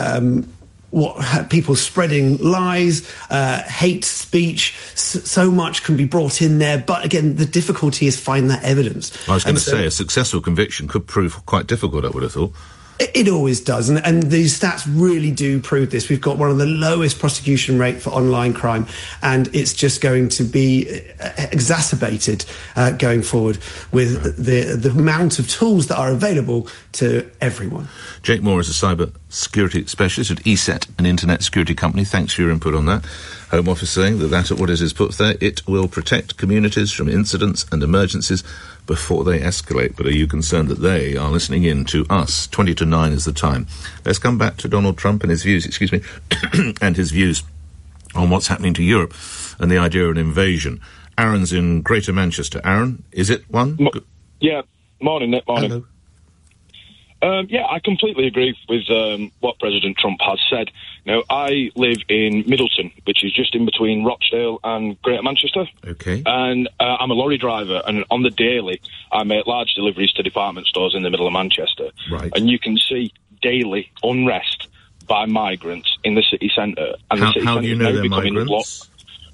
people spreading lies, hate speech, so much can be brought in there. But again, the difficulty is finding that evidence. I was going to say, a successful conviction could prove quite difficult, I would have thought. It always does, and these stats really do prove this. We've got one of the lowest prosecution rate for online crime, and it's just going to be exacerbated going forward with the amount of tools that are available to everyone. Jake Moore is a cyber security specialist at ESET, an internet security company. Thanks for your input on that. Home Office saying that what it is put there, it will protect communities from incidents and emergencies before they escalate. But are you concerned that they are listening in to us? 20 to 9 is the time. Let's come back to Donald Trump and his views, and his views on what's happening to Europe and the idea of an invasion. Aaron's in Greater Manchester. Aaron, is it one? Yeah. Morning, Nick. Morning. Hello. Yeah, I completely agree with what President Trump has said. Now, I live in Middleton, which is just in between Rochdale and Greater Manchester. Okay. And I'm a lorry driver, and on the daily, I make large deliveries to department stores in the middle of Manchester. Right. And you can see daily unrest by migrants in the city centre. And the city how do you know they're migrants?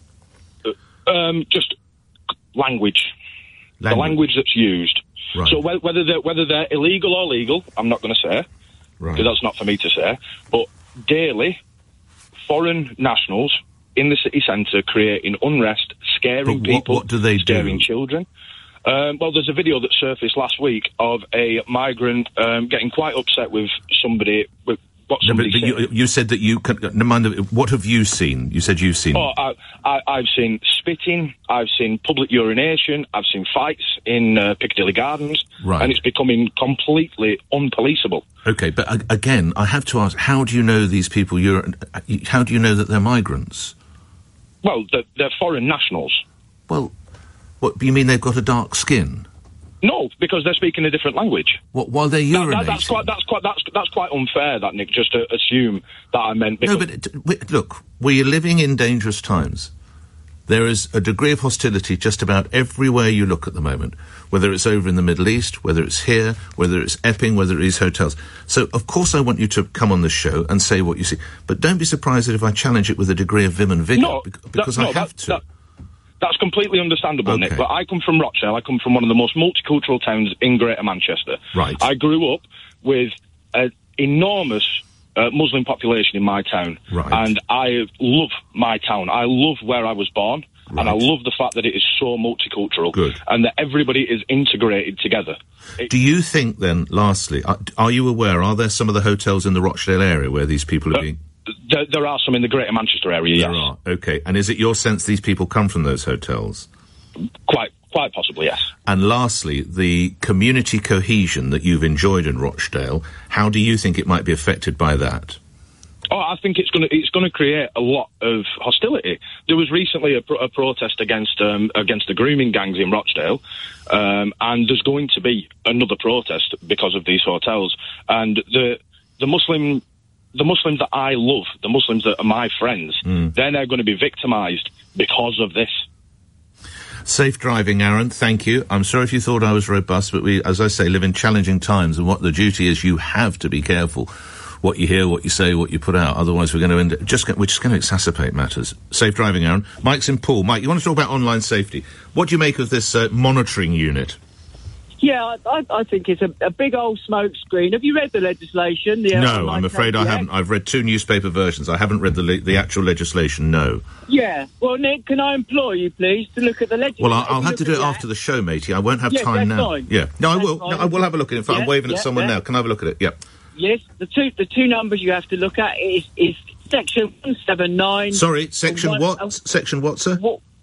Just language. The language that's used. Right. So whether they're illegal or legal, I'm not going to say, because that's not for me to say. But daily, foreign nationals in the city centre creating unrest, scaring people, what do they scaring do? children. Well, there's a video that surfaced last week of a migrant getting quite upset with somebody. With what somebody said. You said that you can. No mind. What have you seen? You said you've seen. Oh, I've seen spitting. I've seen public urination. I've seen fights in Piccadilly Gardens. Right. And it's becoming completely unpoliceable. Okay, but again, I have to ask: how do you know these people? How do you know that they're migrants? Well, they're foreign nationals. Well, what you mean? They've got a dark skin? No, because they're speaking a different language. What, while they're urinating? That's quite unfair, that, Nick, just to assume that I meant... No, but look, we're living in dangerous times. There is a degree of hostility just about everywhere you look at the moment, whether it's over in the Middle East, whether it's here, whether it's Epping, whether it is hotels. So, of course, I want you to come on this show and say what you see. But don't be surprised if I challenge it with a degree of vim and vigour, because I have to. That's completely understandable, Okay. Nick, but I come from Rochdale. I come from one of the most multicultural towns in Greater Manchester. Right. I grew up with an enormous Muslim population in my town. Right. And I love my town. I love where I was born. Right. And I love the fact that it is so multicultural. Good. And that everybody is integrated together. Do you think, then, lastly, are you aware, are there some of the hotels in the Rochdale area where these people are being... There are some in the Greater Manchester area, yes. There are, okay. And is it your sense these people come from those hotels? Quite Quite possibly, yes. And lastly, the community cohesion that you've enjoyed in Rochdale, how do you think it might be affected by that? Oh, I think it's going to create a lot of hostility. There was recently a protest against the grooming gangs in Rochdale, and there's going to be another protest because of these hotels. And the Muslims that I love, the Muslims that are my friends, they're now going to be victimised because of this. Safe driving, Aaron. Thank you. I'm sorry if you thought I was robust, but we, as I say, live in challenging times, and what the duty is, you have to be careful what you hear, what you say, what you put out. Otherwise, we're going to we're just going to exacerbate matters. Safe driving, Aaron. Mike's in Poole. Mike, you want to talk about online safety? What do you make of this monitoring unit? Yeah, I think it's a big old smoke screen. Have you read the legislation? No, I'm afraid I haven't. I've read 2 newspaper versions. I haven't read the actual legislation, no. Yeah. Well, Nick, can I implore you, please, to look at the legislation? Well, I'll have to do it after the show, matey. I won't have time now. Fine. Yeah. No, I will. Fine. No, I will have a look at it. In fact, I'm waving at someone now. Can I have a look at it? Yep. Yes. The two numbers you have to look at is section 179. Sorry, section what? Section what, sir?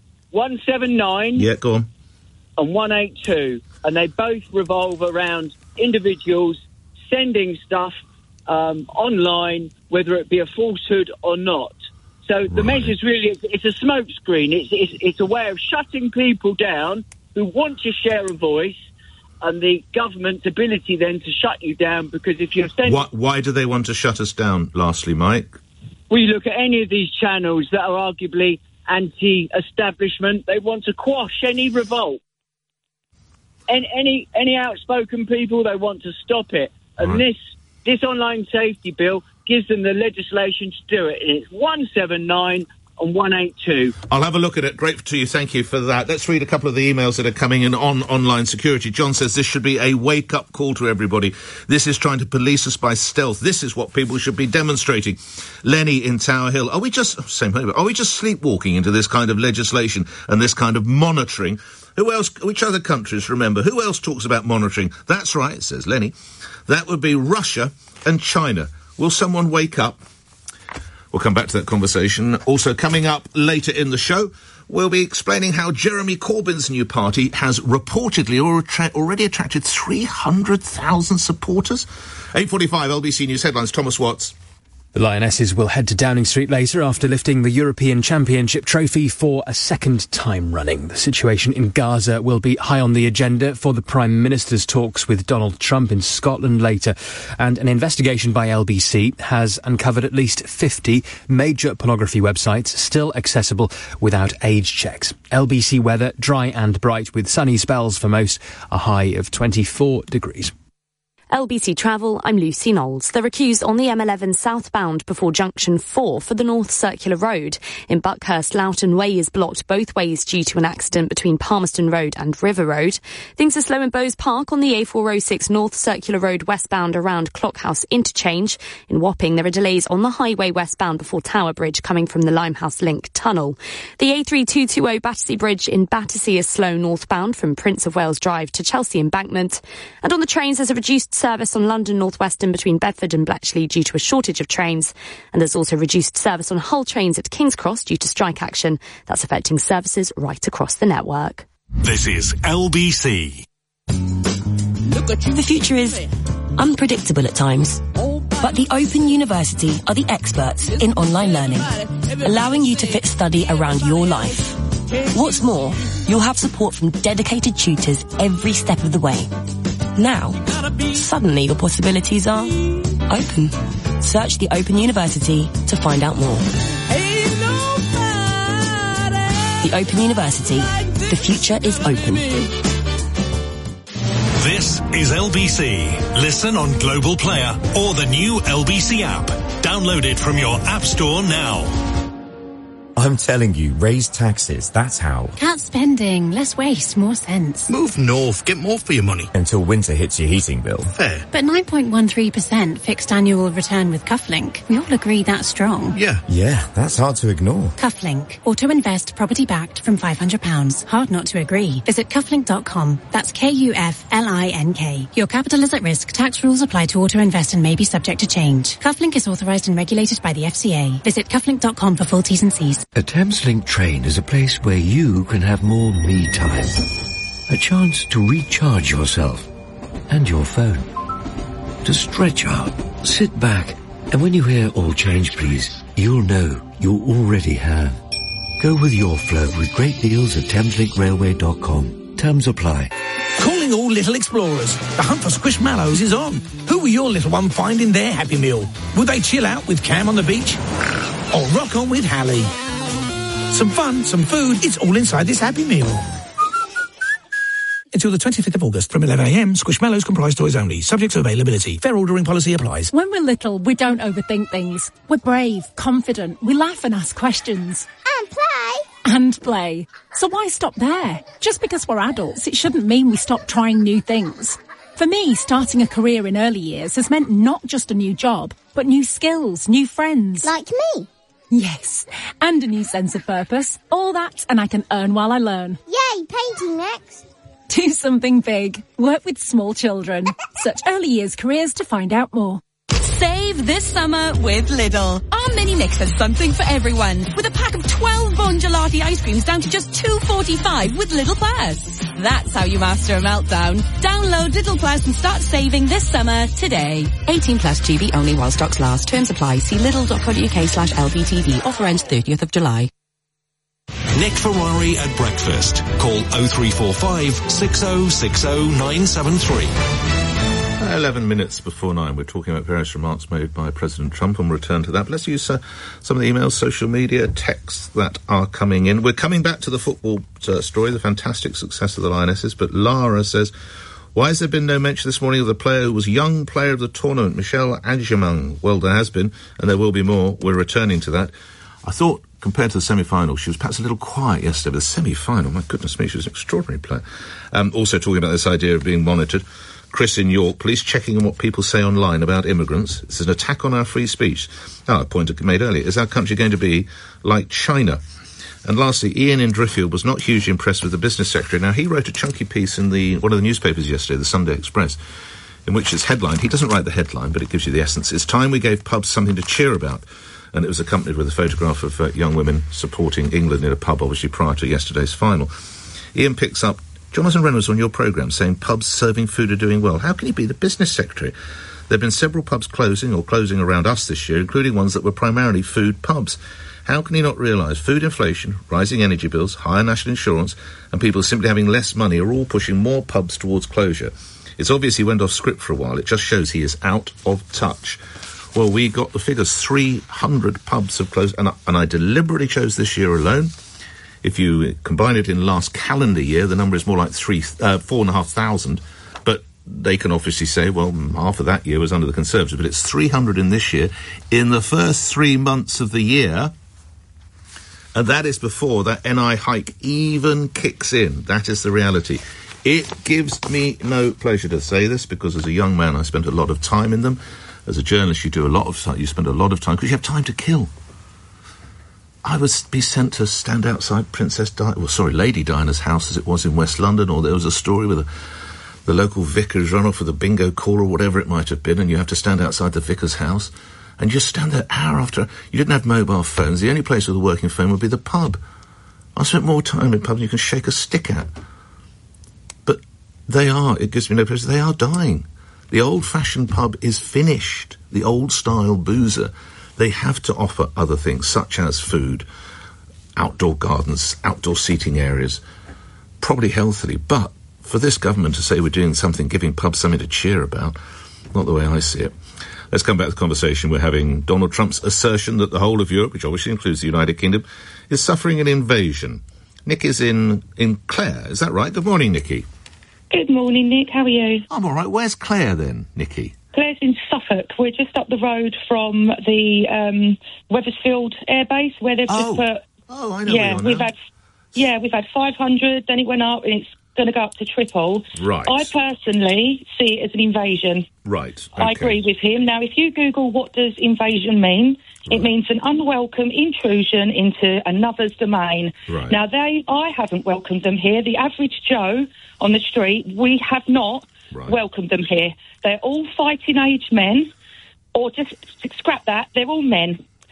179. Yeah, go on. And 182. And they both revolve around individuals sending stuff online, whether it be a falsehood or not. So the measure's really, it's a smoke screen. It's a way of shutting people down who want to share a voice, and the government's ability then to shut you down, because if you're sending... Why do they want to shut us down, lastly, Mike? We look at any of these channels that are arguably anti-establishment. They want to quash any revolt. Any outspoken people, they want to stop it. And this online safety bill gives them the legislation to do it. And it's 179 and 182. I'll have a look at it. Grateful to you. Thank you for that. Let's read a couple of the emails that are coming in on online security. John says this should be a wake-up call to everybody. This is trying to police us by stealth. This is what people should be demonstrating. Lenny in Tower Hill. Are we just sleepwalking into this kind of legislation and this kind of monitoring? Who else, which other countries, remember, who else talks about monitoring? That's right, says Lenny. That would be Russia and China. Will someone wake up? We'll come back to that conversation. Also coming up later in the show, we'll be explaining how Jeremy Corbyn's new party has reportedly already attracted 300,000 supporters. 8:45 LBC News headlines, Thomas Watts. The Lionesses will head to Downing Street later after lifting the European Championship trophy for a second time running. The situation in Gaza will be high on the agenda for the Prime Minister's talks with Donald Trump in Scotland later. And an investigation by LBC has uncovered at least 50 major pornography websites still accessible without age checks. LBC weather, dry and bright with sunny spells for most, a high of 24 degrees. LBC Travel, I'm Lucy Knowles. They're accused on the M11 southbound before Junction 4 for the North Circular Road. In Buckhurst, Loughton Way is blocked both ways due to an accident between Palmerston Road and River Road. Things are slow in Bowes Park on the A406 North Circular Road westbound around Clockhouse Interchange. In Wapping, there are delays on the highway westbound before Tower Bridge coming from the Limehouse Link Tunnel. The A3220 Battersea Bridge in Battersea is slow northbound from Prince of Wales Drive to Chelsea Embankment. And on the trains, there's a reduced service on London North Western between Bedford and Bletchley due to a shortage of trains. And there's also reduced service on Hull trains at King's Cross due to strike action. That's affecting services right across the network. This is LBC. The future is unpredictable at times, but the Open University are the experts in online learning, allowing you to fit study around your life. What's more, you'll have support from dedicated tutors every step of the way. Now, suddenly your possibilities are open. Search the Open University to find out more. The Open University. The future is open. This is LBC. Listen on Global Player or the new LBC app. Download it from your app store now. I'm telling you, raise taxes, that's how. Cut spending, less waste, more sense. Move north, get more for your money. Until winter hits your heating bill. Fair. But 9.13% fixed annual return with Cufflink. We all agree that's strong. Yeah, that's hard to ignore. Cufflink. Auto invest, property backed from £500. Hard not to agree. Visit cufflink.com. That's Kuflink. Your capital is at risk. Tax rules apply to auto invest and may be subject to change. Cufflink is authorised and regulated by the FCA. Visit cufflink.com for full T's and C's. A Thameslink train is a place where you can have more me time. A chance to recharge yourself and your phone. To stretch out, sit back, and when you hear "all change please," you'll know you already have. Go with your flow with great deals at thameslinkrailway.com. Terms apply. Calling all little explorers. The hunt for Squishmallows is on. Who will your little one find in their Happy Meal? Will they chill out with Cam on the beach? Or rock on with Hallie? Some fun, some food, it's all inside this Happy Meal. Until the 25th of August from 11 a.m, Squishmallows comprise toys only, subject to availability. Fair ordering policy applies. When we're little, we don't overthink things. We're brave, confident, we laugh and ask questions. And play. So why stop there? Just because we're adults, it shouldn't mean we stop trying new things. For me, starting a career in early years has meant not just a new job, but new skills, new friends. Like me? Yes, and a new sense of purpose. All that, and I can earn while I learn. Yay, painting next. Do something big. Work with small children. Search early years careers to find out more. Save this summer with Lidl. Our mini mix has something for everyone. With a pack of 12 Bon Gelati ice creams down to just $2.45 with Lidl Plus. That's how you master a meltdown. Download Lidl Plus and start saving this summer today. 18 plus GB only while stocks last. Terms apply. See lidl.co.uk/LBTV. Offer ends 30th of July. Nick Ferrari at breakfast. Call 0345 6060 973. 11 minutes before 9, we're talking about various remarks made by President Trump, and we'll return to that. But let's use some of the emails, social media, texts that are coming in. We're coming back to the football story, the fantastic success of the Lionesses, but Lara says, why has there been no mention this morning of the player who was young player of the tournament, Michelle Adjemang? Well, there has been, and there will be more. We're returning to that. I thought, compared to the semi-final, she was perhaps a little quiet yesterday, but the semi-final, my goodness me, she was an extraordinary player. Also talking about this idea of being monitored. Chris in York, police checking on what people say online about immigrants. It's an attack on our free speech. A point I made earlier. Is our country going to be like China? And lastly, Ian in Driffield was not hugely impressed with the business secretary. Now, he wrote a chunky piece in one of the newspapers yesterday, the Sunday Express, in which it's headlined. He doesn't write the headline, but it gives you the essence. It's time we gave pubs something to cheer about. And it was accompanied with a photograph of young women supporting England in a pub, obviously prior to yesterday's final. Ian picks up Jonathan Reynolds on your programme saying pubs serving food are doing well. How can he be the business secretary? There have been several pubs closing around us this year, including ones that were primarily food pubs. How can he not realise food inflation, rising energy bills, higher national insurance, and people simply having less money are all pushing more pubs towards closure? It's obvious he went off script for a while. It just shows he is out of touch. Well, we got the figures. 300 pubs have closed, and I deliberately chose this year alone. If you combine it in last calendar year, the number is more like 4,500. But they can obviously say, well, half of that year was under the Conservatives, but it's 300 in this year. In the first 3 months of the year, and that is before that NI hike even kicks in. That is the reality. It gives me no pleasure to say this, because as a young man, I spent a lot of time in them. As a journalist, you spend a lot of time, because you have time to kill. I would be sent to stand outside Lady Diana's house, as it was in West London, or there was a story with the local vicar's run off with a bingo call or whatever it might have been, and you have to stand outside the vicar's house, and just stand there hour after. You didn't have mobile phones. The only place with a working phone would be the pub. I spent more time in pubs than you can shake a stick at. But it gives me no pleasure, they are dying. The old-fashioned pub is finished. The old-style boozer. They have to offer other things, such as food, outdoor gardens, outdoor seating areas, probably healthily. But for this government to say we're doing something, giving pubs something to cheer about, not the way I see it. Let's come back to the conversation. We're having Donald Trump's assertion that the whole of Europe, which obviously includes the United Kingdom, is suffering an invasion. Nick is in Clare, is that right? Good morning, Nikki. Good morning, Nick. How are you? I'm all right. Where's Clare then, Nikki? Clare's in Suffolk. We're just up the road from the Wethersfield Air Base, where they've just put. Oh, I know. Yeah, we've had 500. Then it went up, and it's going to go up to triple. Right. I personally see it as an invasion. Right. Okay. I agree with him. Now, if you Google what does invasion mean, it means an unwelcome intrusion into another's domain. Right. Now, I haven't welcomed them here. The average Joe on the street, we have not welcomed them here. They're all fighting age men, or just scrap that, they're all men.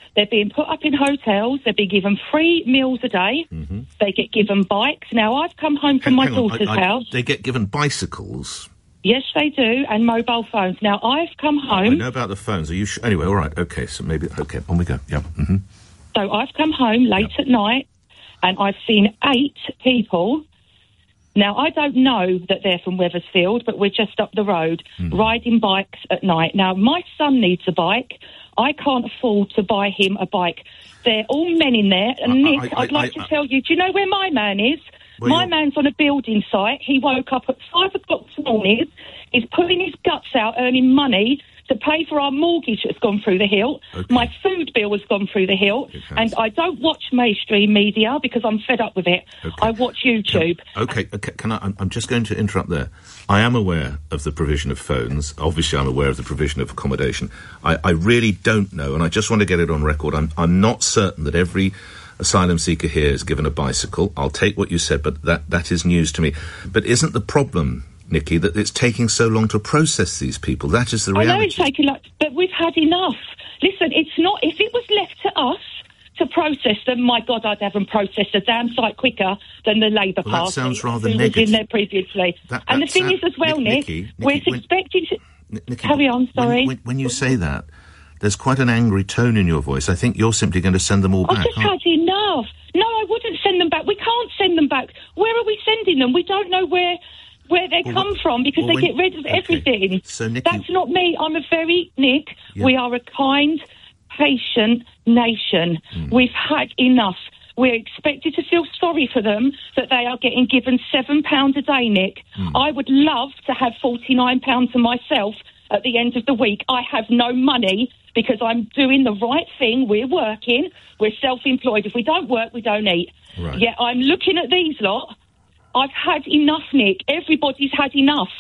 They're being put up in hotels. They're being given free meals a day. Mm-hmm. They get given bikes. Now, I've come home from my daughter's house. They get given bicycles? Yes, they do, and mobile phones. Now, I've come home... I know about the phones. Are you anyway, all right, OK, so maybe... OK, on we go, yeah. Mm-hmm. So I've come home late at night, and I've seen 8 people... Now, I don't know that they're from Wethersfield, but we're just up the road, riding bikes at night. Now, my son needs a bike. I can't afford to buy him a bike. They're all men in there. And, Nick, I'd like to tell you, do you know where my man is? My man's on a building site. He woke up at 5 o'clock this morning. He's pulling his guts out, earning money to pay for our mortgage that's gone through the hilt. Okay. My food bill has gone through the hilt. And I don't watch mainstream media because I'm fed up with it. Okay. I watch YouTube. Okay. I'm just going to interrupt there. I am aware of the provision of phones. Obviously, I'm aware of the provision of accommodation. I really don't know, and I just want to get it on record. I'm not certain that every asylum seeker here is given a bicycle. I'll take what you said, but that is news to me. But isn't the problem, Nikki, that it's taking so long to process these people? That is the reality. I know it's taking long, but we've had enough. Listen, it's not... If it was left to us to process them, my God, I'd have them processed a damn sight quicker than the Labour Party. That sounds rather negative. In there previously. And the thing is as well, Nikki, we're expecting to... Nikki, carry on, sorry. When you say that, there's quite an angry tone in your voice. I think you're simply going to send them all back. I've just had enough. No, I wouldn't send them back. We can't send them back. Where are we sending them? We don't know where they come from because they get rid of everything. So, Nikki, that's not me. I'm a very... Nick, we are a kind, patient nation. We've had enough. We're expected to feel sorry for them that they are getting given £7 a day, Nick. I would love to have £49 to myself at the end of the week. I have no money because I'm doing the right thing. We're working. We're self-employed. If we don't work, we don't eat. Right. Yet I'm looking at these lot. I've had enough, Nick. Everybody's had enough.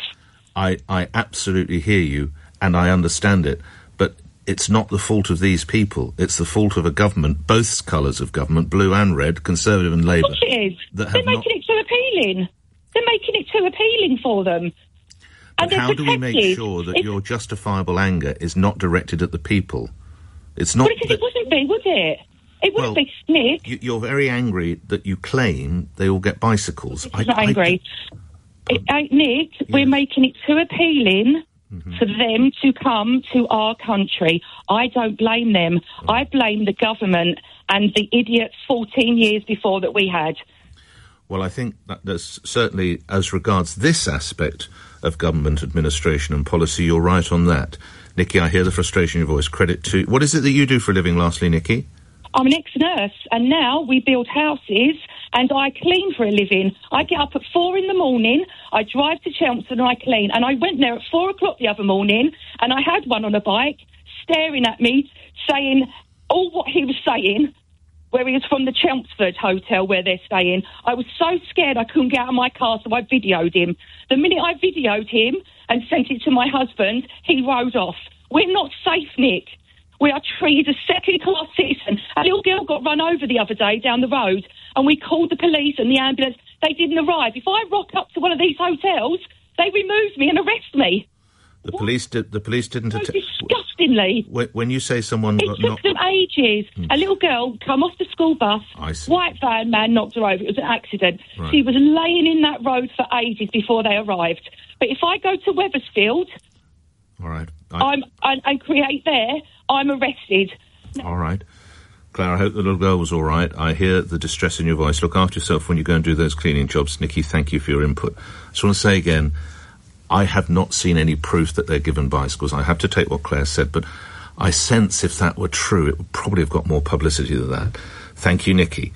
I absolutely hear you, and I understand it, but it's not the fault of these people. It's the fault of a government, both colours of government, blue and red, Conservative and Labour. Of course it is. They're making it too appealing. They're making it too appealing for them. But how do we make sure that your justifiable anger is not directed at the people? It's not... Because it wouldn't be, would it? It wouldn't be, Nick. You're very angry that you claim they all get bicycles. I'm not angry. Nick, we're making it too appealing for them to come to our country. I don't blame them. I blame the government and the idiots 14 years before that we had. Well, I think that there's certainly, as regards this aspect of government administration and policy, you're right on that. Nikki, I hear the frustration in your voice. Credit to... What is it that you do for a living, lastly, Nikki? I'm an ex-nurse, and now we build houses, and I clean for a living. I get up at 4 in the morning, I drive to Chelmsford, and I clean. And I went there at 4 o'clock the other morning, and I had one on a bike, staring at me, saying all what he was saying, where he was from the Chelmsford hotel where they're staying. I was so scared I couldn't get out of my car, so I videoed him. The minute I videoed him and sent it to my husband, he rode off. We're not safe, Nick. We are treated as second-class citizens. A little girl got run over the other day down the road, and we called the police and the ambulance. They didn't arrive. If I rock up to one of these hotels, they remove me and arrest me. The police didn't... So disgustingly. When you say someone... It took them ages. A little girl come off the school bus. I see. White van man knocked her over. It was an accident. Right. She was laying in that road for ages before they arrived. But if I go to Wethersfield... All right. and create there, I'm arrested. All right. Claire, I hope the little girl was all right. I hear the distress in your voice. Look after yourself when you go and do those cleaning jobs. Nikki, thank you for your input. I just want to say again, I have not seen any proof that they're given bicycles. I have to take what Claire said, but I sense if that were true, it would probably have got more publicity than that. Thank you, Nikki.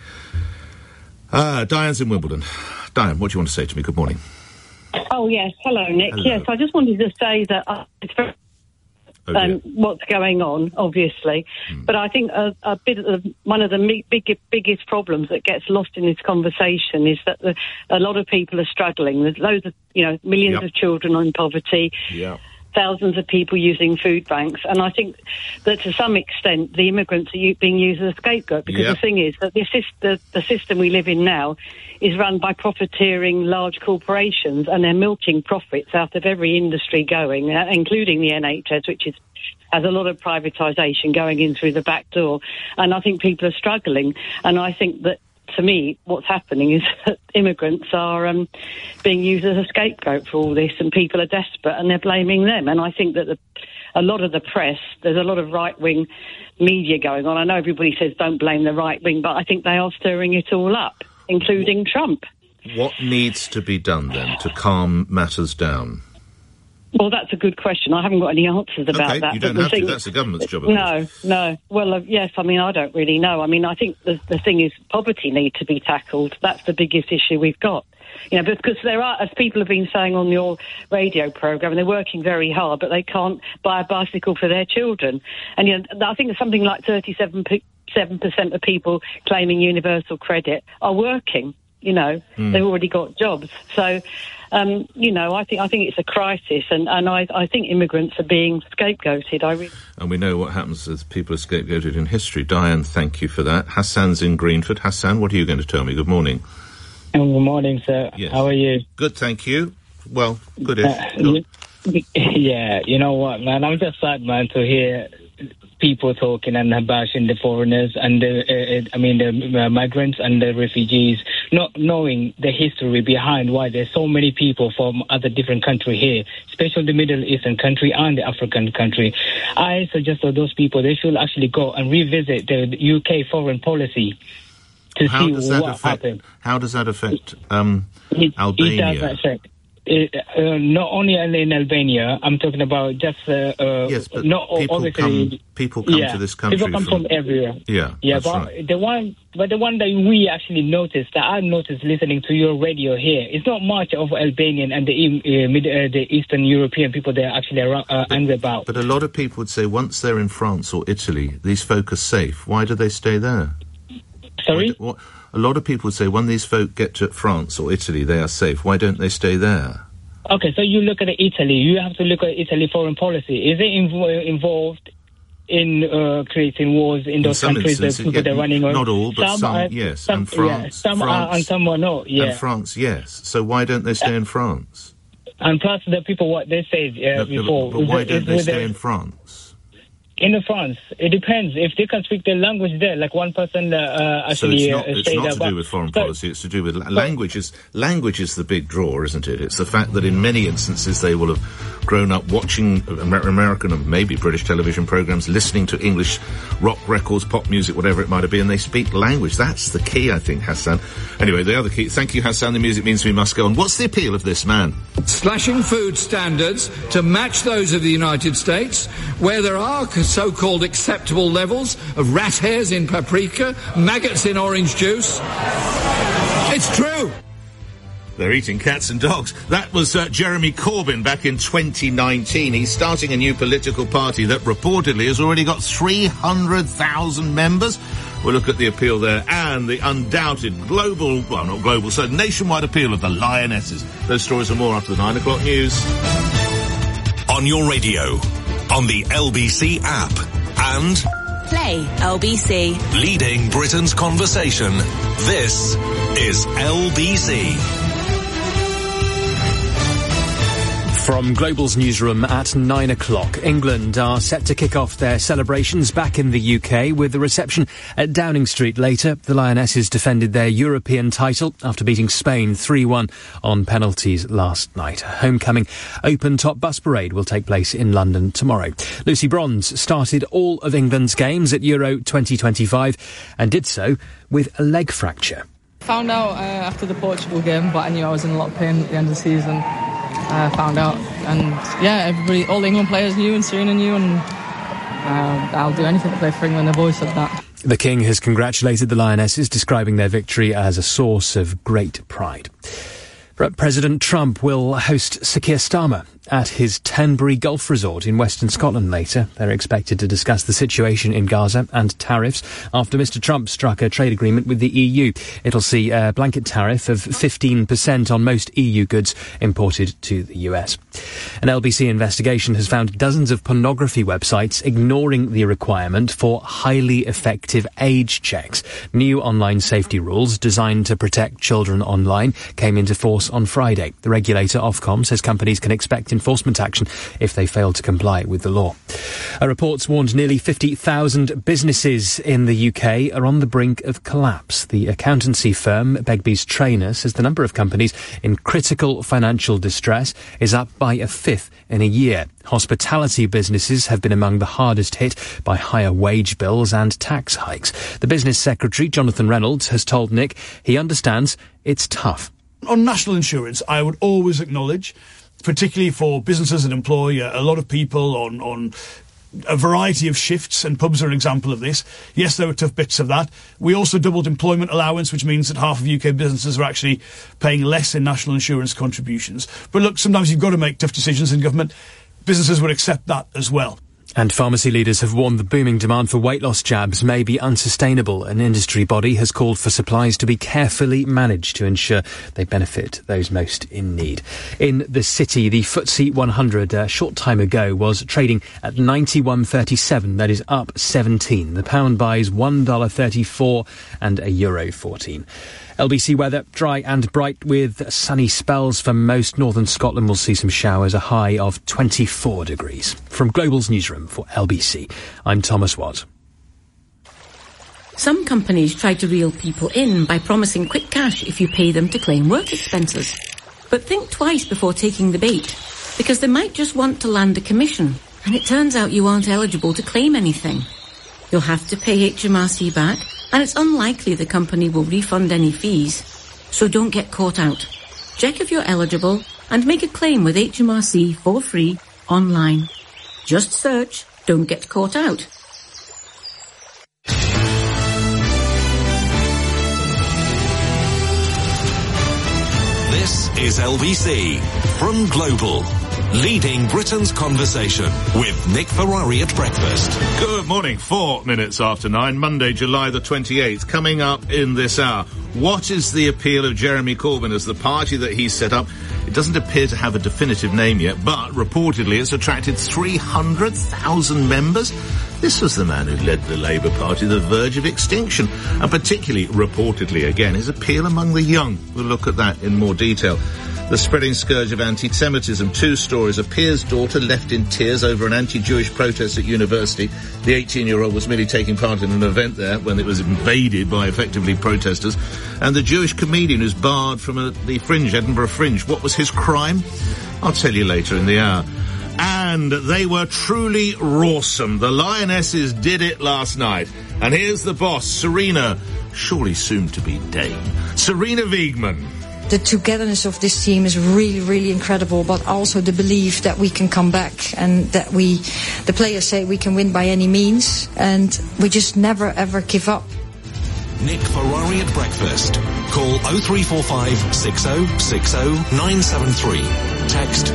Diane's in Wimbledon. Diane, what do you want to say to me? Good morning. Oh, yes. Hello, Nick. Hello. Yes, I just wanted to say that it's very... what's going on, obviously. But I think a bit of one of the biggest problems that gets lost in this conversation is that a lot of people are struggling. There's loads of, millions of children in poverty. Yeah. thousands of people using food banks. And I think that to some extent the immigrants are being used as a scapegoat, because the thing is that the system we live in now is run by profiteering large corporations, and they're milking profits out of every industry going, including the NHS, which has a lot of privatisation going in through the back door. And I think people are struggling. And I think that, to me, what's happening is that immigrants are being used as a scapegoat for all this, and people are desperate and they're blaming them. And I think that a lot of the press, there's a lot of right-wing media going on. I know everybody says don't blame the right wing, but I think they are stirring it all up, including Trump. What needs to be done then to calm matters down? Well, that's a good question. I haven't got any answers about that. You don't have to. That's the government's job. No. Well, yes, I mean, I don't really know. I mean, I think the thing is poverty needs to be tackled. That's the biggest issue we've got. You know, because there are, as people have been saying on your radio programme, and they're working very hard, but they can't buy a bicycle for their children. And, you know, I think there's something like 37% of people claiming universal credit are working. You know, they've already got jobs. So, you know, I think it's a crisis, and I think immigrants are being scapegoated. And we know what happens as people are scapegoated in history. Diane, thank you for that. Hassan's in Greenford. Hassan, what are you going to tell me? Good morning. Good morning, sir. Yes. How are you? Good, thank you. Well, good-ish. Yeah, you know what, man? I'm just sad, man, to hear people talking and bashing the foreigners and the migrants and the refugees, not knowing the history behind why there's so many people from other different countries here, especially the Middle Eastern country and the African country. I suggest that those people, they should actually go and revisit the UK foreign policy to see what happened. How does that affect Albania? It does affect. Not only in Albania, I'm talking about just yes, but not people come to this country. People come from everywhere. Yeah, but right. the one that we actually noticed, that I noticed listening to your radio here, it's not much of Albanian and the Eastern European people they're actually angry about. But a lot of people would say once they're in France or Italy, these folk are safe. Why do they stay there? Sorry? A lot of people would say when these folk get to France or Italy, they are safe. Why don't they stay there? Okay, so you look at Italy. You have to look at Italy foreign policy. Is it involved in creating wars in those countries? The people they're running on? Not all, but some yes. And France. Some are and some are not, yeah. And France, yes. So why don't they stay in France? And plus the people, what they said before. But why don't they stay in France? In France, it depends. If they can speak their language there, like one person actually so it's not to do with foreign policy, it's to do with language. Language is the big draw, isn't it? It's the fact that in many instances they will have grown up watching American and maybe British television programmes, listening to English rock records, pop music, whatever it might have been, and they speak language. That's the key, I think, Hassan. Anyway, the other key. Thank you, Hassan. The music means we must go on. What's the appeal of this man? Slashing food standards to match those of the United States, where there are so-called acceptable levels of rat hairs in paprika, maggots in orange juice. It's true. They're eating cats and dogs. That was Jeremy Corbyn back in 2019. He's starting a new political party that reportedly has already got 300,000 members. We'll look at the appeal there and the undoubted nationwide appeal of the Lionesses. Those stories and more after the 9 o'clock news. On your radio, on the LBC app, and Play LBC. Leading Britain's conversation. This is LBC. From Global's newsroom at 9 o'clock, England are set to kick off their celebrations back in the UK with the reception at Downing Street later. The Lionesses defended their European title after beating Spain 3-1 on penalties last night. Homecoming open-top bus parade will take place in London tomorrow. Lucy Bronze started all of England's games at Euro 2025 and did so with a leg fracture. Found out after the Portugal game, but I knew I was in a lot of pain at the end of the season. Found out, and yeah, everybody, all the England players knew, and Serena knew, and I'll do anything to play for England. They've always said that. The King has congratulated the Lionesses, describing their victory as a source of great pride. President Trump will host Sir Keir Starmer at his Tenbury Golf Resort in Western Scotland later. They're expected to discuss the situation in Gaza and tariffs after Mr Trump struck a trade agreement with the EU. It'll see a blanket tariff of 15% on most EU goods imported to the US. An LBC investigation has found dozens of pornography websites ignoring the requirement for highly effective age checks. New online safety rules designed to protect children online came into force on Friday. The regulator, Ofcom, says companies can expect enforcement action if they fail to comply with the law. A report's warned nearly 50,000 businesses in the UK are on the brink of collapse. The accountancy firm Begbie's Traynor says the number of companies in critical financial distress is up by a fifth in a year. Hospitality businesses have been among the hardest hit by higher wage bills and tax hikes. The business secretary, Jonathan Reynolds, has told Nick he understands it's tough. On national insurance, I would always acknowledge, particularly for businesses that employ a lot of people on a variety of shifts, and pubs are an example of this. Yes, there were tough bits of that. We also doubled employment allowance, which means that half of UK businesses are actually paying less in national insurance contributions. But look, sometimes you've got to make tough decisions in government. Businesses would accept that as well. And pharmacy leaders have warned the booming demand for weight loss jabs may be unsustainable. An industry body has called for supplies to be carefully managed to ensure they benefit those most in need. In the city, the FTSE 100 a short time ago was trading at 91.37. That is up 17. The pound buys $1.34 and a euro 14. LBC weather, dry and bright with sunny spells for most. Northern Scotland will see some showers, a high of 24 degrees. From Global's newsroom for LBC, I'm Thomas Watt. Some companies try to reel people in by promising quick cash if you pay them to claim work expenses. But think twice before taking the bait, because they might just want to land a commission, and it turns out you aren't eligible to claim anything. You'll have to pay HMRC back, and it's unlikely the company will refund any fees. So don't get caught out. Check if you're eligible and make a claim with HMRC for free online. Just search "Don't Get Caught Out." This is LBC from Global, leading Britain's conversation with Nick Ferrari at breakfast. Good morning, 4 minutes after 9, Monday, July the 28th. Coming up in this hour, what is the appeal of Jeremy Corbyn as the party that he's set up? It doesn't appear to have a definitive name yet, but reportedly it's attracted 300,000 members. This was the man who led the Labour Party to the verge of extinction, and particularly, reportedly again, his appeal among the young. We'll look at that in more detail. The spreading scourge of anti-Semitism. 2 stories. A peer's daughter left in tears over an anti-Jewish protest at university. The 18-year-old was merely taking part in an event there when it was invaded by effectively protesters. And the Jewish comedian who's barred from the Fringe, Edinburgh Fringe. What was his crime? I'll tell you later in the hour. And they were truly rawsome. The Lionesses did it last night. And here's the boss, Serena, surely soon to be Dame, Serena Wiegmann. The togetherness of this team is really, really incredible, but also the belief that we can come back and that the players say we can win by any means, and we just never ever give up. Nick Ferrari at breakfast. Call 0345 60 60 973. Text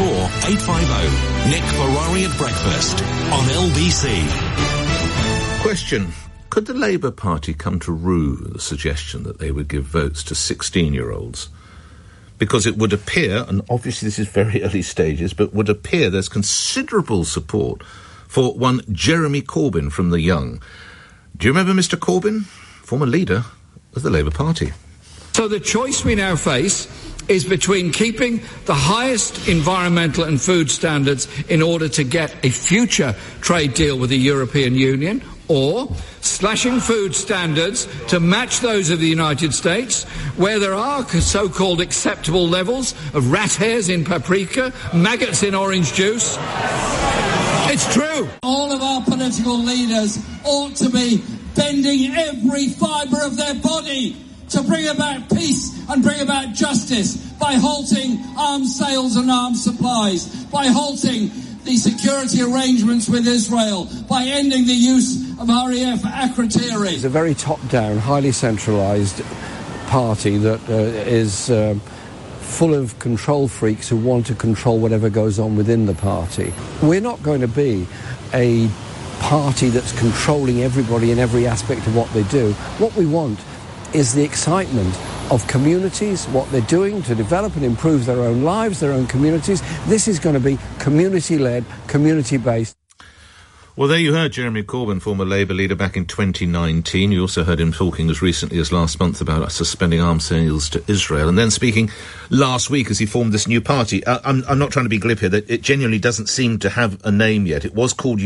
84850. Nick Ferrari at breakfast on LBC. Question. Could the Labour Party come to rue the suggestion that they would give votes to 16-year-olds? Because it would appear, and obviously this is very early stages, but would appear there's considerable support for one Jeremy Corbyn from the young. Do you remember Mr Corbyn? Former leader of the Labour Party. So the choice we now face is between keeping the highest environmental and food standards in order to get a future trade deal with the European Union, or slashing food standards to match those of the United States, where there are so-called acceptable levels of rat hairs in paprika, maggots in orange juice. It's true. All of our political leaders ought to be bending every fibre of their body to bring about peace and bring about justice by halting arms sales and arms supplies, by halting the security arrangements with Israel, by ending the use of RAF Akrotiri. It's a very top-down, highly centralised party that is full of control freaks who want to control whatever goes on within the party. We're not going to be a party that's controlling everybody in every aspect of what they do. What we want is the excitement of communities, what they're doing to develop and improve their own lives, their own communities. This is going to be community-led, community-based. Well, there you heard Jeremy Corbyn, former Labour leader, back in 2019. You also heard him talking as recently as last month about suspending arms sales to Israel, and then speaking last week as he formed this new party. I'm not trying to be glib here. That it genuinely doesn't seem to have a name yet. It was called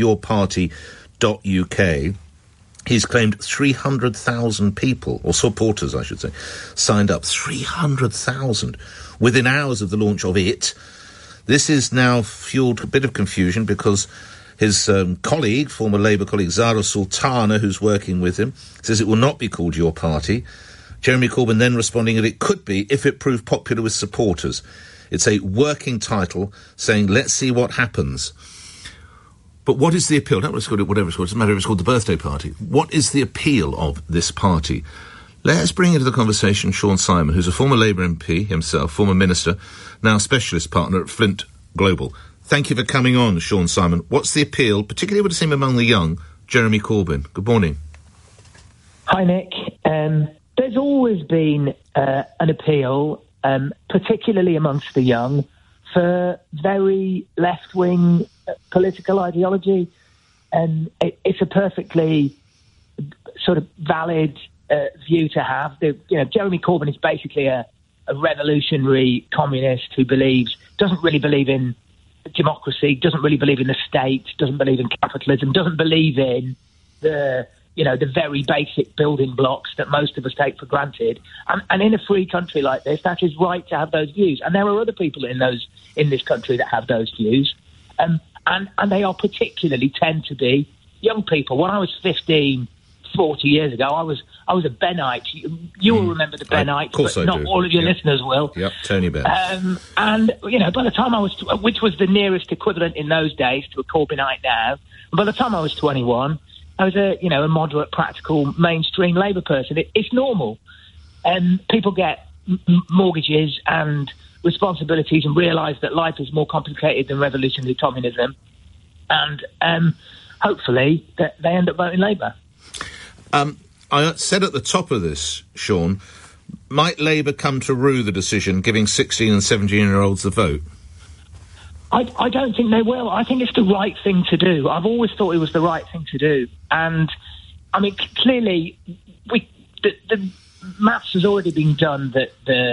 YourParty.uk. He's claimed 300,000 people, or supporters, I should say, signed up. 300,000 within hours of the launch of it. This has now fueled a bit of confusion because his colleague, former Labour colleague Zara Sultana, who's working with him, says it will not be called Your Party. Jeremy Corbyn then responding that it could be if it proved popular with supporters. It's a working title saying, let's see what happens. But what is the appeal? Not let's call it whatever it's called. It doesn't matter if it's called the birthday party. What is the appeal of this party? Let's bring into the conversation Sean Simon, who's a former Labour MP himself, former minister, now specialist partner at Flint Global. Thank you for coming on, Sean Simon. What's the appeal, particularly would it seem among the young, Jeremy Corbyn? Good morning. Hi, Nick. There's always been an appeal, particularly amongst the young, for very left-wing political ideology. And it's a perfectly sort of valid view to have. Jeremy Corbyn is basically a revolutionary communist who doesn't really believe in democracy, doesn't really believe in the state, doesn't believe in capitalism, doesn't believe in the very basic building blocks that most of us take for granted. And in a free country like this, that is right to have those views. And there are other people in this country that have those views. And they are particularly tend to be young people. When I was 15, 40 years ago, I was a Bennite. You will remember the Bennites, but not all of your listeners will. Yep, Tony Benn. And, by the time I was, which was the nearest equivalent in those days to a Corbynite now, by the time I was 21, I was a moderate, practical, mainstream Labour person. It's normal. People get mortgages and responsibilities and realise that life is more complicated than revolutionary communism. And hopefully they end up voting Labour. I said at the top of this, Sean, might Labour come to rue the decision giving 16 and 17-year-olds the vote? I don't think they will. I think it's the right thing to do. I've always thought it was the right thing to do. And, I mean, clearly, the maths has already been done that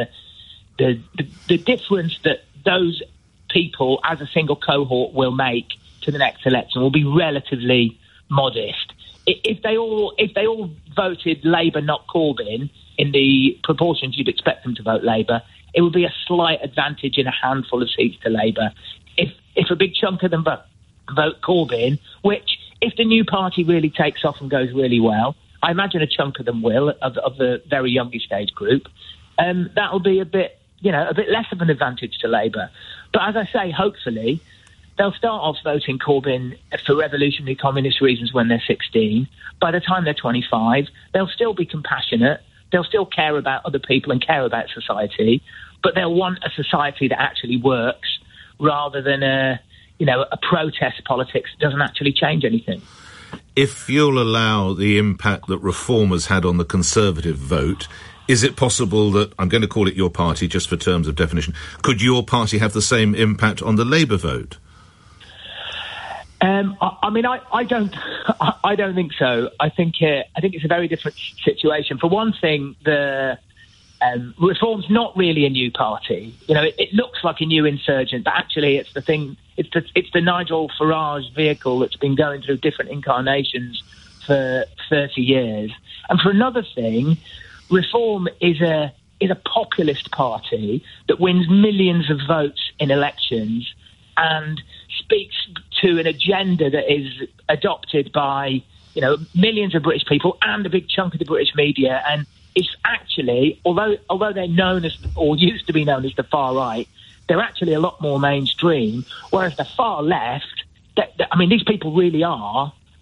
the difference that those people as a single cohort will make to the next election will be relatively modest. If they all voted Labour, not Corbyn, in the proportions you'd expect them to vote Labour, it would be a slight advantage in a handful of seats to Labour. If a big chunk of them vote Corbyn, which, if the new party really takes off and goes really well, I imagine a chunk of them will, of the very youngest age group, that will be a bit less of an advantage to Labour. But as I say, hopefully, they'll start off voting Corbyn for revolutionary communist reasons when they're 16. By the time they're 25, they'll still be compassionate. They'll still care about other people and care about society, but they'll want a society that actually works rather than a protest politics that doesn't actually change anything. If you'll allow the impact that Reform has had on the Conservative vote, is it possible that, I'm going to call it Your Party just for terms of definition, could Your Party have the same impact on the Labour vote? I don't think so. I think it's a very different situation. For one thing, the Reform's not really a new party. It looks like a new insurgent, but actually it's the thing. It's the Nigel Farage vehicle that's been going through different incarnations for 30 years. And for another thing, Reform is a populist party that wins millions of votes in elections and speaks to an agenda that is adopted by, millions of British people and a big chunk of the British media. And it's actually, although they're known as, or used to be known as, the far right, they're actually a lot more mainstream. Whereas the far left, these people really are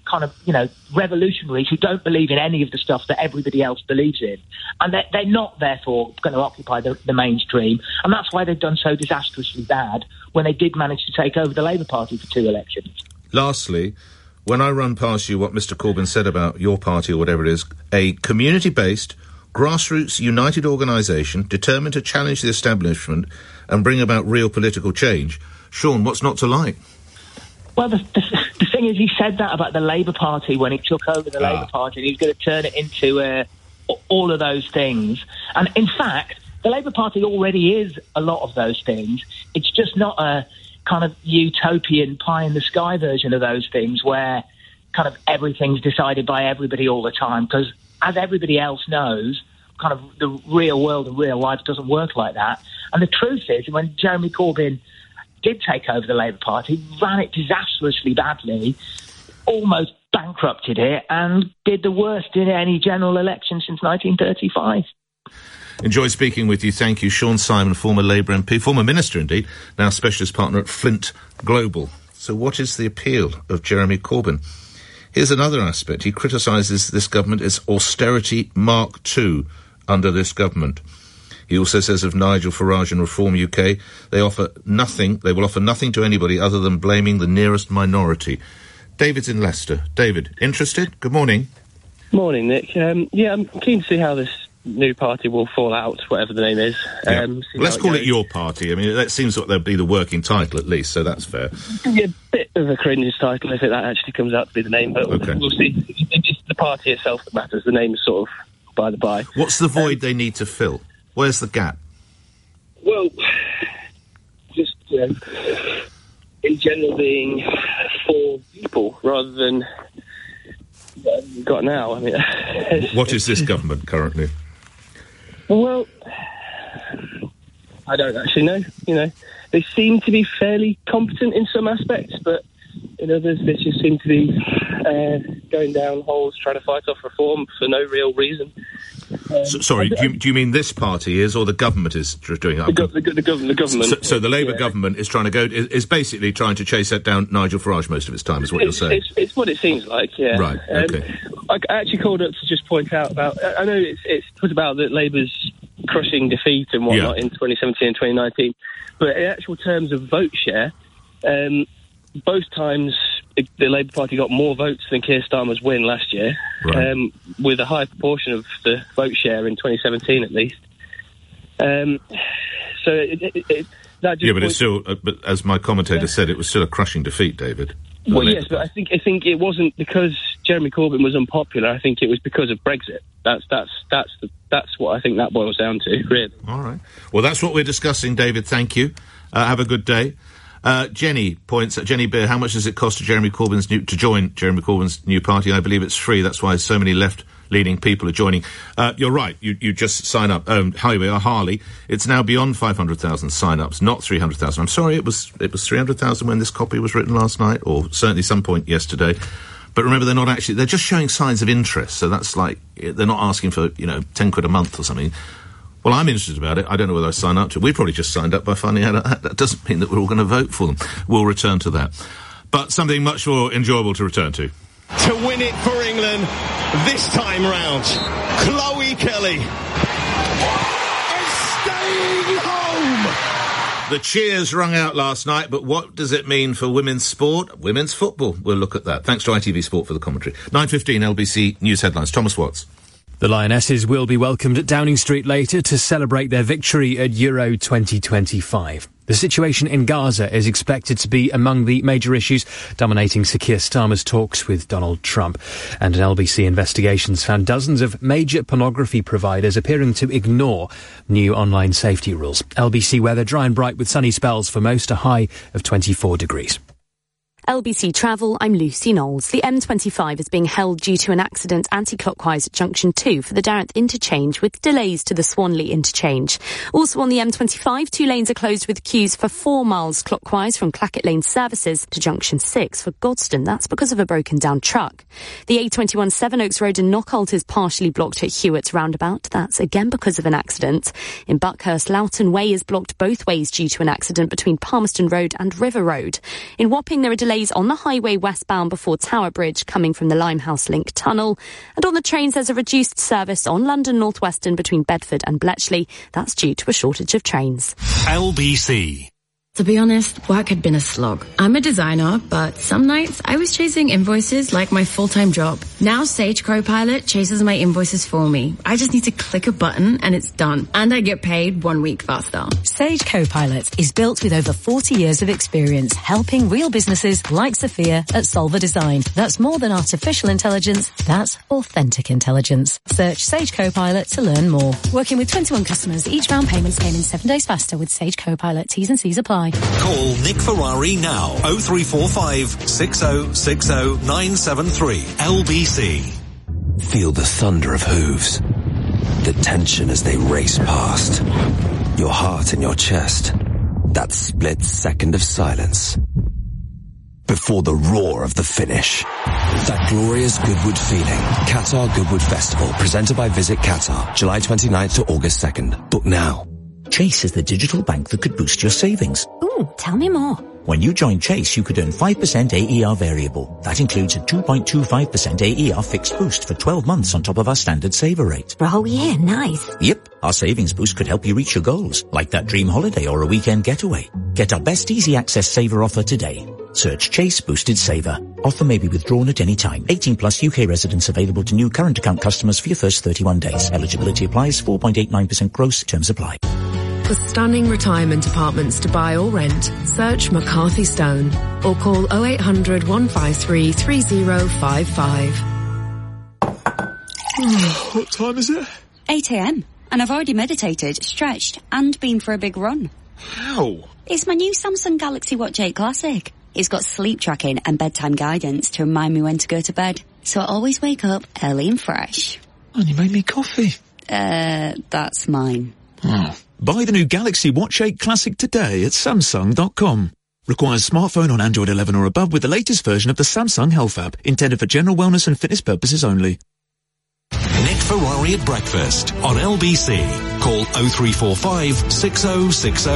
kind of, revolutionaries who don't believe in any of the stuff that everybody else believes in. And they're not, therefore, going to occupy the mainstream. And that's why they've done so disastrously bad when they did manage to take over the Labour Party for 2 elections. Lastly, when I run past you what Mr Corbyn said about your party or whatever it is, a community-based, grassroots, united organisation determined to challenge the establishment and bring about real political change. Sean, what's not to like? Well, the thing is, he said that about the Labour Party when he took over the Labour Party, and he was going to turn it into all of those things. And in fact, the Labour Party already is a lot of those things. It's just not a kind of utopian pie-in-the-sky version of those things where kind of everything's decided by everybody all the time. Because as everybody else knows, kind of the real world and real life doesn't work like that. And the truth is, when Jeremy Corbyn did take over the Labour Party, ran it disastrously badly, almost bankrupted it, and did the worst in any general election since 1935. Enjoy speaking with you. Thank you. Sean Simon, former Labour MP, former Minister indeed, now Specialist Partner at Flint Global. So what is the appeal of Jeremy Corbyn? Here's another aspect. He criticises this government as austerity Mark II under this government. He also says of Nigel Farage and Reform UK, they will offer nothing to anybody other than blaming the nearest minority. David's in Leicester. David, interested? Good morning. Morning, Nick. I'm keen to see how this new party will fall out, whatever the name is. Yeah. Let's call it your party. I mean, that seems like there'll be the working title at least, so that's fair. Yeah, a bit of a cringe title if that actually comes out to be the name, but We'll see. It's the party itself that matters. The name is sort of by the by. What's the void they need to fill? Where's the gap? Well, just in general being for people rather than what we've got now. I mean, what is this government currently? Well, I don't actually know. They seem to be fairly competent in some aspects, but in others they just seem to be going down holes trying to fight off reform for no real reason. Sorry, do you mean this party is, or the government is doing that? The government. So the Labour government is trying to is basically trying to chase that down Nigel Farage most of its time, is what you're saying? It's what it seems like, yeah. Right, okay. I actually called up to just point out about, I know it's put about that Labour's crushing defeat and whatnot in 2017 and 2019, but in actual terms of vote share, both times the Labour Party got more votes than Keir Starmer's win last year, with a high proportion of the vote share in 2017 at least. So that just but it's still, but as my commentator said, it was still a crushing defeat, David. Well, yes, but I think it wasn't because Jeremy Corbyn was unpopular. I think it was because of Brexit. That's what I think that boils down to, really. All right. Well, that's what we're discussing, David. Thank you. Have a good day. Jenny Beer, how much does it cost to join Jeremy Corbyn's new party? I believe it's free. That's why so many left-leaning people are joining. You're right. You just sign up. Harley. It's now beyond 500,000 sign-ups, not 300,000. I'm sorry, it was 300,000 when this copy was written last night, or certainly some point yesterday. But remember, they're just showing signs of interest. So that's like, they're not asking for, 10 quid a month or something. Well, I'm interested about it. I don't know whether I sign up to it. We probably just signed up by finding out that doesn't mean that we're all going to vote for them. We'll return to that. But something much more enjoyable to return to. To win it for England this time round, Chloe Kelly is staying home. The cheers rung out last night, but what does it mean for women's sport, women's football? We'll look at that. Thanks to ITV Sport for the commentary. 9:15 LBC News Headlines. Thomas Watts. The Lionesses will be welcomed at Downing Street later to celebrate their victory at Euro 2025. The situation in Gaza is expected to be among the major issues dominating Sir Keir Starmer's talks with Donald Trump. And an LBC investigation's found dozens of major pornography providers appearing to ignore new online safety rules. LBC weather dry and bright with sunny spells for most, a high of 24 degrees. LBC Travel, I'm Lucy Knowles. The M25 is being held due to an accident anti-clockwise at Junction 2 for the Darrant interchange, with delays to the Swanley interchange. Also on the M25, 2 lanes are closed with queues for 4 miles clockwise from Clackett Lane services to Junction 6 for Godstone. That's because of a broken down truck. The A21 Sevenoaks Road in Knockholt is partially blocked at Hewitt's roundabout. That's again because of an accident. In Buckhurst, Loughton Way is blocked both ways due to an accident between Palmerston Road and River Road. In Wapping, there are delays delays on the highway westbound before Tower Bridge coming from the Limehouse Link tunnel. And on the trains, there's a reduced service on London North Western between Bedford and Bletchley. That's due to a shortage of trains. LBC. To be honest, work had been a slog. I'm a designer, but some nights I was chasing invoices like my full-time job. Now Sage Copilot chases my invoices for me. I just need to click a button and it's done. And I get paid 1 week faster. Sage Copilot is built with over 40 years of experience helping real businesses like Sophia at Solver Design. That's more than artificial intelligence, that's authentic intelligence. Search Sage Copilot to learn more. Working with 21 customers, each round payments came in 7 days faster with Sage Copilot. T's and C's apply. Call Nick Ferrari now. 0345 6060 973 LBC. Feel the thunder of hooves. The tension as they race past. Your heart in your chest. That split second of silence. Before the roar of the finish. That glorious Goodwood feeling. Qatar Goodwood Festival, presented by Visit Qatar, July 29th to August 2nd. Book now. Chase is the digital bank that could boost your savings. Ooh, tell me more. When you join Chase, you could earn 5% AER variable. That includes a 2.25% AER fixed boost for 12 months on top of our standard saver rate. Oh yeah, nice. Yep, our savings boost could help you reach your goals, like that dream holiday or a weekend getaway. Get our best easy access saver offer today. Search Chase Boosted Saver. Offer may be withdrawn at any time. 18 plus UK residents available to new current account customers for your first 31 days. Eligibility applies. 4.89% gross. Terms apply. For stunning retirement apartments to buy or rent, search McCarthy Stone or call 0800 153 3055. What time is it? 8 a.m. And I've already meditated, stretched, and been for a big run. How? It's my new Samsung Galaxy Watch 8 Classic. It's got sleep tracking and bedtime guidance to remind me when to go to bed. So I always wake up early and fresh. And you made me coffee. That's mine. Oh. Buy the new Galaxy Watch 8 Classic today at Samsung.com. Requires smartphone on Android 11 or above with the latest version of the Samsung Health app, intended for general wellness and fitness purposes only. Nick Ferrari at breakfast on LBC. Call 0345 6060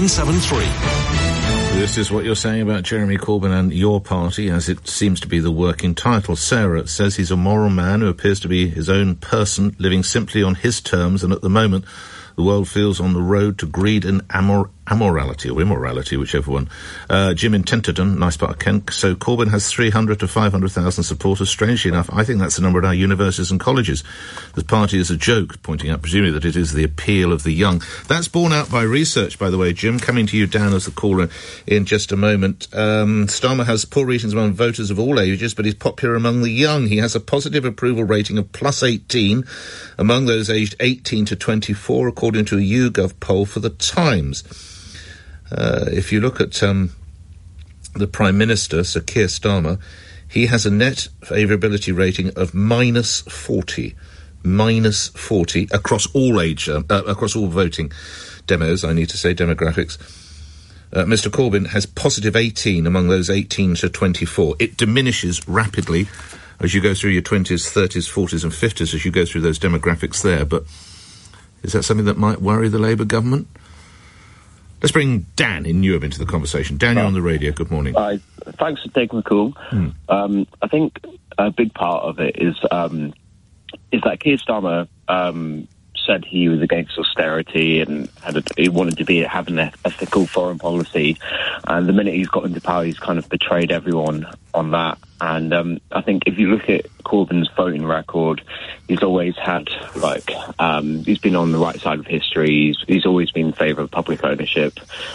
973. This is what you're saying about Jeremy Corbyn and your party, as it seems to be the working title. Sarah says he's a moral man who appears to be his own person, living simply on his terms, and at the moment the world feels on the road to greed and amorality, or immorality, whichever one. Jim in Tenterden, nice part of Kent. So Corbyn has 300 to 500,000 supporters. Strangely enough, I think that's the number at our universities and colleges. The party is a joke, pointing out presumably that it is the appeal of the young. That's borne out by research, by the way, Jim. Coming to you, Dan, as the caller in just a moment. Starmer has poor ratings among voters of all ages, but he's popular among the young. He has a positive approval rating of plus 18 among those aged 18 to 24, according to a YouGov poll for The Times. If you look at the Prime Minister, Sir Keir Starmer, he has a net favourability rating of minus 40 across all across all voting demos, I need to say, demographics. Mr Corbyn has positive 18 among those 18 to 24. It diminishes rapidly as you go through your 20s, 30s, 40s and 50s, as you go through those demographics there. But is that something that might worry the Labour government? Let's bring Dan in Newham into the conversation. Dan, you're on the radio. Good morning. Thanks for taking the call. I think a big part of it is that Keir Starmer said he was against austerity and he wanted to have an ethical foreign policy. And the minute he's got into power, he's kind of betrayed everyone on that. And I think if you look at Corbyn's voting record, he's always had, he's been on the right side of history. He's always been in favour of public ownership.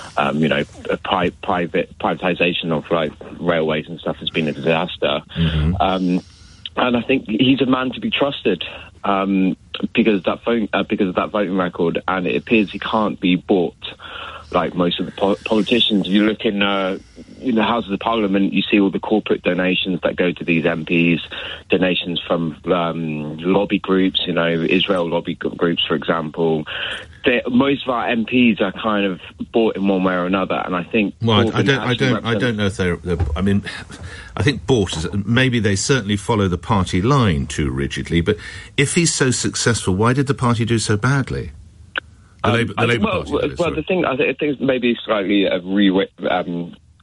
Privatisation of, railways and stuff has been a disaster. Mm-hmm. And I think he's a man to be trusted because of that voting record, and it appears he can't be bought like most of the politicians. If you look in the Houses of Parliament, you see all the corporate donations that go to these MPs, donations from lobby groups, Israel lobby groups, for example. Most of our MPs are kind of bought in one way or another, and I think... Well, I don't know if they're... I mean, I think bought is... Maybe they certainly follow the party line too rigidly, but if he's so successful, why did the party do so badly? The Labour Party. The thing, I think maybe slightly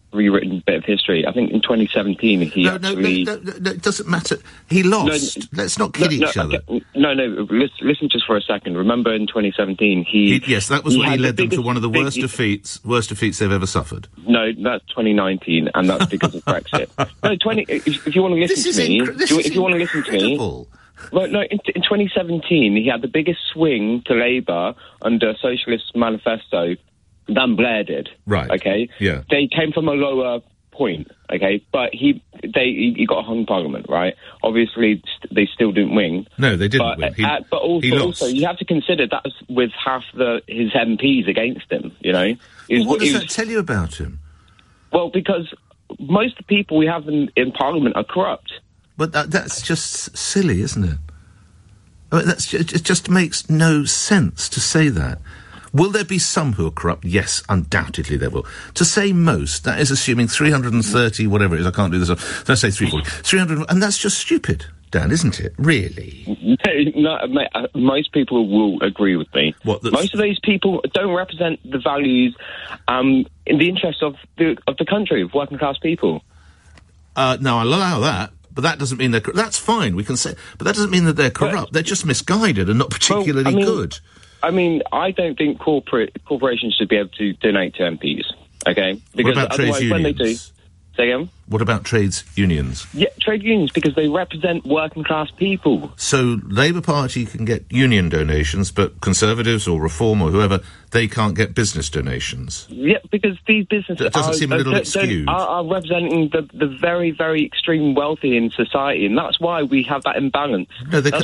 rewritten bit of history. I think in 2017 he No, it doesn't matter. He lost. Let's not kid each other. Okay. No, listen just for a second. Remember in 2017 yes, that was when he led them to one of the worst defeats they've ever suffered. No, that's 2019, and that's because of Brexit. No, if you want to listen to me, if you want to listen to me. Well, no, in 2017 he had the biggest swing to Labour under Socialist Manifesto than Blair did. Right. Okay? Yeah. They came from a lower point, okay? But he got a hung parliament, right? Obviously, they still didn't win. No, they didn't win. But also, you have to consider that was with half his MPs against him, you know? What does that tell you about him? Well, because most of the people we have in Parliament are corrupt. But that's just silly, isn't it? I mean, it just makes no sense to say that. Will there be some who are corrupt? Yes, undoubtedly there will. To say most, that is assuming 330, whatever it is, I can't do this. Let's say 340. 300, and that's just stupid, Dan, isn't it? Really? No, mate, most people will agree with me. Most of these people don't represent the values in the interest of the country, of working class people. No, I'll allow that. But that doesn't mean that's fine, we can say, but that doesn't mean that they're corrupt. They're just misguided and not particularly good. I mean, I don't think corporations should be able to donate to MPs, okay? Because what about trades unions? When they do... Say again? What about trades unions? Yeah, trade unions, because they represent working class people. So Labour Party can get union donations, but Conservatives or Reform or whoever, they can't get business donations. Yeah, because these businesses that doesn't seem a little skewed. Are representing the very, very extreme wealthy in society, and that's why we have that imbalance. No, that's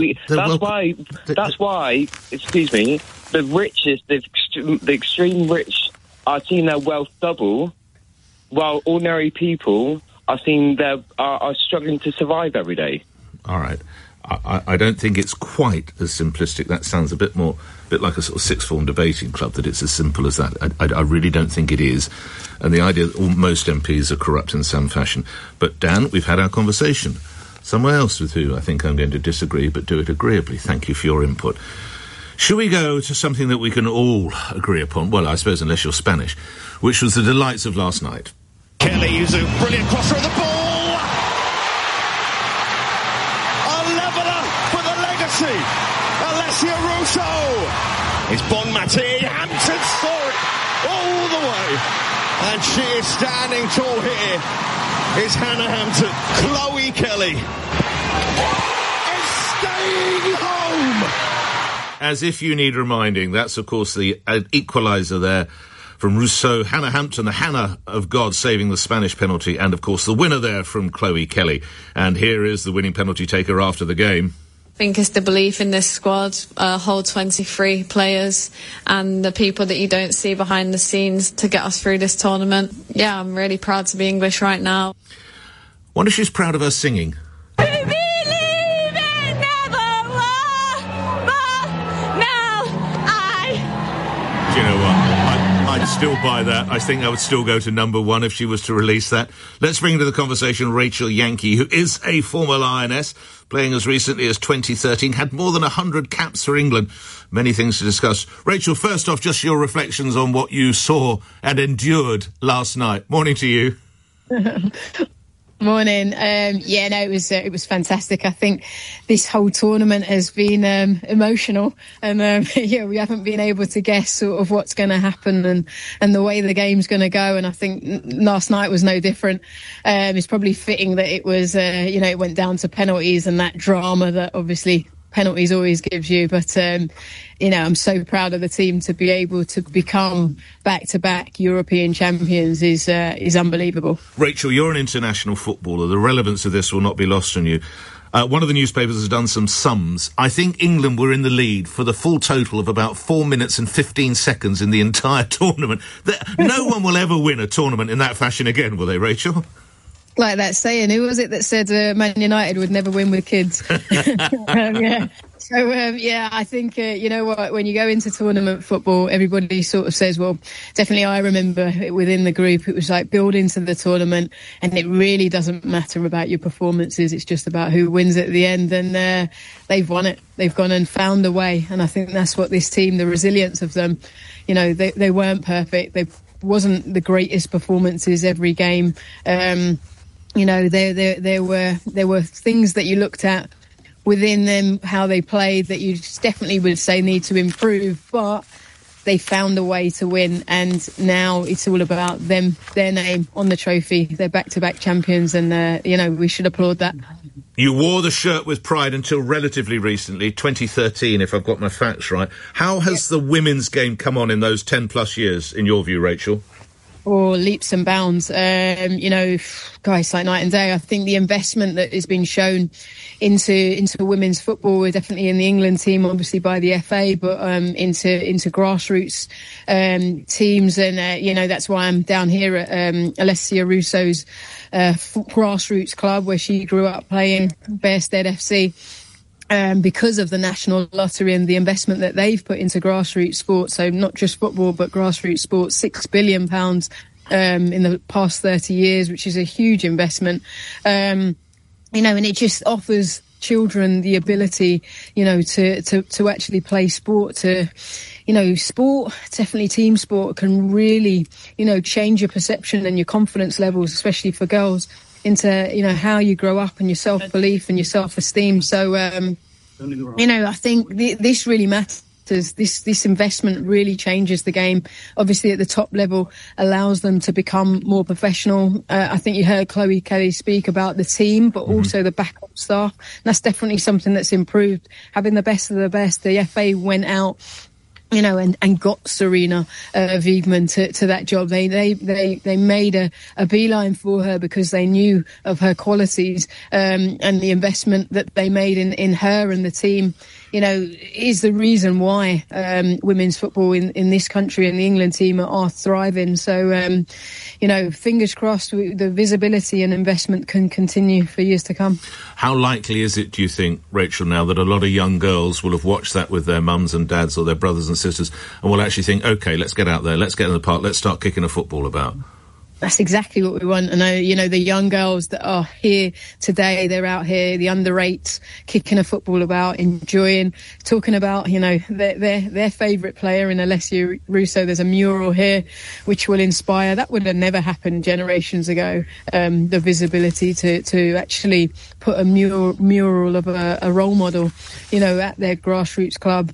why, excuse me, the richest, the extreme rich are seeing their wealth double, while ordinary people are struggling to survive every day. All right. I don't think it's quite as simplistic. That sounds a bit like a sort of sixth form debating club, that it's as simple as that. I really don't think it is. And the idea that most MPs are corrupt in some fashion. But Dan, we've had our conversation. Someone else with who I think I'm going to disagree, but do it agreeably. Thank you for your input. Should we go to something that we can all agree upon? Well, I suppose unless you're Spanish, which was the delights of last night. Kelly, who's a brilliant crosser of the ball. A leveller for the legacy. Alessia Russo. It's Bonmatí. Hampton saw it all the way. And she is standing tall here. It's Hannah Hampton. Chloe Kelly is staying home. As if you need reminding, that's of course the equaliser there from Rousseau. Hannah Hampton, the Hannah of God, saving the Spanish penalty, and of course the winner there from Chloe Kelly. And here is the winning penalty taker after the game. I think it's the belief in this squad, whole 23 players, and the people that you don't see behind the scenes to get us through this tournament. Yeah, I'm really proud to be English right now. Wonder if she's proud of her singing. Do you know what? I'd still buy that. I think I would still go to number one if she was to release that. Let's bring into the conversation Rachel Yankey, who is a former Lioness, playing as recently as 2013, had more than 100 caps for England. Many things to discuss. Rachel, first off, just your reflections on what you saw and endured last night. Morning to you. Morning. It was fantastic. I think this whole tournament has been emotional, and we haven't been able to guess sort of what's going to happen and the way the game's going to go. And I think last night was no different. It's probably fitting that it was, it went down to penalties and that drama that obviously penalties always gives you. But I'm so proud of the team to be able to become back-to-back European champions is unbelievable. Rachel, you're an international footballer. The relevance of this will not be lost on you. One of the newspapers has done some sums. I think England were in the lead for the full total of about 4 minutes and 15 seconds in the entire tournament. No one will ever win a tournament in that fashion again, will they, Rachel? Like that saying, who was it that said Man United would never win with kids? Yeah. So, I think, you know what, when you go into tournament football, everybody sort of says, well, definitely I remember within the group, it was like build into the tournament, and it really doesn't matter about your performances. It's just about who wins at the end, and they've won it. They've gone and found a way, and I think that's what this team, the resilience of them, they weren't perfect. They wasn't the greatest performances every game. There were things that you looked at within them, how they played, that you definitely would say need to improve, but they found a way to win, and now it's all about them, their name on the trophy. They're back-to-back champions, and we should applaud that. You wore the shirt with pride until relatively recently, 2013, if I've got my facts right. How has the women's game come on in those 10-plus years, in your view, Rachel? Or leaps and bounds, guys, like night and day. I think the investment that has been shown into women's football, we're definitely in the England team, obviously by the FA, but into grassroots teams, and that's why I'm down here at Alessia Russo's grassroots club, where she grew up playing, Bearstead FC. Because of the National Lottery and the investment that they've put into grassroots sports, so not just football but grassroots sports, £6 billion in the past 30 years, which is a huge investment. And it just offers children the ability, to actually play sport. Sport, definitely team sport, can really, change your perception and your confidence levels, especially for girls, into, how you grow up and your self-belief and your self-esteem. So, I think this really matters. This investment really changes the game. Obviously, at the top level, allows them to become more professional. I think you heard Chloe Kelly speak about the team, but also the backup staff. And that's definitely something that's improved. Having the best of the best, the FA went out, and got Serena Wiegmann to that job. They made a beeline for her because they knew of her qualities, and the investment that they made in her and the team, is the reason why women's football in this country and the England team are thriving. So, fingers crossed, the visibility and investment can continue for years to come. How likely is it, do you think, Rachel, now that a lot of young girls will have watched that with their mums and dads or their brothers and sisters and will actually think, OK, let's get out there, let's get in the park, let's start kicking a football about? That's exactly what we want. And the young girls that are here today, they're out here, the under-8s, kicking a football about, enjoying, talking about, their favourite player in Alessia Russo. There's a mural here which will inspire. That would have never happened generations ago. The visibility to actually put a mural of a role model, at their grassroots club.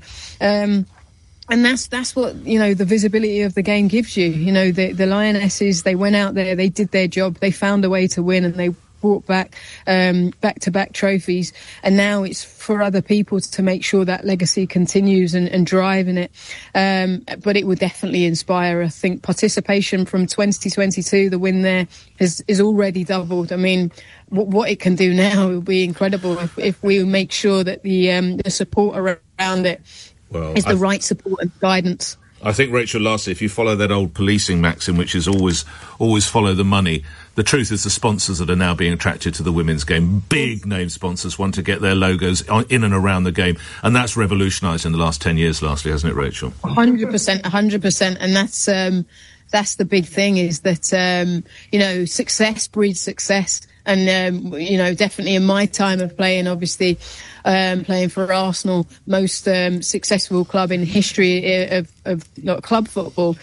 And that's what, the visibility of the game gives you. The Lionesses, they went out there, they did their job, they found a way to win, and they brought back back-to-back trophies. And now it's for other people to make sure that legacy continues and driving it. But it would definitely inspire. I think participation from 2022, the win there is already doubled. I mean, what it can do now will be incredible if we make sure that the support around it is the right support and guidance. I think, Rachel, lastly, if you follow that old policing maxim, which is always follow the money, the truth is the sponsors that are now being attracted to the women's game, big name sponsors, want to get their logos in and around the game, and that's revolutionised in the last 10 years, lastly, hasn't it, Rachel? 100%, and that's the big thing, is that, success breeds success. And, definitely in my time of playing, obviously, playing for Arsenal, most successful club in history of club football,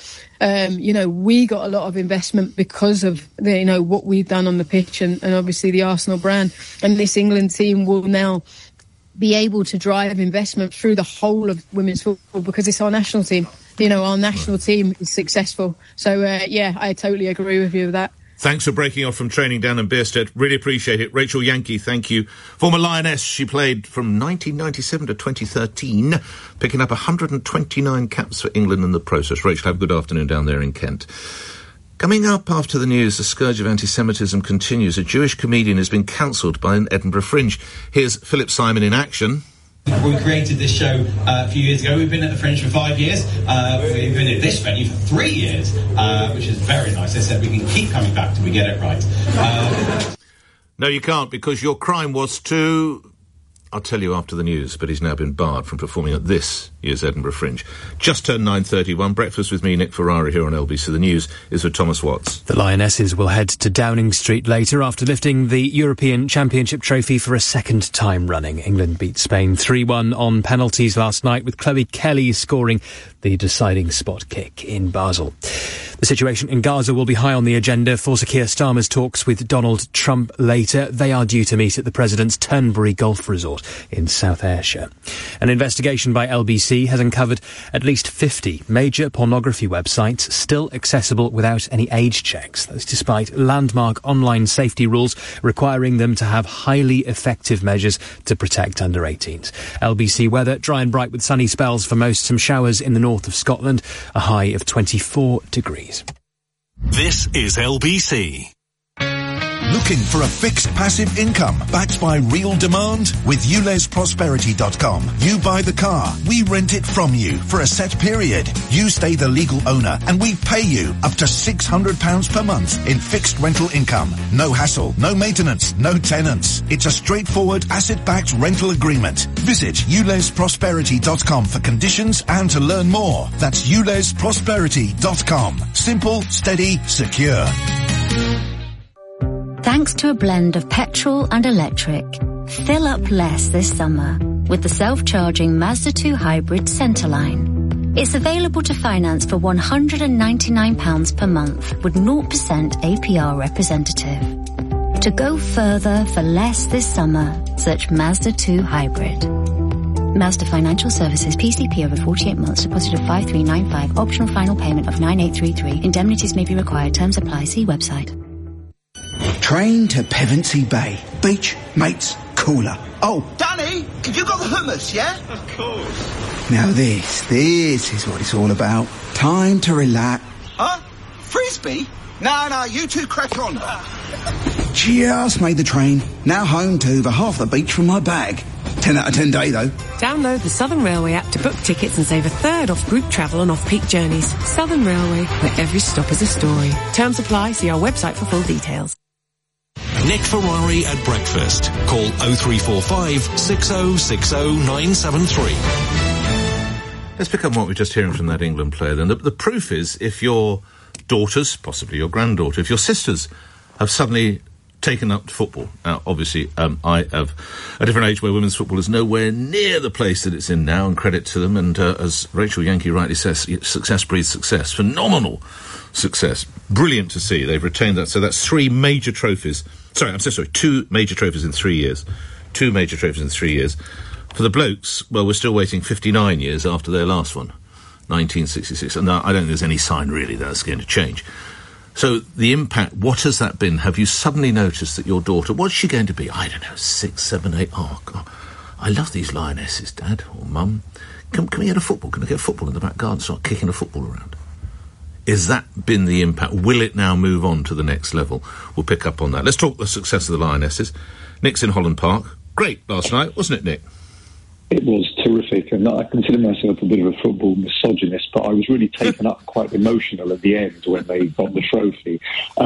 we got a lot of investment because of what we've done on the pitch and obviously the Arsenal brand. And this England team will now be able to drive investment through the whole of women's football because it's our national team. Our national team is successful. So, I totally agree with you with that. Thanks for breaking off from training down in Bearstead. Really appreciate it. Rachel Yankey, thank you. Former Lioness, she played from 1997 to 2013, picking up 129 caps for England in the process. Rachel, have a good afternoon down there in Kent. Coming up after the news, the scourge of anti-Semitism continues. A Jewish comedian has been cancelled by an Edinburgh Fringe. Here's Philip Simon in action. We created this show a few years ago. We've been at the Fringe for 5 years. We've been at this venue for 3 years, which is very nice. They said we can keep coming back till we get it right. No, you can't, because your crime was to... I'll tell you after the news, but he's now been barred from performing at this year's Edinburgh Fringe. Just turned 9:31. Breakfast with me, Nick Ferrari, here on LBC. The news is with Thomas Watts. The Lionesses will head to Downing Street later after lifting the European Championship trophy for a second time running. England beat Spain 3-1 on penalties last night, with Chloe Kelly scoring the deciding spot kick in Basel. The situation in Gaza will be high on the agenda for Sir Keir Starmer's talks with Donald Trump later. They are due to meet at the President's Turnberry Golf Resort in South Ayrshire. An investigation by LBC has uncovered at least 50 major pornography websites still accessible without any age checks. That's despite landmark online safety rules requiring them to have highly effective measures to protect under 18s. LBC weather, dry and bright with sunny spells for most, some showers in the north of Scotland, a high of 24 degrees. This is LBC. Looking for a fixed passive income backed by real demand? With ULEZProsperity.com, you buy the car, we rent it from you for a set period. You stay the legal owner and we pay you up to £600 per month in fixed rental income. No hassle, no maintenance, no tenants. It's a straightforward asset-backed rental agreement. Visit ULEZProsperity.com for conditions and to learn more. That's ULEZProsperity.com. Simple, steady, secure. Thanks to a blend of petrol and electric, fill up less this summer with the self-charging Mazda 2 Hybrid Centreline. It's available to finance for £199 per month with 0% APR representative. To go further for less this summer, search Mazda 2 Hybrid. Mazda Financial Services, PCP over 48 months, deposit of 5395, optional final payment of 9833. Indemnities may be required, terms apply, see website. Train to Pevensey Bay. Beach, mates, cooler. Oh, Danny, have you got the hummus, yeah? Of course. Now this is what it's all about. Time to relax. Huh? Frisbee? No, you two crack on. Just made the train. Now home to over half the beach from my bag. 10 out of 10 day, though. Download the Southern Railway app to book tickets and save a third off group travel and off-peak journeys. Southern Railway, where every stop is a story. Terms apply. See our website for full details. Nick Ferrari at breakfast. Call 0345 6060 973. Let's pick up what we're just hearing from that England player then. The proof is if your daughters, possibly your granddaughter, if your sisters have suddenly taken up football. Now, obviously, I have a different age where women's football is nowhere near the place that it's in now, and credit to them. And as Rachel Yankee rightly says, success breeds success. Phenomenal success. Brilliant to see. They've retained that. So that's two major trophies in 3 years. 2 major trophies in 3 years. For the blokes, well, we're still waiting 59 years after their last one, 1966. And I don't think there's any sign, really, that that's going to change. So the impact, what has that been? Have you suddenly noticed that your daughter, what's she going to be? I don't know, 6, 7, 8. Oh, God. I love these lionesses, Dad or Mum. Can we get a football? Can I get a football in the back garden and start kicking a football around? Is that been the impact? Will it now move on to the next level? We'll pick up on that. Let's talk the success of the Lionesses. Nick's in Holland Park. Great last night, wasn't it, Nick? It was terrific, and I consider myself a bit of a football misogynist, but I was really taken up, quite emotional at the end when they got the trophy. I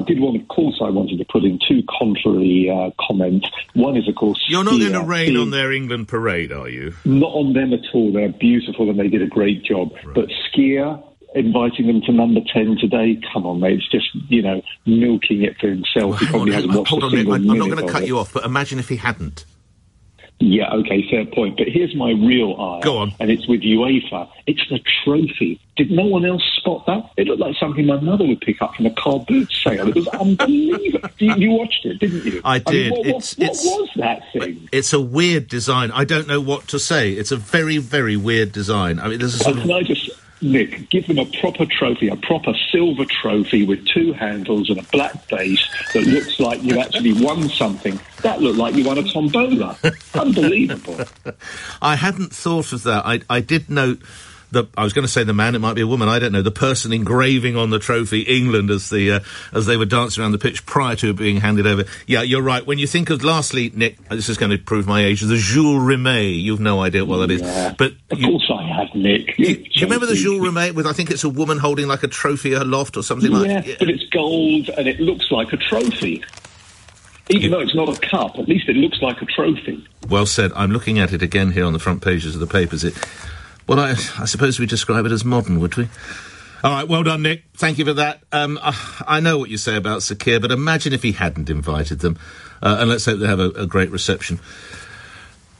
wanted to put in 2 contrary comments. One is, of course, you're not going to rain on their England parade, are you? Not on them at all. They're beautiful and they did a great job. Right. But Skier, inviting them to number 10 today, come on, mate, it's just, milking it for himself. He probably hasn't watched a single minute. I'm not going to cut you off, but imagine if he hadn't. Yeah, okay, fair point. But here's my real eye. Go on. And it's with UEFA. It's the trophy. Did no one else spot that? It looked like something my mother would pick up from a car boot sale. It was unbelievable. You watched it, didn't you? I did. What was that thing? It's a weird design. I don't know what to say. It's a very, very weird design. I mean, there's a sort of... Nick, give them a proper trophy, a proper silver trophy with 2 handles and a black base that looks like you actually won something. That looked like you won a tombola. Unbelievable. I hadn't thought of that. I did note I was going to say the man, it might be a woman, I don't know, the person engraving on the trophy England as they were dancing around the pitch prior to it being handed over. Yeah, you're right. When you think of, lastly, Nick, this is going to prove my age, the Jules Rimet. You've no idea what that is. But of course I have, Nick. Do you remember the Jules Rimet with, I think it's a woman holding like a trophy aloft or something like that? Yeah, but it's gold and it looks like a trophy. Even though it's not a cup, at least it looks like a trophy. Well said. I'm looking at it again here on the front pages of the papers. Well, I suppose we'd describe it as modern, would we? All right, well done, Nick. Thank you for that. I know what you say about Sir Keir, but imagine if he hadn't invited them. And let's hope they have a great reception.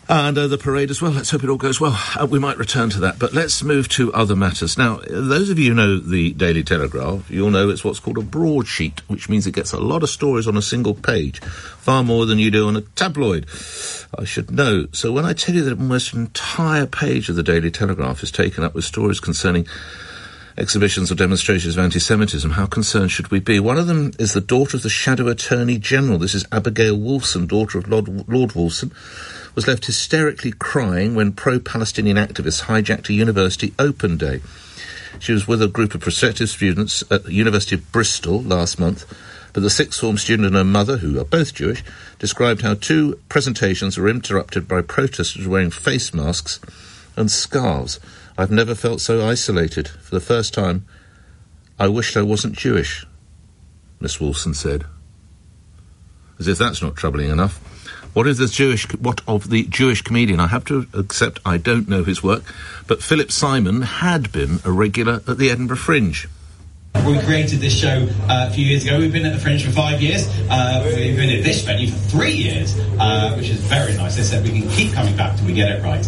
And the parade as well. Let's hope it all goes well. We might return to that, but let's move to other matters. Now, those of you who know the Daily Telegraph, you'll know it's what's called a broadsheet, which means it gets a lot of stories on a single page, far more than you do on a tabloid. I should know. So when I tell you that almost an entire page of the Daily Telegraph is taken up with stories concerning exhibitions or demonstrations of anti-Semitism, how concerned should we be? One of them is the daughter of the Shadow Attorney General. This is Abigail Wolfson, daughter of Lord Wolfson, was left hysterically crying when pro-Palestinian activists hijacked a university open day. She was with a group of prospective students at the University of Bristol last month, but the sixth form student and her mother, who are both Jewish, described how 2 presentations were interrupted by protesters wearing face masks and scarves. I've never felt so isolated. For the first time, I wished I wasn't Jewish, Miss Wolfson said. As if that's not troubling enough. What of the Jewish comedian? I have to accept I don't know his work, but Philip Simon had been a regular at the Edinburgh Fringe. We created this show a few years ago. We've been at the Fringe for 5 years. We've been at this venue for 3 years, which is very nice. They said we can keep coming back till we get it right.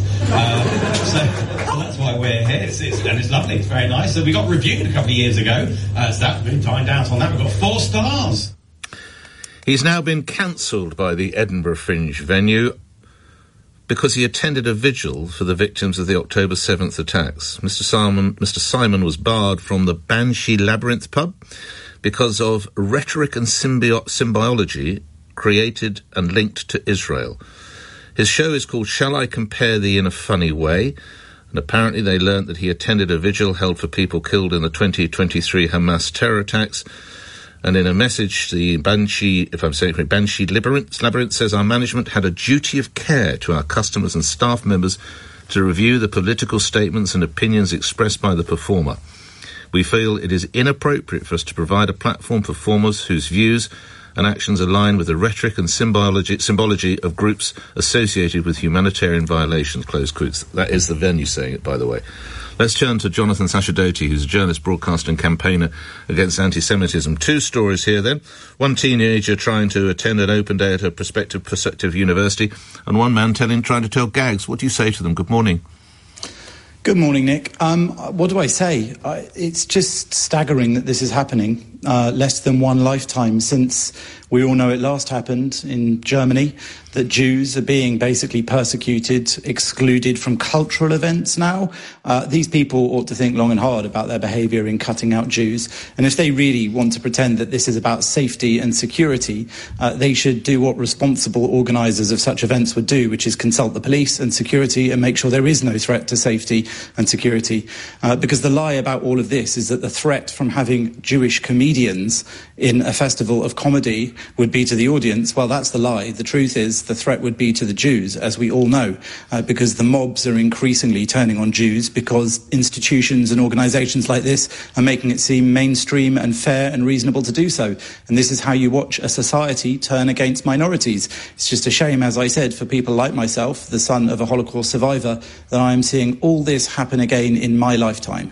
So that's why we're here. And it's lovely. It's very nice. So we got reviewed a couple of years ago. So that's been dined out on that. We've got 4 stars. He's now been cancelled by the Edinburgh Fringe venue because he attended a vigil for the victims of the October 7th attacks. Mr. Simon was barred from the Banshee Labyrinth pub because of rhetoric and symbiology created and linked to Israel. His show is called Shall I Compare Thee in a Funny Way? And apparently they learnt that he attended a vigil held for people killed in the 2023 Hamas terror attacks. And in a message, the Banshee Labyrinth says our management had a duty of care to our customers and staff members to review the political statements and opinions expressed by the performer. We feel it is inappropriate for us to provide a platform for performers whose views and actions align with the rhetoric and symbology of groups associated with humanitarian violations, close quotes. That is the venue saying it, by the way. Let's turn to Jonathan Sacerdoti, who's a journalist, broadcaster and campaigner against anti-Semitism. 2 stories here, then. One teenager trying to attend an open day at a prospective university, and one man trying to tell gags. What do you say to them? Good morning. Good morning, Nick. What do I say? It's just staggering that this is happening. Less than one lifetime since we all know it last happened in Germany, that Jews are being basically persecuted, excluded from cultural events now. These people ought to think long and hard about their behaviour in cutting out Jews. And if they really want to pretend that this is about safety and security, they should do what responsible organisers of such events would do, which is consult the police and security and make sure there is no threat to safety and security. Because the lie about all of this is that the threat from having Jewish comedians in a festival of comedy would be to the audience. Well, that's the lie. The truth is the threat would be to the Jews, as we all know, because the mobs are increasingly turning on Jews because institutions and organisations like this are making it seem mainstream and fair and reasonable to do so. And this is how you watch a society turn against minorities. It's just a shame, as I said, for people like myself, the son of a Holocaust survivor, that I am seeing all this happen again in my lifetime.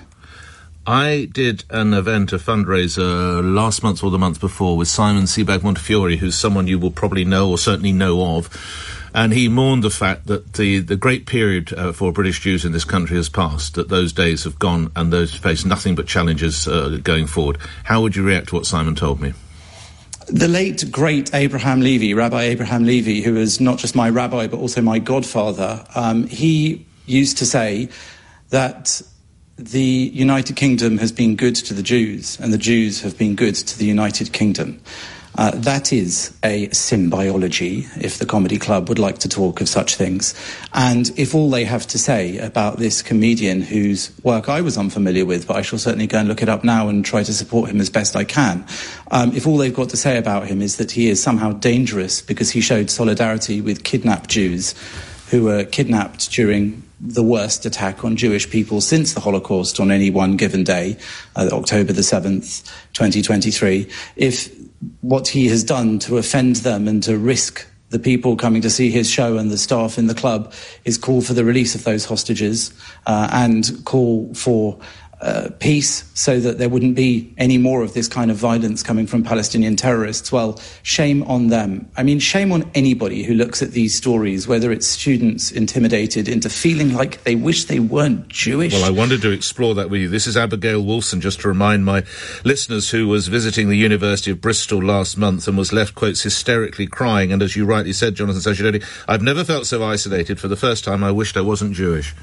I did an event, a fundraiser, last month or the month before with Simon Sebag Montefiore, who's someone you will probably know or certainly know of. And he mourned the fact that the great period for British Jews in this country has passed, that those days have gone and those face nothing but challenges going forward. How would you react to what Simon told me? The late, great Abraham Levy, Rabbi Abraham Levy, who was not just my rabbi but also my godfather, he used to say that the United Kingdom has been good to the Jews and the Jews have been good to the United Kingdom. That is a symbiology, if the Comedy Club would like to talk of such things. And if all they have to say about this comedian whose work I was unfamiliar with, but I shall certainly go and look it up now and try to support him as best I can, if all they've got to say about him is that he is somehow dangerous because he showed solidarity with kidnapped Jews who were kidnapped during the worst attack on Jewish people since the Holocaust on any one given day, October the 7th, 2023, if what he has done to offend them and to risk the people coming to see his show and the staff in the club is call for the release of those hostages and call for peace so that there wouldn't be any more of this kind of violence coming from Palestinian terrorists. Well, shame on them. I mean, shame on anybody who looks at these stories, whether it's students intimidated into feeling like they wish they weren't Jewish. Well, I wanted to explore that with you. This is Abigail Wilson, just to remind my listeners, who was visiting the University of Bristol last month and was left, quotes, hysterically crying. And as you rightly said, Jonathan Sacerdoti, I've never felt so isolated. For the first time, I wished I wasn't Jewish.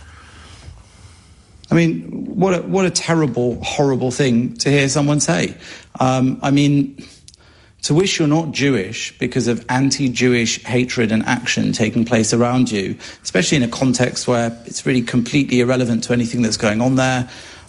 I mean, what a terrible, horrible thing to hear someone say. I mean, to wish you're not Jewish because of anti-Jewish hatred and action taking place around you, especially in a context where it's really completely irrelevant to anything that's going on there.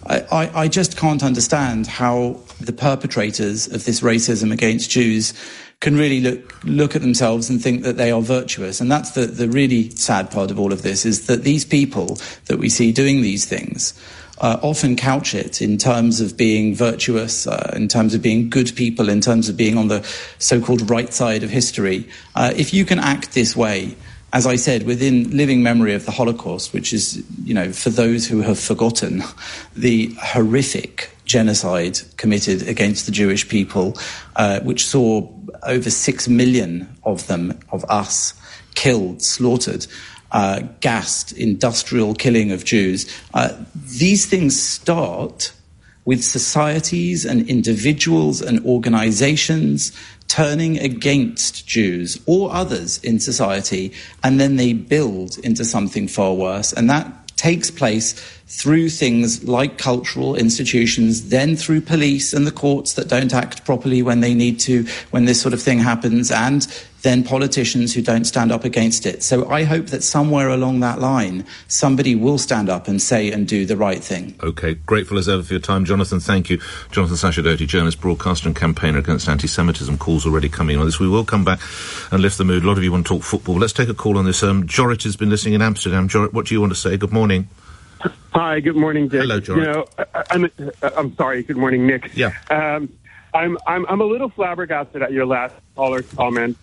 I just can't understand how the perpetrators of this racism against Jews can really look at themselves and think that they are virtuous. And that's the really sad part of all of this, is that these people that we see doing these things often couch it in terms of being virtuous, in terms of being good people, in terms of being on the so-called right side of history. If you can act this way, as I said, within living memory of the Holocaust, which is, you know, for those who have forgotten the horrific genocide committed against the Jewish people, which saw over 6 million of them, of us, killed, slaughtered, gassed, industrial killing of Jews. These things start with societies and individuals and organizations turning against Jews or others in society, and then they build into something far worse. And that takes place through things like cultural institutions, then through police and the courts that don't act properly when they need to, when this sort of thing happens, and then politicians who don't stand up against it. So I hope that somewhere along that line, somebody will stand up and say and do the right thing. OK, grateful as ever for your time, Jonathan. Thank you. Jonathan Sacerdoti, journalist, broadcaster and campaigner against anti-Semitism. Calls already coming on this. We will come back and lift the mood. A lot of you want to talk football. Let's take a call on this. Jorrit has been listening in Amsterdam. Jorrit, what do you want to say? Good morning. Hi, good morning, Dick. Hello, Jorrit. You know, I'm sorry. Good morning, Nick. Yeah. I'm a little flabbergasted at your last caller's comment.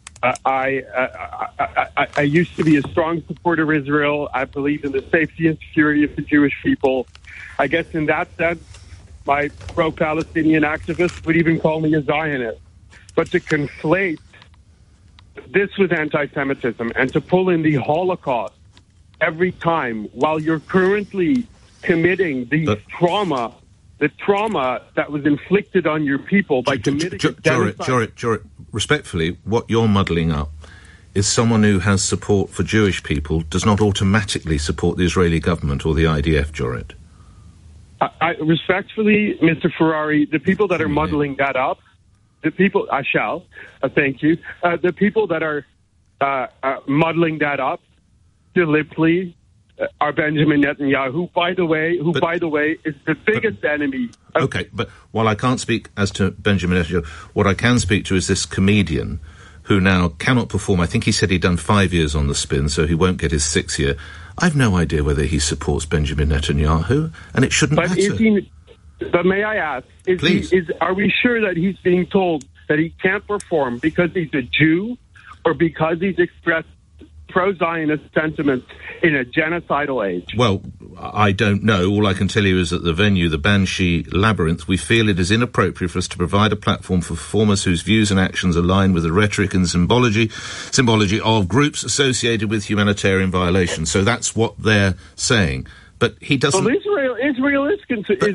I used to be a strong supporter of Israel. I believe in the safety and security of the Jewish people. I guess in that sense, my pro-Palestinian activists would even call me a Zionist. But to conflate this with anti-Semitism and to pull in the Holocaust every time while you're currently committing the trauma that was inflicted on your people by committing genocide. Jorrit, respectfully, what you're muddling up is someone who has support for Jewish people does not automatically support the Israeli government or the IDF, Jorrit. I respectfully, Mr. Ferrari, the people that are muddling that up, thank you, the people that are muddling that up deliberately are Benjamin Netanyahu, who, by the way, is the biggest enemy. Okay, but while I can't speak as to Benjamin Netanyahu, what I can speak to is this comedian who now cannot perform. I think he said he'd done 5 years on the spin, so he won't get his 6th year. I've no idea whether he supports Benjamin Netanyahu, and it shouldn't matter. But may I ask, are we sure that he's being told that he can't perform because he's a Jew or because he's expressed pro-Zionist sentiments in a genocidal age? Well, I don't know. All I can tell you is that the venue, the Banshee Labyrinth, we feel it is inappropriate for us to provide a platform for performers whose views and actions align with the rhetoric and symbology of groups associated with humanitarian violations. So that's what they're saying. But he doesn't... Well, Israel is...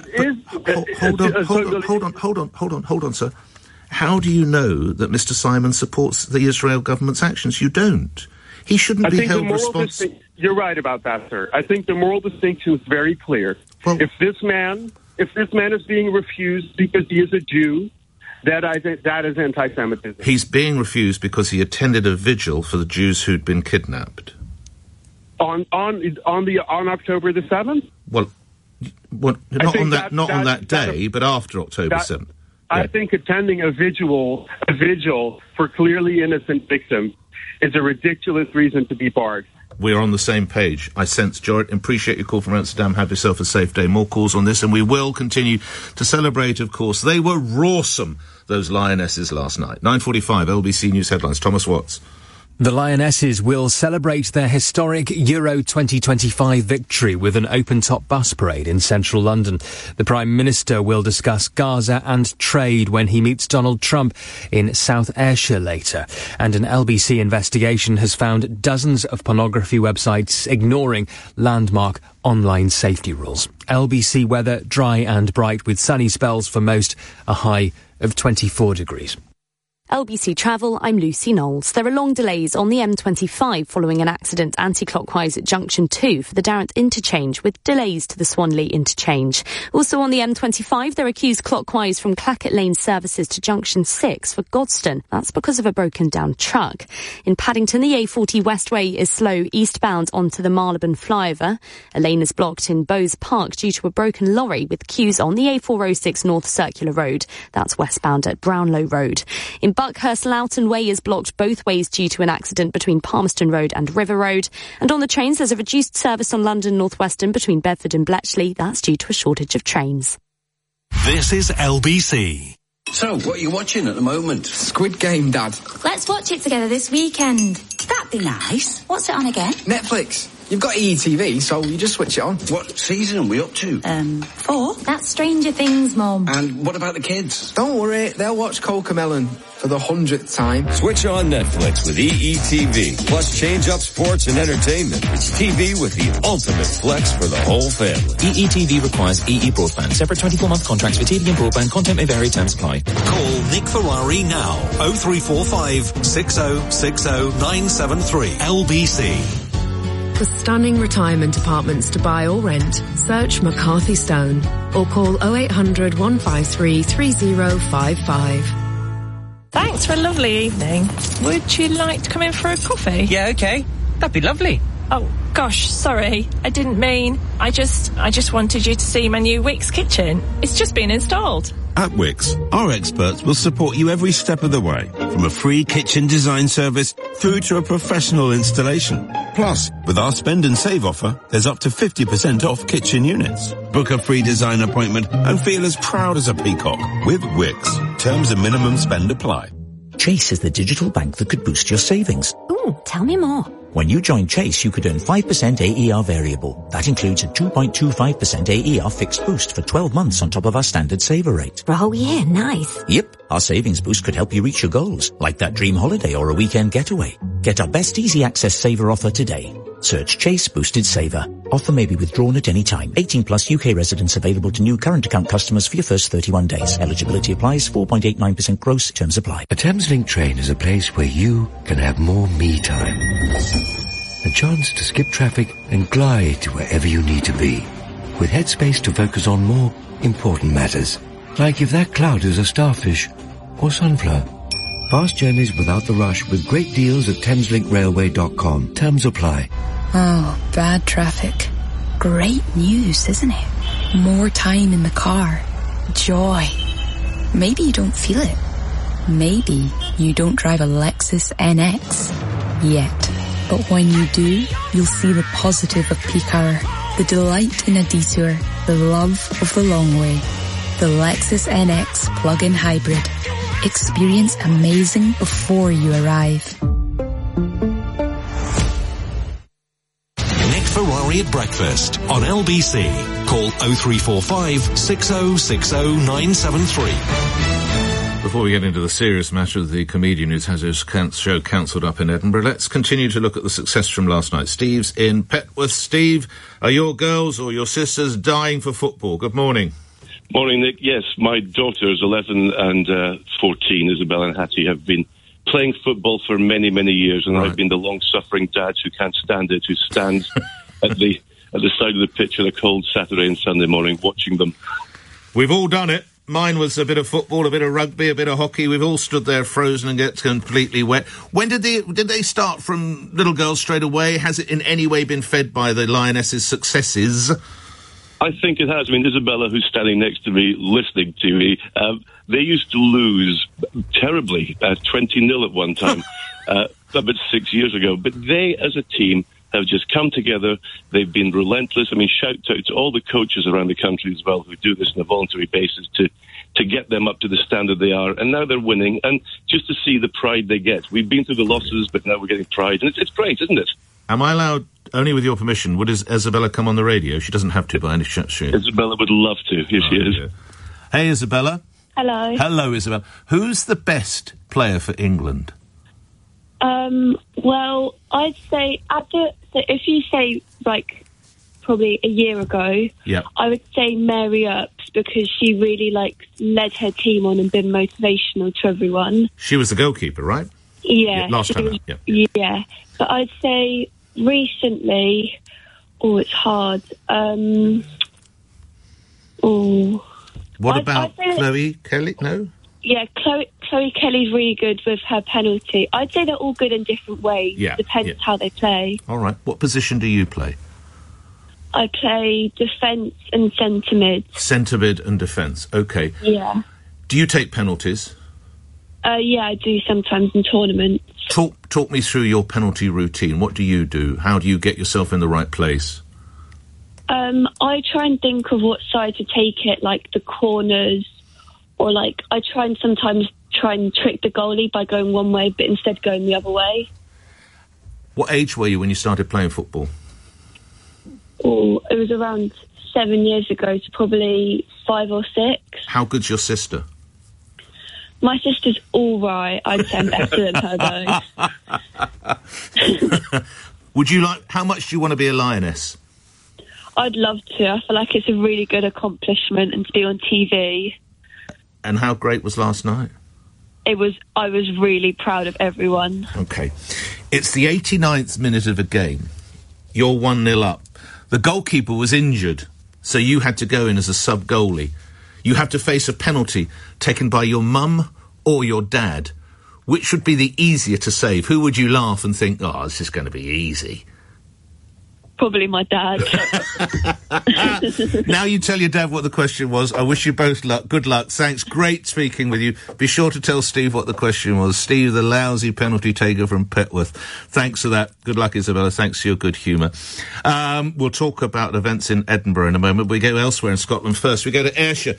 Hold on, sir. How do you know that Mr. Simon supports the Israel government's actions? You don't. He shouldn't be held responsible. You're right about that, sir. I think the moral distinction is very clear. Well, if this man is being refused because he is a Jew, that is anti-Semitism. He's being refused because he attended a vigil for the Jews who'd been kidnapped. On October the 7th? Well, not on that day, but after October 7th. I think attending a vigil for clearly innocent victims is a ridiculous reason to be barred. We're on the same page. I sense, Jorrit. Appreciate your call from Amsterdam. Have yourself a safe day. More calls on this, and we will continue to celebrate, of course. They were rawsome, those Lionesses, last night. 9:45, LBC News headlines. Thomas Watts. The Lionesses will celebrate their historic Euro 2025 victory with an open-top bus parade in central London. The Prime Minister will discuss Gaza and trade when he meets Donald Trump in South Ayrshire later. And an LBC investigation has found dozens of pornography websites ignoring landmark online safety rules. LBC weather, dry and bright with sunny spells for most, a high of 24 degrees. LBC Travel, I'm Lucy Knowles. There are long delays on the M25 following an accident anti-clockwise at Junction 2 for the Darrant interchange, with delays to the Swanley interchange. Also on the M25, there are queues clockwise from Clackett Lane services to Junction 6 for Godstone. That's because of a broken down truck. In Paddington, the A40 Westway is slow eastbound onto the Marylebone flyover. A lane is blocked in Bowes Park due to a broken lorry, with queues on the A406 North Circular Road. That's westbound at Brownlow Road. In Buckhurst, Loughton Way is blocked both ways due to an accident between Palmerston Road and River Road. And on the trains, there's a reduced service on London North Western between Bedford and Bletchley. That's due to a shortage of trains. This is LBC. So, what are you watching at the moment? Squid Game, Dad. Let's watch it together this weekend. That'd be nice. What's it on again? Netflix. You've got EETV, so you just switch it on. What season are we up to? 4. That's Stranger Things, Mum. And what about the kids? Don't worry, they'll watch Cocomelon for the 100th time. Switch on Netflix with EETV. Plus change up sports and entertainment. It's TV with the ultimate flex for the whole family. EETV requires EE broadband. Separate 24-month contracts for TV and broadband. Content may vary. Terms apply. Call Nick Ferrari now. 0345 6060 973 LBC. For stunning retirement apartments to buy or rent, search McCarthy Stone or call 0800 153 3055. Thanks for a lovely evening. Would you like to come in for a coffee? Yeah, okay. That'd be lovely. Oh, gosh, sorry. I didn't mean. I just wanted you to see my new Wix kitchen. It's just been installed. At Wix, our experts will support you every step of the way, from a free kitchen design service through to a professional installation. Plus, with our spend and save offer, there's up to 50% off kitchen units. Book a free design appointment and feel as proud as a peacock with Wix. Terms and minimum spend apply. Chase is the digital bank that could boost your savings. Ooh, tell me more. When you join Chase, you could earn 5% AER variable. That includes a 2.25% AER fixed boost for 12 months on top of our standard saver rate. Oh yeah, nice. Yep, our savings boost could help you reach your goals, like that dream holiday or a weekend getaway. Get our best easy access saver offer today. Search Chase Boosted Saver. Offer may be withdrawn at any time. 18 plus UK residents available to new current account customers for your first 31 days. Eligibility applies. 4.89% gross. Terms apply. A Thameslink train is a place where you can have more me time. A chance to skip traffic and glide to wherever you need to be. With headspace to focus on more important matters. Like if that cloud is a starfish or sunflower. Fast journeys without the rush with great deals at ThameSlinkRailway.com. Terms apply. Oh, bad traffic. Great news, isn't it? More time in the car. Joy. Maybe you don't feel it. Maybe you don't drive a Lexus NX yet. But when you do, you'll see the positive of peak hour, the delight in a detour, the love of the long way. The Lexus NX plug-in hybrid. Experience amazing before you arrive. Nick Ferrari at breakfast on LBC. Call 0345 6060 973. Before we get into the serious matter of the comedian who's had his show cancelled up in Edinburgh, let's continue to look at the success from last night. Steve's in Petworth. Steve, are your girls or your sisters dying for football? Good morning. Morning, Nick. Yes, my daughters, 11 and 14, Isabel and Hattie, have been playing football for many, many years, and I've been the long-suffering dad who can't stand it, who stands at the side of the pitch on a cold Saturday and Sunday morning watching them. We've all done it. Mine was a bit of football, a bit of rugby, a bit of hockey. We've all stood there frozen and get completely wet. When did they start from little girls straight away? Has it in any way been fed by the Lionesses' successes? I think it has. I mean, Isabella, who's standing next to me, listening to me, they used to lose terribly, 20-0 at one time, about 6 years ago. But they, as a team, have just come together. They've been relentless. I mean, shout out to all the coaches around the country as well who do this on a voluntary basis to get them up to the standard they are. And now they're winning. And just to see the pride they get. We've been through the losses, but now we're getting pride. And it's great, isn't it? Am I allowed, only with your permission, would Isabella come on the radio? She doesn't have to by any chance. Isabella would love to. Here she is. Yeah. Hey, Isabella. Hello. Hello, Isabella. Who's the best player for England? Well, I'd say so if you say like probably a year ago, I would say Mary Earps, because she really led her team on and been motivational to everyone. She was the goalkeeper, right? Yeah. Last time. Yeah. But I'd say recently, it's hard. What about Chloe Kelly? No? Yeah, Chloe Kelly's really good with her penalty. I'd say they're all good in different ways. Yeah, Depends how they play. All right. What position do you play? I play defence and centre mid. Centre mid and defence. Okay. Yeah. Do you take penalties? Yeah, I do sometimes in tournaments. Talk me through your penalty routine. What do you do? How do you get yourself in the right place? I try and think of what side to take it, like the corners, or I try and sometimes trick the goalie by going one way, but instead going the other way. What age were you when you started playing football? It was around 7 years ago, so probably 5 or 6. How good's your sister? My sister's all right. I'd say I'm better than her, though. How much do you want to be a lioness? I'd love to. I feel like it's a really good accomplishment, and to be on TV. And how great was last night? I was really proud of everyone. Okay. It's the 89th minute of a game. You're 1-0 up. The goalkeeper was injured, so you had to go in as a sub-goalie. You have to face a penalty taken by your mum or your dad. Which would be the easier to save? Who would you laugh and think, this is going to be easy? Probably my dad. Now you tell your dad what the question was. I wish you both luck. Good luck. Thanks. Great speaking with you. Be sure to tell Steve what the question was. Steve, the lousy penalty taker from Petworth. Thanks for that. Good luck, Isabella. Thanks for your good humour. We'll talk about events in Edinburgh in a moment. We go elsewhere in Scotland first. We go to Ayrshire.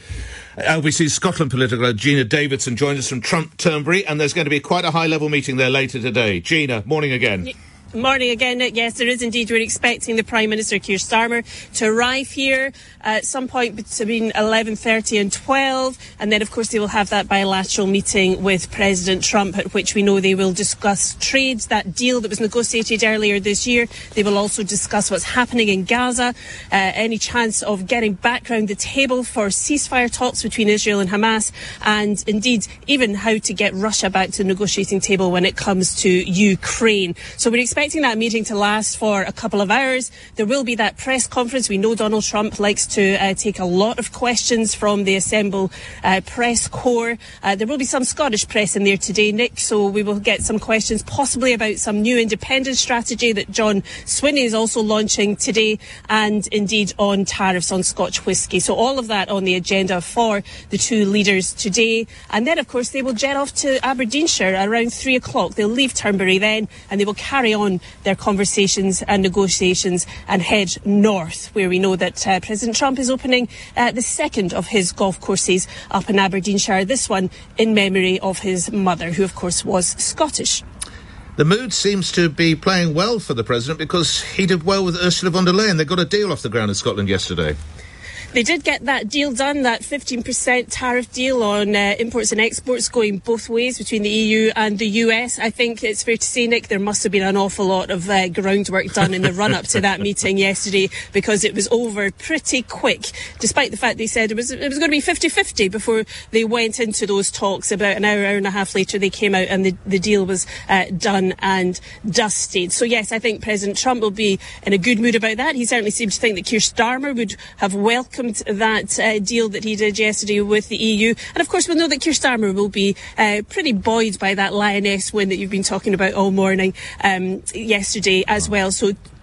LBC Scotland political Gina Davidson joins us from Turnberry, and there's going to be quite a high-level meeting there later today. Gina, morning again. Morning again, Nick. Yes, there is indeed. We're expecting the Prime Minister, Keir Starmer, to arrive here at some point between 11:30 and 12. And then, of course, they will have that bilateral meeting with President Trump, at which we know they will discuss trade, that deal that was negotiated earlier this year. They will also discuss what's happening in Gaza, any chance of getting back round the table for ceasefire talks between Israel and Hamas, and indeed even how to get Russia back to the negotiating table when it comes to Ukraine. So we're expecting that meeting to last for a couple of hours. There will be that press conference. We know Donald Trump likes to take a lot of questions from the assembled press corps. There will be some Scottish press in there today, Nick, so we will get some questions possibly about some new independence strategy that John Swinney is also launching today, and indeed on tariffs on Scotch whisky. So all of that on the agenda for the two leaders today. And then, of course, they will jet off to Aberdeenshire around 3 o'clock. They'll leave Turnberry then, and they will carry on their conversations and negotiations and head north, where we know that President Trump is opening the second of his golf courses up in Aberdeenshire, this one in memory of his mother, who of course was Scottish. The mood seems to be playing well for the President, because he did well with Ursula von der Leyen. They got a deal off the ground in Scotland yesterday. They did get that deal done, that 15% tariff deal on imports and exports going both ways between the EU and the US. I think it's fair to say, Nick, there must have been an awful lot of groundwork done in the run-up to that meeting yesterday, because it was over pretty quick, despite the fact they said it was going to be 50-50 before they went into those talks. About an hour and a half later, they came out and the deal was done and dusted. So, yes, I think President Trump will be in a good mood about that. He certainly seemed to think that Keir Starmer would have welcomed that deal that he did yesterday with the EU. And of course we'll know that Keir Starmer will be pretty buoyed by that Lioness win that you've been talking about all morning yesterday as well. So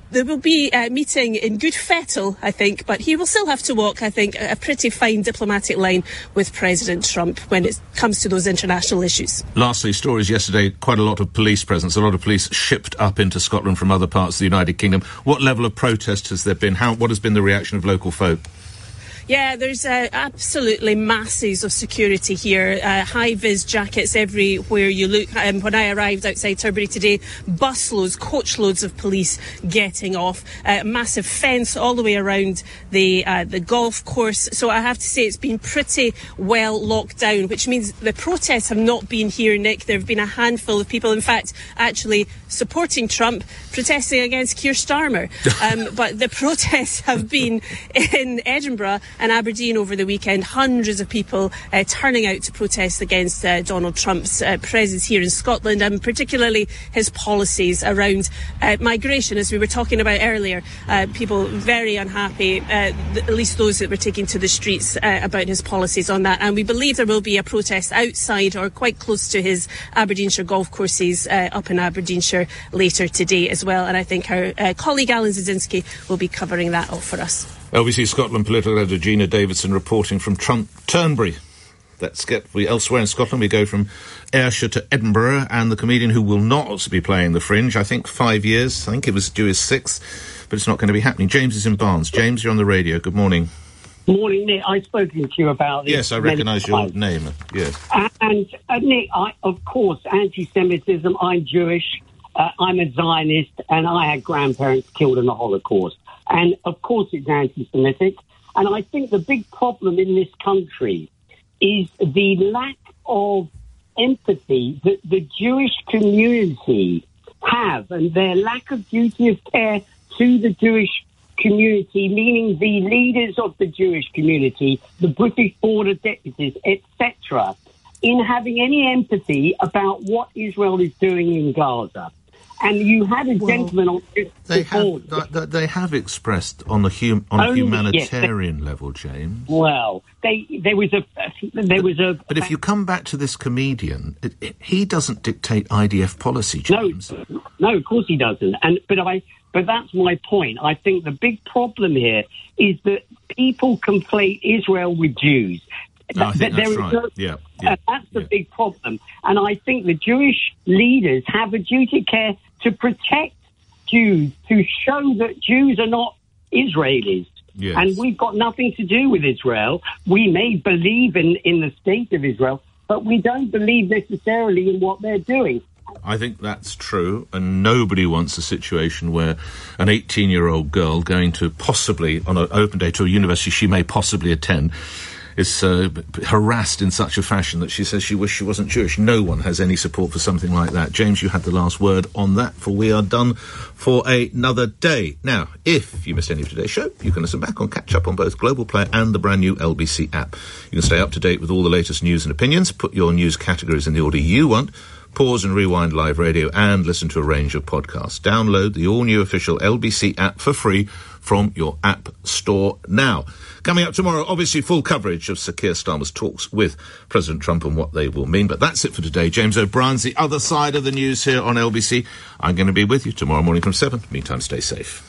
There will be a meeting in good fettle, I think, but he will still have to walk, I think, a pretty fine diplomatic line with President Trump when it comes to those international issues. Lastly, stories yesterday, quite a lot of police presence, a lot of police shipped up into Scotland from other parts of the United Kingdom. What level of protest has there been? What has been the reaction of local folk? Yeah, there's absolutely masses of security here. High-vis jackets everywhere you look. When I arrived outside Turberry today, busloads, coachloads of police getting off. Massive fence all the way around the golf course. So I have to say it's been pretty well locked down, which means the protests have not been here, Nick. There have been a handful of people, in fact, actually supporting Trump, protesting against Keir Starmer. But the protests have been in Edinburgh and Aberdeen over the weekend. Hundreds of people turning out to protest against Donald Trump's presence here in Scotland, and particularly his policies around migration, as we were talking about earlier. People very unhappy, at least those that were taking to the streets about his policies on that. And we believe there will be a protest outside or quite close to his Aberdeenshire golf courses up in Aberdeenshire later today as well. And I think our colleague Alan Zazinski will be covering that off for us. LBC Scotland political editor Gina Davidson reporting from Turnberry. Let's get elsewhere in Scotland. We go from Ayrshire to Edinburgh, and the comedian who will not be playing the Fringe, I think 5 years. I think it was due his 6th, but it's not going to be happening. James is in Barnes. James, you're on the radio. Good morning. Morning, Nick. I've spoken to you about this. Yes, I recognise your name. Yes. And Nick, of course, anti-Semitism. I'm Jewish. I'm a Zionist, and I had grandparents killed in the Holocaust. And, of course, it's anti-Semitic. And I think the big problem in this country is the lack of empathy that the Jewish community have, and their lack of duty of care to the Jewish community, meaning the leaders of the Jewish community, the British border deputies, etc., in having any empathy about what Israel is doing in Gaza. And you had a gentleman on this board. They have expressed on a humanitarian level, James. Well, there was a. But if you come back to this comedian, he doesn't dictate IDF policy, James. No, of course he doesn't. But that's my point. I think the big problem here is that people conflate Israel with Jews. I think that's right. That's the big problem. And I think the Jewish leaders have a duty of care to protect Jews, to show that Jews are not Israelis. Yes. And we've got nothing to do with Israel. We may believe in the state of Israel, but we don't believe necessarily in what they're doing. I think that's true, and nobody wants a situation where an 18-year-old girl going to possibly, on an open day to a university she may possibly attend, is harassed in such a fashion that she says she wished she wasn't Jewish. No one has any support for something like that. James, you had the last word on that, for we are done for another day. Now, if you missed any of today's show, you can listen back on Catch Up on both Global Player and the brand new LBC app. You can stay up to date with all the latest news and opinions, put your news categories in the order you want, pause and rewind live radio, and listen to a range of podcasts. Download the all-new official LBC app for free from your app store now. Coming up tomorrow, obviously full coverage of Sir Keir Starmer's talks with President Trump and what they will mean. But that's it for today. James O'Brien's the other side of the news here on LBC. I'm going to be with you tomorrow morning from 7. Meantime, stay safe.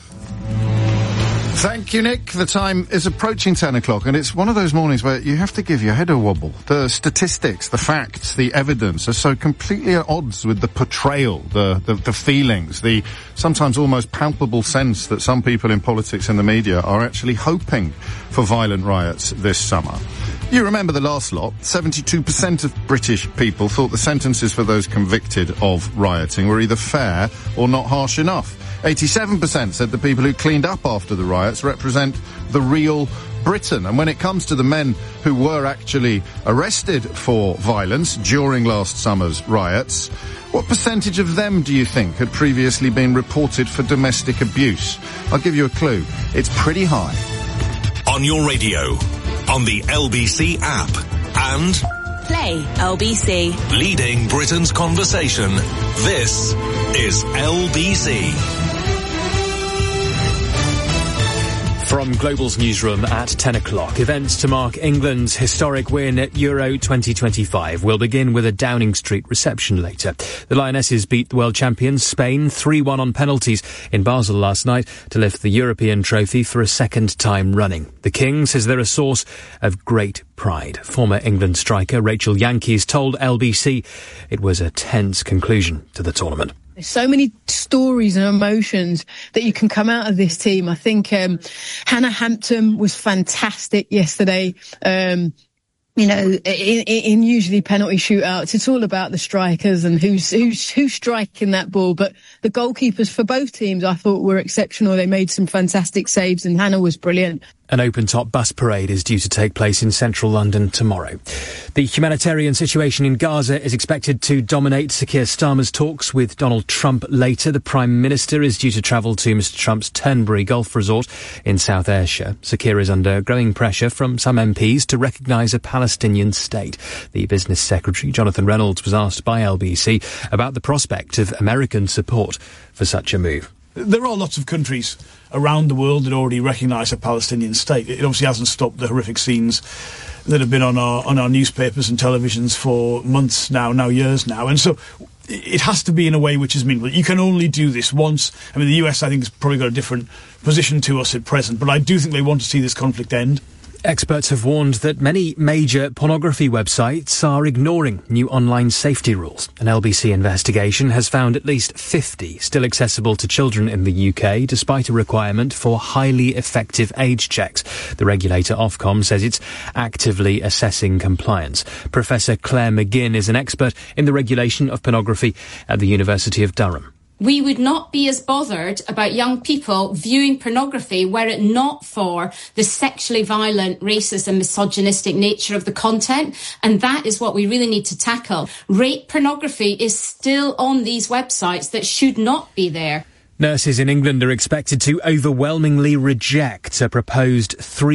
Thank you, Nick. The time is approaching 10 o'clock, and it's one of those mornings where you have to give your head a wobble. The statistics, the facts, the evidence are so completely at odds with the portrayal, the feelings, the sometimes almost palpable sense that some people in politics and the media are actually hoping for violent riots this summer. You remember the last lot. 72% of British people thought the sentences for those convicted of rioting were either fair or not harsh enough. 87% said the people who cleaned up after the riots represent the real Britain. And when it comes to the men who were actually arrested for violence during last summer's riots, what percentage of them do you think had previously been reported for domestic abuse? I'll give you a clue. It's pretty high. On your radio, on the LBC app, and Play LBC. Leading Britain's conversation. This is LBC. From Global's newsroom at 10 o'clock, events to mark England's historic win at Euro 2025 will begin with a Downing Street reception later. The Lionesses beat the world champions Spain 3-1 on penalties in Basel last night to lift the European trophy for a second time running. The King says they're a source of great pride. Former England striker Rachel Yankees told LBC it was a tense conclusion to the tournament. There's so many stories and emotions that you can come out of this team. I think Hannah Hampton was fantastic yesterday. In usually penalty shootouts, it's all about the strikers and who's striking that ball. But the goalkeepers for both teams, I thought, were exceptional. They made some fantastic saves, and Hannah was brilliant. An open-top bus parade is due to take place in central London tomorrow. The humanitarian situation in Gaza is expected to dominate Sir Keir Starmer's talks with Donald Trump later. The Prime Minister is due to travel to Mr Trump's Turnberry Golf Resort in South Ayrshire. Sir Keir is under growing pressure from some MPs to recognise a Palestinian state. The Business Secretary, Jonathan Reynolds, was asked by LBC about the prospect of American support for such a move. There are lots of countries around the world that already recognise a Palestinian state. It obviously hasn't stopped the horrific scenes that have been on our newspapers and televisions for months now years now. And so it has to be in a way which is meaningful. You can only do this once. I mean, the US, I think, has probably got a different position to us at present, but I do think they want to see this conflict end. Experts have warned that many major pornography websites are ignoring new online safety rules. An LBC investigation has found at least 50 still accessible to children in the UK, despite a requirement for highly effective age checks. The regulator Ofcom says it's actively assessing compliance. Professor Claire McGinn is an expert in the regulation of pornography at the University of Durham. We would not be as bothered about young people viewing pornography were it not for the sexually violent, racist and misogynistic nature of the content. And that is what we really need to tackle. Rape pornography is still on these websites that should not be there. Nurses in England are expected to overwhelmingly reject a proposed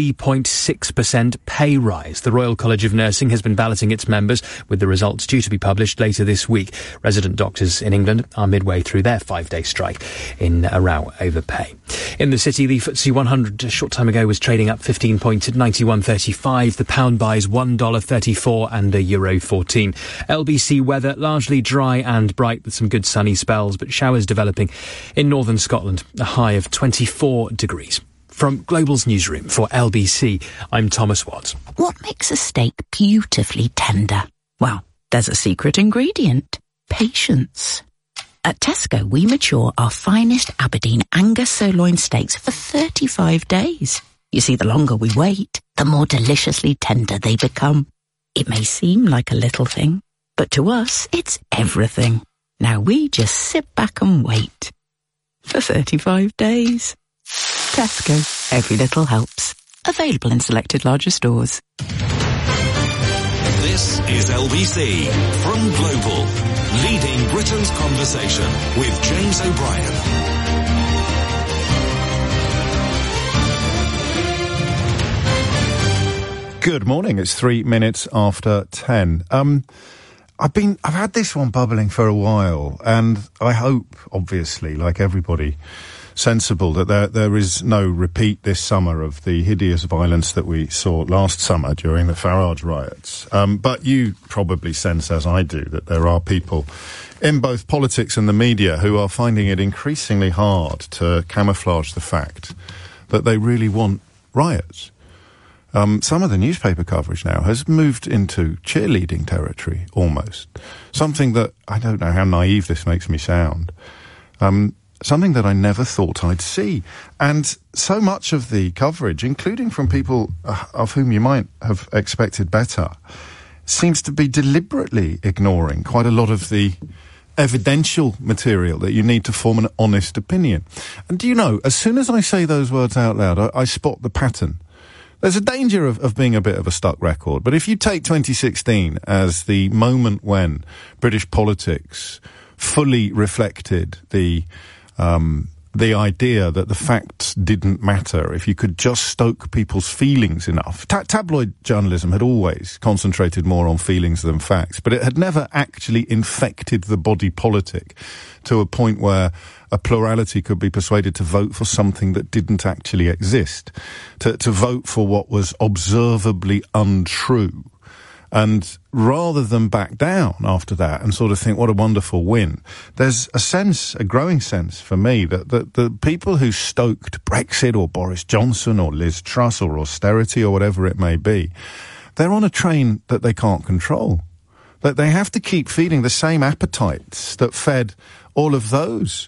3.6% pay rise. The Royal College of Nursing has been balloting its members, with the results due to be published later this week. Resident doctors in England are midway through their 5-day strike in a row over pay. In the city, the FTSE 100 a short time ago was trading up 15 points at 91.35. The pound buys $1.34 and €1.14. LBC weather largely dry and bright with some good sunny spells, but showers developing in northern Scotland, a high of 24 degrees. From Global's newsroom for LBC, I'm Thomas Watts. What makes a steak beautifully tender? Well, there's a secret ingredient: patience. At Tesco, we mature our finest Aberdeen Angus sirloin steaks for 35 days. You see, the longer we wait, the more deliciously tender they become. It may seem like a little thing, but to us, it's everything. Now we just sit back and wait. For 35 days. Tesco. Every little helps. Available in selected larger stores. This is LBC from Global, leading Britain's conversation with James O'Brien. Good morning. It's 3 minutes after 10. I've had this one bubbling for a while, and I hope, obviously, like everybody sensible, that there is no repeat this summer of the hideous violence that we saw last summer during the Farage riots. But you probably sense, as I do, that there are people in both politics and the media who are finding it increasingly hard to camouflage the fact that they really want riots. Some of the newspaper coverage now has moved into cheerleading territory, almost. Something that, I don't know how naive this makes me sound, something that I never thought I'd see. And so much of the coverage, including from people of whom you might have expected better, seems to be deliberately ignoring quite a lot of the evidential material that you need to form an honest opinion. And do you know, as soon as I say those words out loud, I spot the pattern. There's a danger of being a bit of a stuck record, but if you take 2016 as the moment when British politics fully reflected the the idea that the facts didn't matter if you could just stoke people's feelings enough. Tabloid journalism had always concentrated more on feelings than facts, but it had never actually infected the body politic to a point where a plurality could be persuaded to vote for something that didn't actually exist, to vote for what was observably untrue. And rather than back down after that and sort of think, what a wonderful win, there's a growing sense for me that the people who stoked Brexit or Boris Johnson or Liz Truss or austerity or whatever it may be, they're on a train that they can't control. That they have to keep feeding the same appetites that fed all of those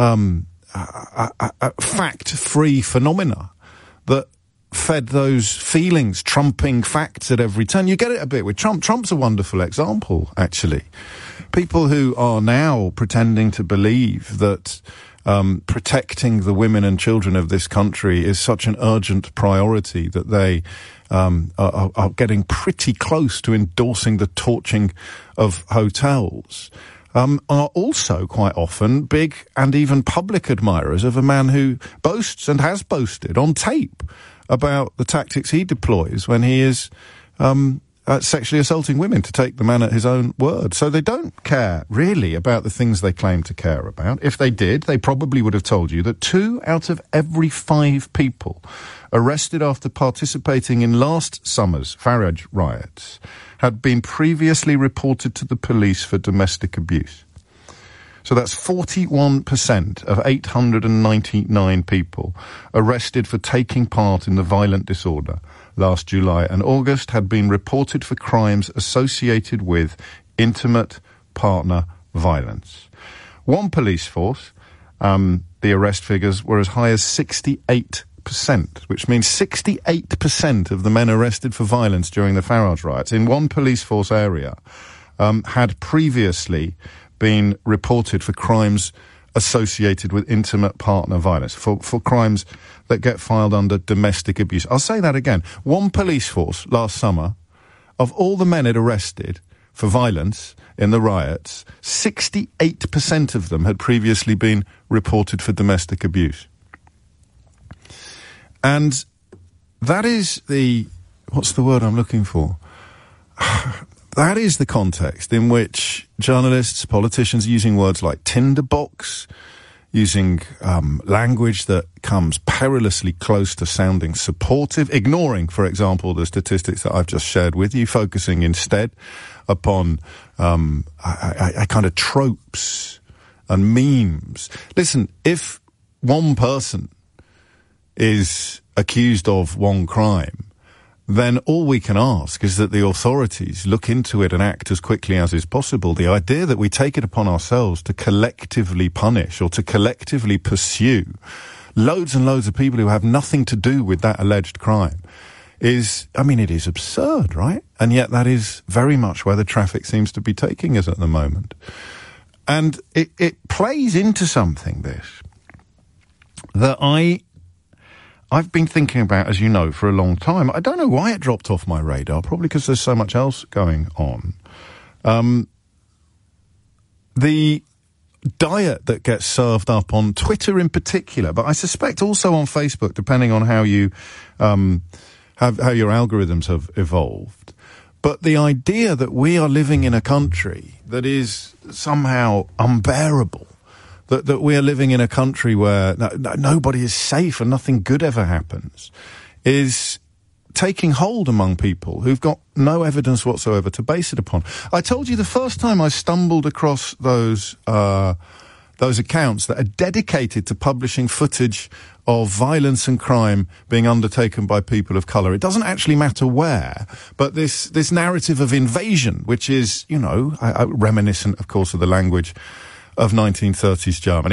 fact-free phenomena that fed those feelings, trumping facts at every turn. You get it a bit with Trump. Trump's a wonderful example, actually. People who are now pretending to believe that protecting the women and children of this country is such an urgent priority that they are getting pretty close to endorsing the torching of hotels, are also quite often big and even public admirers of a man who boasts and has boasted on tape about the tactics he deploys when he is sexually assaulting women, to take the man at his own word. So they don't care, really, about the things they claim to care about. If they did, they probably would have told you that 2 out of every 5 people arrested after participating in last summer's Farage riots had been previously reported to the police for domestic abuse. So that's 41% of 899 people arrested for taking part in the violent disorder last July and August had been reported for crimes associated with intimate partner violence. One police force, the arrest figures were as high as 68%, which means 68% of the men arrested for violence during the Farage riots in one police force area had previously been reported for crimes associated with intimate partner violence, for crimes that get filed under domestic abuse. I'll say that again. One police force last summer, of all the men it arrested for violence in the riots, 68% of them had previously been reported for domestic abuse. And that is what's the word I'm looking for? That is the context in which journalists, politicians using words like tinderbox, using language that comes perilously close to sounding supportive, ignoring, for example, the statistics that I've just shared with you, focusing instead upon a kind of tropes and memes. Listen, if one person is accused of one crime, then all we can ask is that the authorities look into it and act as quickly as is possible. The idea that we take it upon ourselves to collectively punish or to collectively pursue loads and loads of people who have nothing to do with that alleged crime is, it is absurd, right? And yet that is very much where the traffic seems to be taking us at the moment. And it plays into something, this, that I've been thinking about, as you know, for a long time. I don't know why it dropped off my radar, probably because there's so much else going on. The diet that gets served up on Twitter in particular, but I suspect also on Facebook, depending on how you how your algorithms have evolved. But the idea that we are living in a country that is somehow unbearable, that we are living in a country where nobody is safe and nothing good ever happens, is taking hold among people who've got no evidence whatsoever to base it upon. I told you the first time I stumbled across those accounts that are dedicated to publishing footage of violence and crime being undertaken by people of colour. It doesn't actually matter where, but this narrative of invasion, which is, reminiscent, of course, of the language of 1930s Germany.